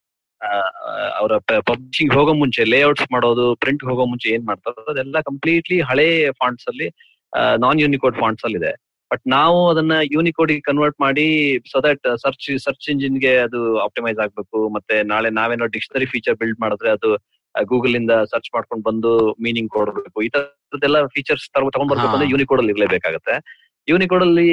ಅವರ ಪಬ್ಲಿಷಿಂಗ್ ಹೋಗೋ ಮುಂಚೆ ಲೇಔಟ್ಸ್ ಮಾಡೋದು, ಪ್ರಿಂಟ್ ಹೋಗೋ ಮುಂಚೆ ಏನ್ ಮಾಡ್ತಾರೆ ಅದೆಲ್ಲ ಕಂಪ್ಲೀಟ್ಲಿ ಹಳೆ ಫಾಂಟ್ಸ್ ಅಲ್ಲಿ, ನಾನ್ ಯೂನಿಕೋಡ್ ಫಾಂಟ್ಸ್ ಅಲ್ಲಿ ಇದೆ. ಬಟ್ ನಾವು ಅದನ್ನ ಯೂನಿಕೋಡ್ ಕನ್ವರ್ಟ್ ಮಾಡಿ so that search search engine ಗೆ ಅದು ಆಪ್ಟಿಮೈಸ್ ಆಗ್ಬೇಕು. ಮತ್ತೆ ನಾಳೆ ನಾವೇನೋ ಡಿಕ್ಷನರಿ ಫೀಚರ್ ಬಿಲ್ಡ್ ಮಾಡಿದ್ರೆ ಅದು ಗೂಗಲ್ ಇಂದ ಸರ್ಚ್ ಮಾಡ್ಕೊಂಡು ಬಂದು ಮೀನಿಂಗ್ ಕೊಡಬೇಕು. ಈ ತರದೆಲ್ಲ ಫೀಚರ್ಸ್ ತಗೊಂಡ್ ಬರ್ಬೇಕು ಅಂದ್ರೆ ಯೂನಿಕೋಡ್ ಅಲ್ಲಿ ಇರ್ಲೇಬೇಕಾಗತ್ತೆ. ಯೂನಿಕೋಡ್ ಅಲ್ಲಿ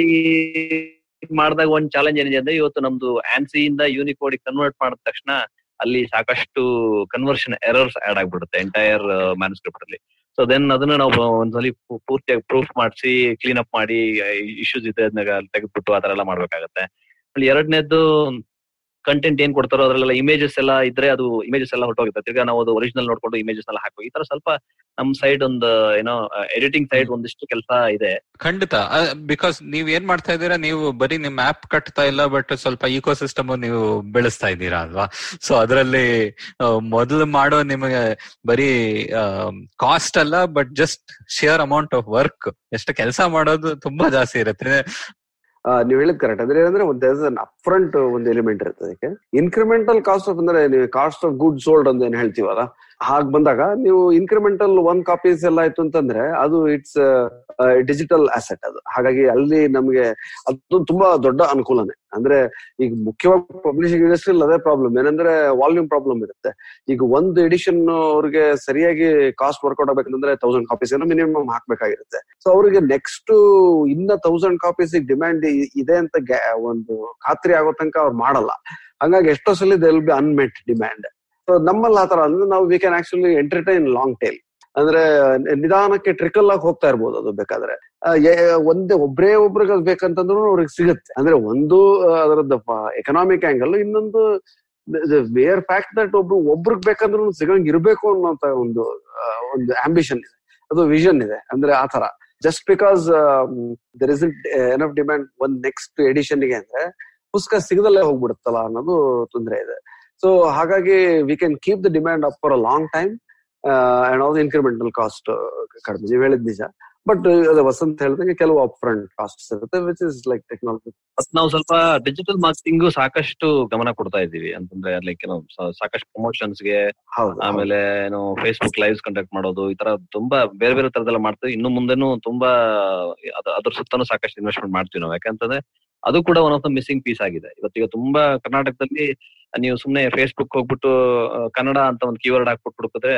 ಮಾಡಿದಾಗ ಒಂದ್ ಚಾಲೆಂಜ್ ಏನಿದೆ ಅಂದ್ರೆ, ಇವತ್ತು ನಮ್ದು ಆನ್ಸಿ ಇಂದ ಯೂನಿಕೋಡ್ ಕನ್ವರ್ಟ್ ಮಾಡಿದ ತಕ್ಷಣ ಅಲ್ಲಿ ಸಾಕಷ್ಟು ಕನ್ವರ್ಷನ್ ಎರರ್ಸ್ ಆಡ್ ಆಗ್ಬಿಡುತ್ತೆ ಎಂಟೈರ್ ಮ್ಯಾನುಸ್ಕ್ರಿಪ್ಟ್ ಅಲ್ಲಿ. ಸೊ ದೆನ್ ಅದನ್ನ ನಾವು ಒಂದ್ಸಲಿ ಪೂರ್ತಿಯಾಗಿ ಪ್ರೂಫ್ ಮಾಡಿಸಿ ಕ್ಲೀನ್ ಅಪ್ ಮಾಡಿ ಇಶ್ಯೂಸ್ ಇದೆ ಅದನ್ನ ತೆಗೆದ್ಬಿಟ್ಟು ಆತರ ಎಲ್ಲ ಮಾಡ್ಬೇಕಾಗತ್ತೆ. ಎರಡನೇದ್ದು ಕಂಟೆಂಟ್ ಏನ್ ಕೊಡ್ತಾರೋ ಅದ್ರಲ್ಲೆಲ್ಲ ಇಮೇಜಸ್ ಎಲ್ಲ ಇದ್ರೆ ಅದು ಇಮೇಜಸ್ ಎಲ್ಲ ಹೊರಟೋಗುತ್ತೆ. ತಿರ್ಗಾ ನಾವು ಅದು ಒರಿಜಿನಲ್ ನೋಡ್ಕೊಂಡು ಇಮೇಜಸ್ ಎಲ್ಲ ಹಾಕೋ, ಈ ತರ ಸ್ವಲ್ಪ ನಮ್ ಸೈಡ್ ಒಂದು ಏನೋ ಎಡಿಟಿಂಗ್ ಸೈಡ್ ಒಂದಿಷ್ಟು ಕೆಲಸ ಇದೆ. ಖಂಡಿತ. ಬಿಕಾಸ್ ನೀವ್ ಏನ್ ಮಾಡ್ತಾ ಇದ್ದೀರಾ, ನೀವು ಬರೀ ನಿಮ್ ಆಪ್ ಕಟ್ತಾ ಇಲ್ಲ, ಬಟ್ ಸ್ವಲ್ಪ ಈಕೋ ಸಿಸ್ಟಮ್ ನೀವು ಬೆಳೆಸ್ತಾ ಇದ್ದೀರಾ ಅಲ್ವಾ. ಸೊ ಅದರಲ್ಲಿ ಮೊದಲು ಮಾಡೋ ನಿಮಗೆ ಬರೀ ಕಾಸ್ಟ್ ಅಲ್ಲ, but just sheer amount of work, ಎಷ್ಟು ಕೆಲಸ ಮಾಡೋದು ತುಂಬಾ ಜಾಸ್ತಿ ಇರುತ್ತೆ. ನೀವ್ ಹೇಳಿದ್ ಕರೆಕ್ಟ್. ಅಂದ್ರೆ ಏನಂದ್ರೆ ಒಂದು ಅಪ್ ಫ್ರಂಟ್ ಒಂದು ಎಲಿಮೆಂಟ್ ಇರುತ್ತೆ ಅದಕ್ಕೆ. ಇನ್ಕ್ರಿಮೆಂಟಲ್ ಕಾಸ್ಟ್ ಆಫ್ ಅಂದ್ರೆ ನೀವು ಕಾಸ್ಟ್ ಆಫ್ ಗುಡ್ ಸೋಲ್ಡ್ ಅಂತ ಏನ್ ಹೇಳ್ತೀವಲ್ಲ, ಹಾಗ್ ಬಂದಾಗ ನೀವು ಇನ್ಕ್ರಿಮೆಂಟಲ್ ಒನ್ ಕಾಪೀಸ್ ಎಲ್ಲ ಆಯ್ತು ಅಂತಂದ್ರೆ ಅದು ಇಟ್ಸ್ ಡಿಜಿಟಲ್ ಅಸೆಟ್ ಅದು. ಹಾಗಾಗಿ ಅಲ್ಲಿ ನಮ್ಗೆ ಅದು ತುಂಬಾ ದೊಡ್ಡ ಅನುಕೂಲನೇ. ಅಂದ್ರೆ ಈಗ ಮುಖ್ಯವಾಗಿ ಪಬ್ಲಿಷಿಂಗ್ ಇಂಡಸ್ಟ್ರಿಯಲ್ಲಿ ಅದೇ ಪ್ರಾಬ್ಲಮ್ ಏನಂದ್ರೆ ವಾಲ್ಯೂಮ್ ಪ್ರಾಬ್ಲಮ್ ಇರುತ್ತೆ. ಈಗ ಒಂದು ಎಡಿಷನ್ ಅವ್ರಿಗೆ ಸರಿಯಾಗಿ ಕಾಸ್ಟ್ ವರ್ಕೌಟ್ ಆಗ್ಬೇಕಂದ್ರೆ ತೌಸಂಡ್ ಕಾಪೀಸ್ ಏನೋ ಮಿನಿಮಮ್ ಹಾಕ್ಬೇಕಾಗಿರುತ್ತೆ. ಸೊ ಅವ್ರಿಗೆ ನೆಕ್ಸ್ಟ್ ಇನ್ನ ತೌಸಂಡ್ ಕಾಪೀಸ್ ಡಿಮ್ಯಾಂಡ್ ಇದೆ ಅಂತ ಒಂದು ಖಾತ್ರಿ ಆಗೋ ತನಕ ಅವ್ರು ಮಾಡಲ್ಲ. ಹಂಗಾಗಿ ಎಷ್ಟೋ ಸಲ they will be unmet demand. So ನಮ್ಮಲ್ಲಿ ಆತರ ಅಂದ್ರೆ ನಾವು we can actually entertain long tail. ಅಂದ್ರೆ ನಿಧಾನಕ್ಕೆ ಟ್ರಿಕಲ್ ಆಗಿ ಹೋಗ್ತಾ ಇರ್ಬೋದು. ಅದು ಬೇಕಾದ್ರೆ ಒಂದೇ ಒಬ್ರೇ ಒಬ್ರಿಗೆ ಬೇಕಂತಂದ್ರೂ ಅವ್ರಿಗೆ ಸಿಗುತ್ತೆ. ಅಂದ್ರೆ ಒಂದು ಅದರದ್ದು ಎಕನಾಮಿಕ್ ಆಂಗಲ್, ಇನ್ನೊಂದು ವೇರ್ ಫ್ಯಾಕ್ಟ್ ದಟ್ ಒಬ್ರು ಒಬ್ರಿಗೆ ಬೇಕಂದ್ರೂ ಸಿಗಂಗ್ ಇರ್ಬೇಕು ಅನ್ನೋಂತ ಒಂದು ಒಂದು ಆಂಬಿಷನ್ ಇದೆ, ಅದು ವಿಷನ್ ಇದೆ. ಅಂದ್ರೆ ಆತರ just because there is enough demand ಒಂದ್ ನೆಕ್ಸ್ಟ್ ಎಡಿಷನ್ ಗೆ ಅಂದ್ರೆ ಪುಸ್ತಕ ಸಿಗದಲ್ಲೇ ಹೋಗ್ಬಿಡುತ್ತಲ್ಲ ಅನ್ನೋದು ತೊಂದರೆ ಇದೆ. ಸೊ ಹಾಗಾಗಿ we can keep the demand up for a long time and all incremental cost ಕಡಿಮೆ. ನೀವು ಹೇಳಿದ್ ನಿಜ. ಬಟ್ ಅದೇ ವಸಂತ್ ಹೇಳಿದಂಗೆ ಕೆಲವು ಅಪ್ ಫ್ರಂಟ್ ಕಾಸ್ಟ್ ಇರುತ್ತೆ, ವಿಚ್ ಇಸ್ ಲೈಕ್ ಟೆಕ್ನಾಲಜಿ. ನಾವು ಸ್ವಲ್ಪ ಡಿಜಿಟಲ್ ಮಾರ್ಕೆಟಿಂಗ್ ಸಾಕಷ್ಟು ಗಮನ ಕೊಡ್ತಾ ಇದೀವಿ. ಅಂತಂದ್ರೆ ಲೈಕ್ ಏನೋ ಸಾಕಷ್ಟು ಪ್ರಮೋಷನ್ಸ್ ಗೆ, ಆಮೇಲೆ ಏನೋ ಫೇಸ್ಬುಕ್ ಲೈವ್ಸ್ ಕಂಡಕ್ಟ್ ಮಾಡೋದು, ಈ ತರ ತುಂಬಾ ಬೇರೆ ಬೇರೆ ತರದೆಲ್ಲ ಮಾಡ್ತೀವಿ. ಇನ್ನು ಮುಂದೆನೂ ತುಂಬಾ ಅದ್ರ ಸುತ್ತನೂ ಸಾಕಷ್ಟು ಇನ್ವೆಸ್ಟ್ಮೆಂಟ್ ಮಾಡ್ತೀವಿ ನಾವು. ಯಾಕಂತಂದ್ರೆ ಅದು ಕೂಡ one of the missing piece ಆಗಿದೆ. ಇವತ್ತಿಗೆ ತುಂಬಾ ಕರ್ನಾಟಕದಲ್ಲಿ ನೀವು ಸುಮ್ನೆ ಫೇಸ್ಬುಕ್ ಹೋಗ್ಬಿಟ್ಟು ಕನ್ನಡ ಅಂತ ಒಂದು ಕೀವರ್ಡ್ ಹಾಕ್ಬಿಟ್ಟು ಹುಡುಕಿದ್ರೆ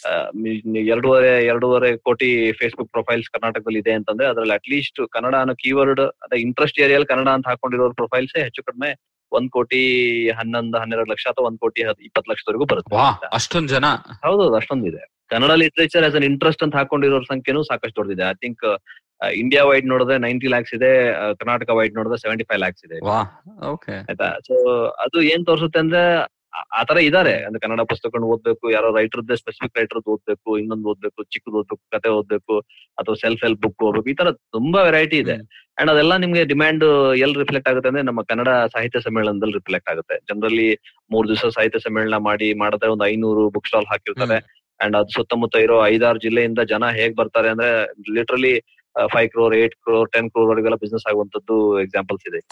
ಎರಡೂವರೆ ಎರಡೂವರೆ ಕೋಟಿ ಫೇಸ್ಬುಕ್ ಪ್ರೊಫೈಲ್ಸ್ ಕರ್ನಾಟಕದಲ್ಲಿ ಇದೆ ಅಂತಂದ್ರೆ ಅದ್ರಲ್ಲಿ ಅಟ್ಲೀಸ್ಟ್ ಕನ್ನಡ ಅನ್ನೋ ಕೀವರ್ಡ್ ಅದೇ ಇಂಟ್ರೆಸ್ಟ್ ಏರಿಯಲ್ಲಿ ಕನ್ನಡ ಅಂತ ಹಾಕೊಂಡಿರೋ ಪ್ರೊಫೈಲ್ಸ್ ಹೆಚ್ಚು ಕಡಿಮೆ ಒಂದ್ ಕೋಟಿ ಹನ್ನೊಂದು ಹನ್ನೆರಡು ಲಕ್ಷ ಅಥವಾ ಒಂದ್ ಕೋಟಿ ಇಪ್ಪತ್ತು ಲಕ್ಷದವರೆಗೂ ಬರುತ್ತೆ. ಅಷ್ಟೊಂದ್ ಜನ? ಹೌದೌದು, ಅಷ್ಟೊಂದಿದೆ. Kannada literature as an interest ಅಂತ ಹಾಕೊಂಡಿರೋ ಸಂಖ್ಯೆನೂ ಸಾಕಷ್ಟು ದೊಡ್ಡದಿದೆ. ಐ ಥಿಂಕ್ ಇಂಡಿಯಾ ವೈಡ್ ನೋಡಿದ್ರೆ ನೈಂಟಿ ಲ್ಯಾಕ್ಸ್ ಇದೆ, ಕರ್ನಾಟಕ ವೈಡ್ ನೋಡಿದ್ರೆ ಸೆವೆಂಟಿ ಫೈವ್ ಲ್ಯಾಕ್ಸ್ ಇದೆ. ಆಯ್ತಾ? ಸೊ ಅದು ಏನ್ ತೋರಿಸುತ್ತೆ ಅಂದ್ರೆ ಆತರ ಇದಾರೆ. ಅಂದ್ರೆ ಕನ್ನಡ ಪುಸ್ತಕ ಓದ್ಬೇಕು, ಯಾರೋ ರೈಟರ್ದೇ ಸ್ಪೆಸಿಫಿಕ್ ರೈಟರ್ ಓದ್ಬೇಕು, ಇನ್ನೊಂದು ಓದ್ಬೇಕು, ಚಿಕ್ಕದು ಓದ್ಬೇಕು, ಕತೆ ಓದ್ಬೇಕು, ಅಥವಾ ಸೆಲ್ಫ್ ಹೆಲ್ಪ್ ಬುಕ್ ಓದ್ಬೇಕು, ಈ ತರ ತುಂಬಾ ವೆರೈಟಿ ಇದೆ. ಅಂಡ್ ಅದೆಲ್ಲ ನಿಮ್ಗೆ ಡಿಮ್ಯಾಂಡ್ ಎಲ್ಲಿ ರಿಫ್ಲೆಕ್ಟ್ ಆಗುತ್ತೆ ಅಂದ್ರೆ ನಮ್ಮ ಕನ್ನಡ ಸಾಹಿತ್ಯ ಸಮ್ಮೇಳನದಲ್ಲಿ ರಿಫ್ಲೆಕ್ಟ್ ಆಗುತ್ತೆ. ಜನರಲಿ ಮೂರ್ ದಿವಸ ಸಾಹಿತ್ಯ ಸಮ್ಮೇಳನ ಮಾಡಿ ಮಾಡಿದ್ರೆ ಒಂದು ಐನೂರು ಬುಕ್ ಸ್ಟಾಲ್ ಹಾಕಿರ್ತಾರೆ. ಅಂಡ್ ಅದು ಸುತ್ತಮುತ್ತ ಇರೋ ಐದಾರು ಜಿಲ್ಲೆಯಿಂದ ಜನ ಹೇಗ್ ಬರ್ತಾರೆ ಅಂದ್ರೆ literally five crore eight crore ten crore ವರೆಗೆಲ್ಲ ಬಿಸ್ನೆಸ್ ಆಗುವಂತದ್ದು ಎಕ್ಸಾಂಪಲ್ಸ್ ಇದೆ.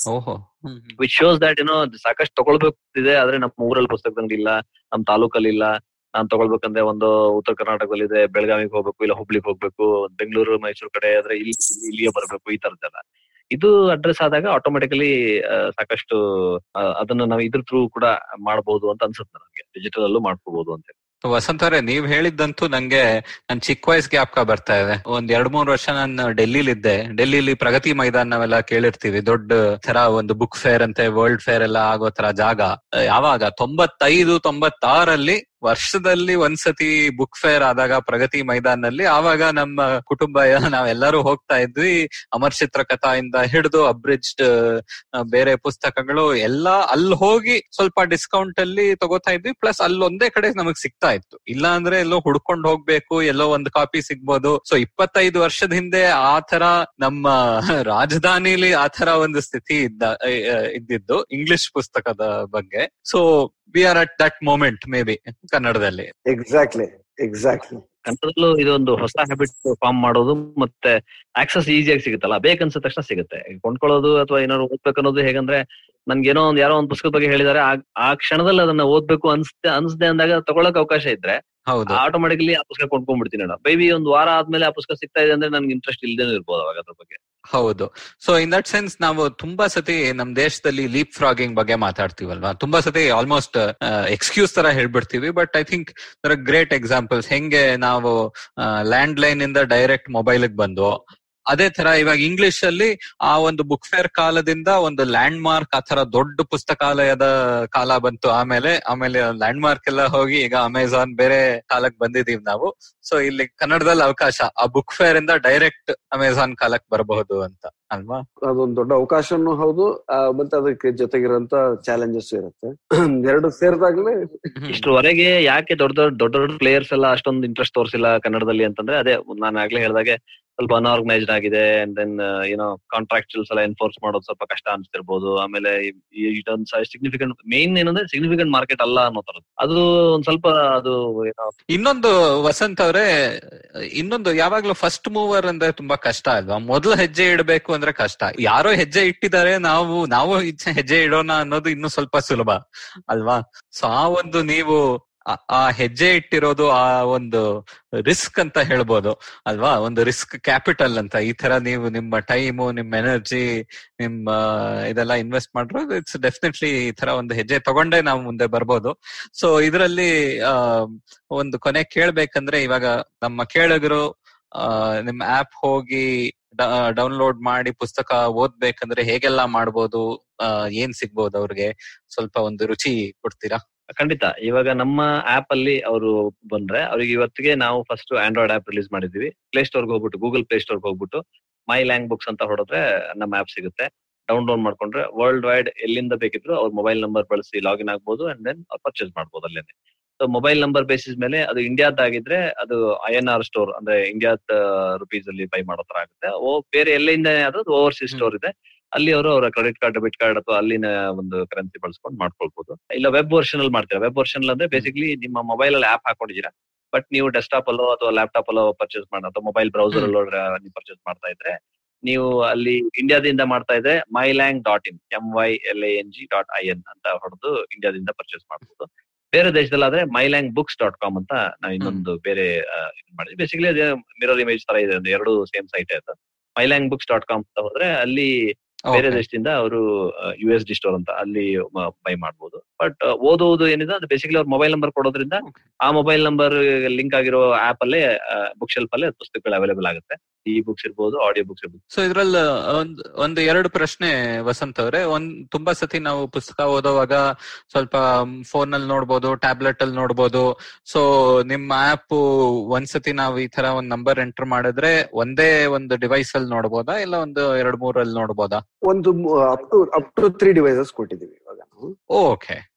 ವಿಚ್ ಶೋಸ್ ದಟ್ ಏನೋ ಸಾಕಷ್ಟು ತಗೊಳ್ಬೇಕಿದೆ, ಆದ್ರೆ ನಮ್ಮ ಊರಲ್ಲಿ ಪುಸ್ತಕದಂಗಡಿ ಇಲ್ಲ, ನಮ್ ತಾಲೂಕಲ್ಲಿ ಇಲ್ಲ. ನಾನ್ ತಗೊಳ್ಬೇಕಂದ್ರೆ ಒಂದು ಉತ್ತರ ಕರ್ನಾಟಕದಲ್ಲಿ ಇದೆ, ಬೆಳಗಾವಿಗೆ ಹೋಗ್ಬೇಕು, ಇಲ್ಲ ಹುಬ್ಳಿಗೆ ಹೋಗ್ಬೇಕು, ಬೆಂಗಳೂರು ಮೈಸೂರು ಕಡೆ ಆದ್ರೆ ಇಲ್ಲಿ ಇಲ್ಲಿಗೆ ಬರ್ಬೇಕು, ಈ ತರದ್ದೆಲ್ಲ ಇದು ಅಡ್ರೆಸ್ ಆದಾಗ ಆಟೋಮೆಟಿಕಲಿ ಸಾಕಷ್ಟು ಅದನ್ನ ನಾವು ಇದ್ರ ಥ್ರೂ ಕೂಡ ಮಾಡಬಹುದು ಅಂತ ಅನ್ಸುತ್ತೆ ನನಗೆ. ಡಿಜಿಟಲ್ ಅಲ್ಲೂ ಮಾಡ್ಕೋಬಹುದು ಅಂತ. ವಸಂತ ಅವರೇ, ನೀವ್ ಹೇಳಿದ್ದಂತೂ ನಂಗೆ ನನ್ ಚಿಕ್ಕ ವಯಸ್ಸಿಗೆ ಜ್ಞಾಪಕ ಬರ್ತಾ ಇದೆ. ಒಂದ್ ಎರಡ್ ಮೂರ್ ವರ್ಷ ನಾನು ಡೆಲ್ಲಿಲಿ ಇದ್ದೆ. ಡೆಲ್ಲಿಲಿ ಪ್ರಗತಿ ಮೈದಾನ ನಾವೆಲ್ಲ ಕೇಳಿರ್ತೀವಿ, ದೊಡ್ಡ ತರ ಒಂದು ಬುಕ್ ಫೇರ್ ಅಂತೆ, ವರ್ಲ್ಡ್ ಫೇರ್ ಎಲ್ಲ ಆಗೋ ತರ ಜಾಗ. ಯಾವಾಗ ತೊಂಬತ್ತೈದು ತೊಂಬತ್ತಾರಲ್ಲಿ ವರ್ಷದಲ್ಲಿ ಒಂದ್ಸತಿ ಬುಕ್ ಫೇರ್ ಆದಾಗ ಪ್ರಗತಿ ಮೈದಾನಲ್ಲಿ, ಆವಾಗ ನಮ್ಮ ಕುಟುಂಬ ನಾವೆಲ್ಲರೂ ಹೋಗ್ತಾ ಇದ್ವಿ. ಅಮರ್ ಚಿತ್ರ ಕಥಾಯಿಂದ ಹಿಡಿದು ಅಬ್ರಿಜ್ಡ್ ಬೇರೆ ಪುಸ್ತಕಗಳು ಎಲ್ಲ ಅಲ್ಲಿ ಹೋಗಿ ಸ್ವಲ್ಪ ಡಿಸ್ಕೌಂಟ್ ಅಲ್ಲಿ ತಗೋತಾ ಇದ್ವಿ. ಪ್ಲಸ್ ಅಲ್ಲೊಂದೇ ಕಡೆ ನಮಗ್ ಸಿಗ್ತಾ ಇತ್ತು. ಇಲ್ಲ ಅಂದ್ರೆ ಎಲ್ಲೋ ಹುಡ್ಕೊಂಡ್ ಹೋಗ್ಬೇಕು, ಎಲ್ಲೋ ಒಂದು ಕಾಪಿ ಸಿಗ್ಬೋದು. ಸೊ ಇಪ್ಪತ್ತೈದು ವರ್ಷದ ಹಿಂದೆ ಆ ತರ ನಮ್ಮ ರಾಜಧಾನಿಲಿ ಆ ತರ ಒಂದು ಸ್ಥಿತಿ ಇದ್ದ ಇದ್ದಿದ್ದು ಇಂಗ್ಲಿಷ್ ಪುಸ್ತಕದ ಬಗ್ಗೆ. So we are at that moment may be ಕನ್ನಡದಲ್ಲಿ. ಎಕ್ಸಾಕ್ಟ್ಲಿ ಎಕ್ಸಾಕ್ಟ್ಲಿ ಕನ್ನಡದಲ್ಲೂ ಇದೊಂದು ಹೊಸ ಹ್ಯಾಬಿಟ್ ಫಾರ್ಮ್ ಮಾಡೋದು, ಮತ್ತೆ ಆಕ್ಸೆಸ್ ಈಸಿಯಾಗಿ ಸಿಗುತ್ತಲ್ಲ, ಬೇಕನ್ಸಿದ ತಕ್ಷಣ ಸಿಗುತ್ತೆ. ಕೊಂಡ್ಕೊಳ್ಳೋದು ಅಥವಾ ಏನಾದ್ರು ಓದ್ಬೇಕು ಅನ್ನೋದು ಹೇಗಂದ್ರೆ, ನನ್ಗೇನೋ ಒಂದ್ ಯಾರೋ ಒಂದ್ ಪುಸ್ತಕದ ಬಗ್ಗೆ ಹೇಳಿದಾರೆ, ಆ ಕ್ಷಣದಲ್ಲಿ ಅದನ್ನ ಓದ್ಬೇಕು ಅನ್ಸ್ತೆ ಅನ್ಸ್ದೆ ಅಂದಾಗ ತಗೊಳಕ್ ಅವಕಾಶ ಇದ್ರೆ ಆಟೋಮೆಟಿಕಲಿ ಆ ಪುಸ್ತಕ ಕೊಂಡ್ಕೊಂಡ್ಬಿಡ್ತೀನಿ ನಾನು. ಬೇಬಿ ಒಂದ್ ವಾರ ಆದ್ಮೇಲೆ ಆ ಪುಸ್ತಕ ಸಿಗ್ತಾ ಇದೆ ಅಂದ್ರೆ ನನ್ಗೆ ಇಂಟ್ರೆಸ್ಟ್ ಇಲ್ದೇನೂ ಇರ್ಬೋದು ಅವಾಗ ಅದ್ರ ಬಗ್ಗೆ. ಹೌದು. ಸೊ ಇನ್ ದಟ್ ಸೆನ್ಸ್ ನಾವು ತುಂಬಾ ಸತಿ ನಮ್ ದೇಶದಲ್ಲಿ ಲೀಪ್ ಫ್ರಾಗಿಂಗ್ ಬಗ್ಗೆ ಮಾತಾಡ್ತೀವಲ್ವಾ, ತುಂಬಾ ಸತಿ ಆಲ್ಮೋಸ್ಟ್ ಎಕ್ಸ್ಕ್ಯೂಸ್ ತರ ಹೇಳ್ಬಿಡ್ತೀವಿ. But I think there are great examples. ಹೆಂಗೆ ನಾವು ಲ್ಯಾಂಡ್ ಲೈನ್ ಇಂದ ಡೈರೆಕ್ಟ್ ಮೊಬೈಲ್ ಬಂದು, ಅದೇ ತರ ಇವಾಗ ಇಂಗ್ಲಿಷ್ ಅಲ್ಲಿ ಆ ಒಂದು ಬುಕ್ ಫೇರ್ ಕಾಲದಿಂದ ಒಂದು ಲ್ಯಾಂಡ್ ಮಾರ್ಕ್ ಆ ತರ ದೊಡ್ಡ ಪುಸ್ತಕಾಲಯದ ಕಾಲ ಬಂತು. ಆಮೇಲೆ ಆಮೇಲೆ ಲ್ಯಾಂಡ್ ಮಾರ್ಕ್ ಎಲ್ಲ ಹೋಗಿ ಈಗ ಅಮೆಝಾನ್ ಬೇರೆ ಕಾಲಕ್ಕೆ ಬಂದಿದೀವಿ ನಾವು. ಸೊ ಇಲ್ಲಿ ಕನ್ನಡದಲ್ಲಿ ಅವಕಾಶ ಆ ಬುಕ್ ಫೇರ್ ಇಂದ ಡೈರೆಕ್ಟ್ ಅಮೆಝಾನ್ ಕಾಲಕ್ಕೆ ಬರಬಹುದು ಅಂತ ಅಲ್ವಾ? ಅದೊಂದು ದೊಡ್ಡ ಅವಕಾಶನೂ ಹೌದು, ಮತ್ತೆ ಅದಕ್ಕೆ ಜೊತೆಗಿರಂತ ಚಾಲೆಂಜಸ್ ಇರುತ್ತೆ. ಎರಡು ಸೇರಿದಾಗ್ಲೇ ಇಷ್ಟರವರೆಗೆ ಯಾಕೆ ದೊಡ್ಡ ದೊಡ್ಡ ದೊಡ್ಡ ದೊಡ್ಡ ಪ್ಲೇಯರ್ಸ್ ಎಲ್ಲ ಅಷ್ಟೊಂದು ಇಂಟ್ರೆಸ್ಟ್ ತೋರಿಸಿಲ್ಲ ಕನ್ನಡದಲ್ಲಿ ಅಂತಂದ್ರೆ, ಅದೇ ನಾನು ಆಗ್ಲೇ ಹೇಳಿದಾಗೆ ಸ್ವಲ್ಪ ಅನ್ಆರ್ಗನೈಸ್ಡ್ ಆಗಿದೆ. ಅಂಡ್ ದೆನ್ ಏನೋ ಕಾಂಟ್ರಾಕ್ಚುಯಲ್ಸ್ ಎಲ್ಲ ಎನ್ಫೋರ್ಸ್ ಮಾಡೋದು ಸ್ವಲ್ಪ ಕಷ್ಟ ಅನ್ಸ್ತಿರ್ಬೋದು. ಆಮೇಲೆ ಇದೊಂದು ಸಿಗ್ನಿಫಿಕೆಂಟ್ ಮೇನ್ ಏನಂದ್ರೆ ಸಿಗ್ನಿಫಿಕೆಂಟ್ ಮಾರ್ಕೆಟ್ ಅಲ್ಲ ಅನ್ನೋ ತರದ್ದು. ಅದು ಒಂದ್ ಸ್ವಲ್ಪ ಅದು ಏನೋ. ಇನ್ನೊಂದು ವಸಂತ್ ಅವರೇ, ಇನ್ನೊಂದು ಯಾವಾಗ್ಲೂ ಫಸ್ಟ್ ಮೂವರ್ ಅಂದ್ರೆ ತುಂಬಾ ಕಷ್ಟ ಅಲ್ವಾ? ಮೊದಲು ಹೆಜ್ಜೆ ಇಡಬೇಕು ಅಂದ್ರೆ ಕಷ್ಟ. ಯಾರೋ ಹೆಜ್ಜೆ ಇಟ್ಟಿದ್ದಾರೆ, ನಾವು ನಾವು ಹೆಜ್ಜೆ ಇಡೋಣ ಅನ್ನೋದು ಇನ್ನು ಸ್ವಲ್ಪ ಸುಲಭ ಅಲ್ವಾ? ಸೊ ಆ ಒಂದು ನೀವು ಆ ಹೆಜ್ಜೆ ಇಟ್ಟಿರೋದು ಆ ಒಂದು ರಿಸ್ಕ್ ಅಂತ ಹೇಳ್ಬೋದು ಅಲ್ವಾ? ಒಂದು ರಿಸ್ಕ್ ಕ್ಯಾಪಿಟಲ್ ಅಂತ. ಈ ತರ ನೀವು ನಿಮ್ಮ ಟೈಮು, ನಿಮ್ಮ ಎನರ್ಜಿ, ನಿಮ್ಮ ಇದೆಲ್ಲ ಇನ್ವೆಸ್ಟ್ ಮಾಡಿರೋದು, ಇಟ್ಸ್ ಡೆಫಿನೆಟ್ಲಿ ಈ ತರ ಒಂದು ಹೆಜ್ಜೆ ತಗೊಂಡೇ ನಾವು ಮುಂದೆ ಬರ್ಬೋದು. ಸೊ ಇದರಲ್ಲಿ ಆ ಒಂದು ಕೊನೆ ಕೇಳ್ಬೇಕಂದ್ರೆ, ಇವಾಗ ನಮ್ಮ ಕೇಳಿಗರು ಆ ನಿಮ್ ಆಪ್ ಹೋಗಿ ಡೌನ್ಲೋಡ್ ಮಾಡಿ ಪುಸ್ತಕ ಓದ್ಬೇಕಂದ್ರೆ ಹೇಗೆಲ್ಲಾ ಮಾಡ್ಬೋದು, ಏನ್ ಸಿಗ್ಬೋದು ಅವ್ರಿಗೆ? ಸ್ವಲ್ಪ ಒಂದು ರುಚಿ ಕೊಡ್ತೀರಾ? ಖಂಡಿತ. ಇವಾಗ ನಮ್ಮ ಆಪ್ ಅಲ್ಲಿ ಅವರು ಬಂದ್ರೆ ಅವ್ರಿಗೆ ಇವತ್ತಿಗೆ ನಾವು ಫಸ್ಟ್ ಆಂಡ್ರಾಯ್ಡ್ ಆಪ್ ರಿಲೀಸ್ ಮಾಡಿದೀವಿ. ಪ್ಲೇ ಸ್ಟೋರ್ಗೆ ಹೋಗ್ಬಿಟ್ಟು, ಗೂಗಲ್ ಪ್ಲೇ ಸ್ಟೋರ್ಗೆ ಹೋಗ್ಬಿಟ್ಟು ಮೈ ಲ್ಯಾಂಗ್ ಬುಕ್ಸ್ ಅಂತ ಹೊಡೆದ್ರೆ ನಮ್ಮ ಆಪ್ ಸಿಗುತ್ತೆ. ಡೌನ್ಲೋಡ್ ಮಾಡ್ಕೊಂಡ್ರೆ ವರ್ಲ್ಡ್ ವೈಡ್ ಎಲ್ಲಿಂದ ಬೇಕಿದ್ರು ಅವ್ರ ಮೊಬೈಲ್ ನಂಬರ್ ಬಳಸಿ ಲಾಗಿನ್ ಆಗ್ಬೋದು. ಅಂಡ್ ದೆನ್ ಪರ್ಚೇಸ್ ಮಾಡ್ಬೋದು ಅಲ್ಲೇನೆ. ಸೊ ಮೊಬೈಲ್ ನಂಬರ್ ಬೇಸಿಸ್ ಮೇಲೆ ಅದು ಇಂಡಿಯಾದಾಗಿದ್ರೆ ಅದು ಐ ಎನ್ ಆರ್ ಸ್ಟೋರ್ ಅಂದ್ರೆ ಇಂಡಿಯಾದ ರುಪೀಸ್ ಅಲ್ಲಿ ಬೈ ಮಾಡೋ ತರ ಆಗುತ್ತೆ. ಓ ಬೇರೆ ಎಲ್ಲಿಂದ ಅದು ಓವರ್ಸೀಸ್ ಸ್ಟೋರ್ ಇದೆ, ಅಲ್ಲಿ ಅವರು ಅವರ ಕ್ರೆಡಿಟ್ ಕಾರ್ಡ್, ಡೆಬಿಟ್ ಕಾರ್ಡ್ ಅಥವಾ ಅಲ್ಲಿನ ಒಂದು ಕರೆನ್ಸಿ ಬಳಸ್ಕೊಂಡು ಮಾಡ್ಕೊಳ್ಬಹುದು. ಇಲ್ಲ ವೆಬ್ ವರ್ಷನ್ ಅಲ್ಲಿ ಮಾಡ್ತೀರಾ. ವೆಬ್ ವರ್ಷನ್ ಅಂದ್ರೆ ಬೇಸಿಕ್ಲಿ ನಿಮ್ಮ ಮೊಬೈಲ್ ಅಲ್ಲಿ ಆಪ್ ಹಾಕೊಂಡಿದ್ದೀರಾ, ಬಟ್ ನೀವು ಡೆಸ್ಕ್ಟಾಪ್ ಅಲ್ಲೋ ಅಥವಾ ಲ್ಯಾಪ್ಟಾಪ್ ಅಲ್ಲೋ ಪರ್ಚೇಸ್ ಮಾಡ ಅಥವಾ ಮೊಬೈಲ್ ಬ್ರೌಸರ್ ಅಲ್ಲೋ ನೀವು ಪರ್ಚೇಸ್ ಮಾಡ್ತಾ ಇದ್ರೆ, ನೀವು ಅಲ್ಲಿ ಇಂಡಿಯಾದಿಂದ ಮಾಡ್ತಾ ಇದ್ರೆ my lang dot in M Y L A N G dot I N ಅಂತ ಹೊಡೆದು ಇಂಡಿಯಾದಿಂದ ಪರ್ಚೇಸ್ ಮಾಡಬಹುದು. ಬೇರೆ ದೇಶದಲ್ಲಿ ಆದ್ರೆ my lang books dot com ಅಂತ ನಾವು ಇನ್ನೊಂದು ಬೇರೆ ಇದು ಮಾಡಿದ್ವಿ. ಬೇಸಿಕಲಿ ಅದೇ ಮಿರರ್ ಇಮೇಜ್ ತರ ಇದೆ, ಎರಡು ಸೇಮ್ ಸೈಟ್ ಇದೆ. My lang books dot com ಅಂತ ಹೋದ್ರೆ ಅಲ್ಲಿ ಬೇರೆ ದೇಶದಿಂದ ಅವರು ಯು ಎಸ್ ಡಿ ಸ್ಟೋರ್ ಅಂತ ಅಲ್ಲಿ ಬೈ ಮಾಡಬಹುದು. ಬಟ್ ಓದೋದು ಏನಿದೆ ಅದು ಬೇಸಿಕಲಿ ಅವ್ರ ಮೊಬೈಲ್ ನಂಬರ್ ಕೊಡೋದ್ರಿಂದ ಆ ಮೊಬೈಲ್ ನಂಬರ್ ಲಿಂಕ್ ಆಗಿರೋ ಆಪ್ ಅಲ್ಲೇ ಬುಕ್ ಶೆಲ್ಫ್ ಅಲ್ಲೇ ಪುಸ್ತಕಗಳು ಅವೈಲೇಬಲ್ ಆಗುತ್ತೆ. ಈ ಬುಕ್ಸ್ ಇರ್ಬೋದು, ಆಡಿಯೋ ಬುಕ್ಸ್ ಇರ್ಬೋದು. ಸೊ ಇದ್ರಲ್ಲಿ ಒಂದ್ ಒಂದು ಎರಡು ಪ್ರಶ್ನೆ ವಸಂತ್ ಅವರೇ. ಒಂದ್ ತುಂಬಾ ಸತಿ ನಾವು ಪುಸ್ತಕ ಓದೋವಾಗ ಸ್ವಲ್ಪ ಫೋನ್ ಅಲ್ಲಿ ನೋಡ್ಬೋದು, ಟ್ಯಾಬ್ಲೆಟ್ ಅಲ್ಲಿ ನೋಡ್ಬೋದು. ಸೊ ನಿಮ್ಮ ಆಪ್ ಒಂದ್ಸತಿ ನಾವು ಈ ತರ ಒಂದ್ ನಂಬರ್ ಎಂಟರ್ ಮಾಡಿದ್ರೆ ಒಂದೇ ಒಂದು ಡಿವೈಸ್ ಅಲ್ಲಿ ನೋಡ್ಬೋದಾ, ಇಲ್ಲ ಒಂದು ಎರಡ್ ಮೂರಲ್ಲಿ ನೋಡ್ಬೋದಾ? ಒಂದು up to up to three devices ಕೊಟ್ಟಿದೀವಿ ಇವಾಗ ನಾವು. ಓಕೆ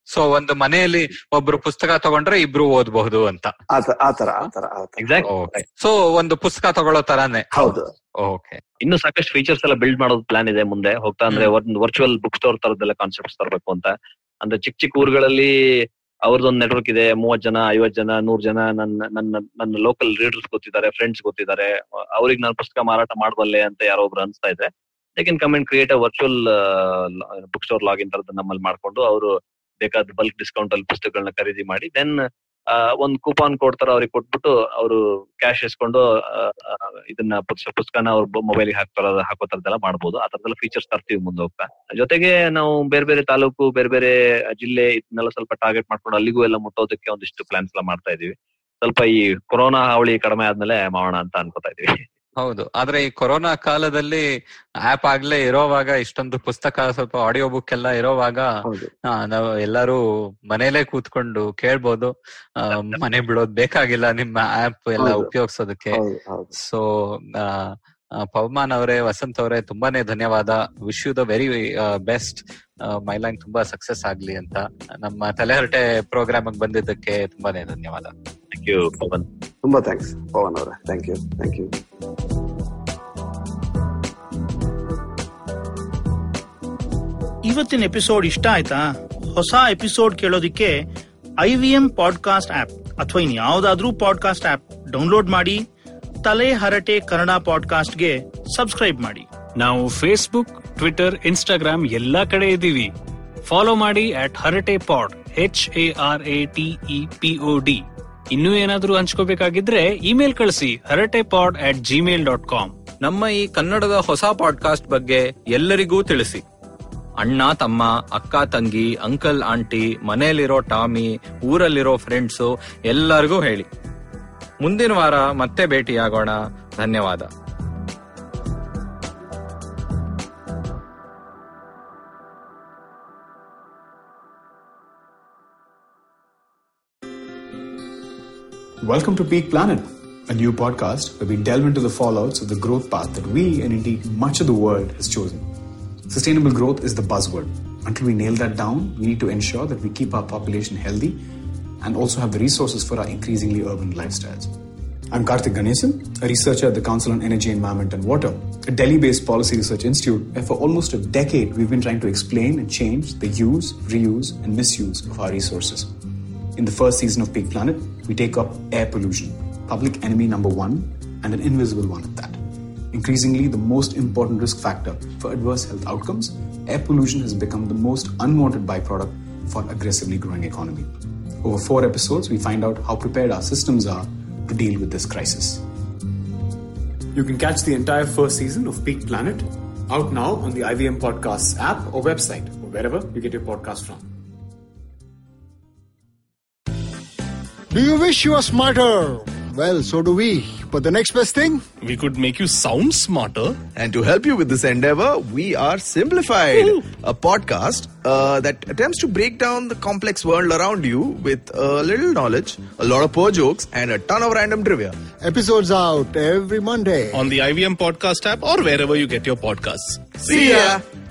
ಸೊ ಒಂದು ಮನೆಯಲ್ಲಿ ಒಬ್ರು ಪುಸ್ತಕ ತಗೊಂಡ್ರೆ ಇಬ್ರು ಓದಬಹುದು ಅಂತ. ಆತರ ಆತರ ಆತರ ಎಕ್ಸಾಕ್ಟ್. ಸೊ ಒಂದು ಪುಸ್ತಕ ತಗೊಳ್ಳೋ ತರಾನೇ. ಹೌದು. ಓಕೆ. ಇನ್ನು ಸಾಕಷ್ಟು ಫೀಚರ್ಸ್ ಎಲ್ಲ ಬಿಲ್ಡ್ ಮಾಡೋದು ಪ್ಲಾನ್ ಇದೆ ಮುಂದೆ ಹೋಗ್ತಾ. ಅಂದ್ರೆ ಒಂದು ವರ್ಚುವಲ್ ಬುಕ್ ಸ್ಟೋರ್ ತರದೆಲ್ಲ ಕಾನ್ಸೆಪ್ಟ್ಸ್ ತರಬೇಕು ಅಂತ. ಅಂದ್ರೆ ಚಿಕ್ಕ ಚಿಕ್ಕ ಊರುಗಳಲ್ಲಿ ಅವ್ರದ್ದೊಂದು ನೆಟ್ವರ್ಕ್ ಇದೆ, ಮೂವತ್ ಜನ ಐವತ್ ಜನ ನೂರ್ ಜನ ನನ್ನ ನನ್ನ ನನ್ನ ಲೋಕಲ್ ರೀಡರ್ಸ್ ಗೊತ್ತಿದ್ದಾರೆ, ಫ್ರೆಂಡ್ಸ್ ಗೊತ್ತಿದ್ದಾರೆ, ಅವ್ರಿಗೆ ನಾನು ಪುಸ್ತಕ ಮಾರಾಟ ಮಾಡಬಲ್ಲೆ ಅಂತ ಯಾರೋ ಒಬ್ರು ಅನ್ಸ್ತಾ ಇದೆ. They can come and create a virtual book store login ತರದ್ದು ನಮ್ಮಲ್ಲಿ ಮಾಡ್ಕೊಂಡು ಅವರು ಬೇಕಾದ ಬಲ್ಕ್ ಡಿಸ್ಕೌಂಟ್ ಅಲ್ಲಿ ಪುಸ್ತಕಗಳನ್ನ ಖರೀದಿ ಮಾಡಿ ದೆನ್ ಒಂದ್ ಕೂಪಾನ್ ಕೊಡ್ತಾರ ಅವ್ರಿಗೆ ಕೊಟ್ಬಿಟ್ಟು ಅವರು ಕ್ಯಾಶ್ ಇಸ್ಕೊಂಡು ಇದನ್ನ ಪುಸ್ತಕನ ಅವ್ರ ಮೊಬೈಲ್ಗೆ ಹಾಕ್ತಾರ ಹಾಕೋ ತರದೆಲ್ಲ ಮಾಡ್ಬೋದು. ಆ ತರದೆಲ್ಲ ಫೀಚರ್ಸ್ ತರ್ತೀವಿ ಮುಂದೆ ಹೋಗ್ತಾ. ಜೊತೆಗೆ ನಾವು ಬೇರೆ ಬೇರೆ ತಾಲೂಕು ಬೇರೆ ಬೇರೆ ಜಿಲ್ಲೆ ಇದನ್ನೆಲ್ಲ ಸ್ವಲ್ಪ ಟಾರ್ಗೆಟ್ ಮಾಡ್ಕೊಂಡು ಅಲ್ಲಿಗೂ ಎಲ್ಲ ಮುಟ್ಟೋದಕ್ಕೆ ಒಂದಿಷ್ಟು ಪ್ಲಾನ್ಸ್ ಎಲ್ಲ ಮಾಡ್ತಾ ಇದೀವಿ. ಸ್ವಲ್ಪ ಈ ಕೊರೋನಾ ಹಾವಳಿ ಕಡಿಮೆ ಆದ್ಮೇಲೆ ಮಾಡೋಣ ಅಂತ ಅನ್ಕೋತಾ ಇದೀವಿ. ಹೌದು. ಆದ್ರೆ ಈ ಕೊರೋನಾ ಕಾಲದಲ್ಲಿ ಆಪ್ ಆಗ್ಲೇ ಇರೋವಾಗ, ಇಷ್ಟೊಂದು ಪುಸ್ತಕ ಸ್ವಲ್ಪ ಆಡಿಯೋ ಬುಕ್ ಎಲ್ಲ ಇರೋವಾಗ ನಾವು ಎಲ್ಲರೂ ಮನೇಲೆ ಕೂತ್ಕೊಂಡು ಕೇಳ್ಬೋದು. ಮನೆ ಬಿಡೋದ್ ಬೇಕಾಗಿಲ್ಲ ನಿಮ್ಮ ಆಪ್ ಎಲ್ಲ ಉಪಯೋಗಿಸೋದಕ್ಕೆ. ಸೊ ಪವಮಾನ್ ಅವರೇ, ವಸಂತ್ ಅವರೇ, ತುಂಬಾನೇ ಧನ್ಯವಾದ. Wish you the very best. MyLang ತುಂಬಾ ಸಕ್ಸಸ್ ಆಗ್ಲಿ ಅಂತ. ನಮ್ಮ ತಲೆಹರಟೆ ಪ್ರೋಗ್ರಾಮ್ ಬಂದಿದ್ದಕ್ಕೆ ತುಂಬಾನೇ ಧನ್ಯವಾದ. Thank you Pavan. ತುಂಬಾ ಥ್ಯಾಂಕ್ಸ್ ಪವನ್ ಅವರೇ. Thank you thank you. ಇವತ್ತಿನ ಎಪಿಸೋಡ್ ಇಷ್ಟ ಆಯ್ತಾ? ಹೊಸ ಎಪಿಸೋಡ್ ಕೇಳೋದಿಕ್ಕೆ I V M podcast app ಅಥವಾ ಇನ್ ಯಾವ್ದಾದ್ರೂ ಪಾಡ್ಕಾಸ್ಟ್ ಆಪ್ ಡೌನ್ಲೋಡ್ ಮಾಡಿ ತಲೆ ಹರಟೆ ಕನ್ನಡ ಪಾಡ್ಕಾಸ್ಟ್ಗೆ ಸಬ್ಸ್ಕ್ರೈಬ್ ಮಾಡಿ. ನಾವು ಫೇಸ್ಬುಕ್, ಟ್ವಿಟರ್, ಇನ್ಸ್ಟಾಗ್ರಾಮ್ ಎಲ್ಲಾ ಕಡೆ ಇದ್ದೀವಿ. ಫಾಲೋ ಮಾಡಿ at Harate pod, H A R A T E P O D. ಇನ್ನೂ ಏನಾದ್ರೂ ಹಂಚ್ಕೋಬೇಕಾಗಿದ್ರೆ ಇಮೇಲ್ ಕಳಿಸಿ Harate pod at Gmail dot com. ನಮ್ಮ ಈ ಕನ್ನಡದ ಹೊಸ ಪಾಡ್ಕಾಸ್ಟ್ ಬಗ್ಗೆ ಎಲ್ಲರಿಗೂ ತಿಳಿಸಿ. ಅಣ್ಣ ತಮ್ಮ, ಅಕ್ಕ ತಂಗಿ, ಅಂಕಲ್ ಆಂಟಿ, ಮನೆಯಲ್ಲಿರೋ ಟಾಮಿ, ಊರಲ್ಲಿರೋ ಫ್ರೆಂಡ್ಸು ಎಲ್ಲರಿಗೂ ಹೇಳಿ. ಮುಂದಿನ ವಾರ ಮತ್ತೆ ಭೇಟಿಯಾಗೋಣ. ಧನ್ಯವಾದ. Welcome to Peak Planet, a new podcast where we delve into the fallouts of the growth path that we and indeed much of the world has chosen. Sustainable growth is the buzzword. Until we nail that down, we need to ensure that we keep our population healthy and also have the resources for our increasingly urban lifestyles. I'm Karthik Ganesan, a researcher at the Council on Energy, Environment and Water, a Delhi-based policy research institute where for almost a decade we've been trying to explain and change the use, reuse and misuse of our resources. In the first season of Peak Planet, we take up air pollution, public enemy number one and an invisible one at that. Increasingly, the most important risk factor for adverse health outcomes, air pollution has become the most unwanted byproduct for aggressively growing economy. Over four episodes, we find out how prepared our systems are to deal with this crisis. You can catch the entire first season of Peak Planet out now on the I V M Podcasts app or website or wherever you get your podcast from. Do you wish you were smarter? Well, so do we. But the next best thing? We could make you sound smarter. And to help you with this endeavor, we are Simplified, Ooh. a podcast uh, that attempts to break down the complex world around you with a little knowledge, a lot of poor jokes, and a ton of random trivia. Episodes out every Monday. On the I V M Podcast app or wherever you get your podcasts. See ya!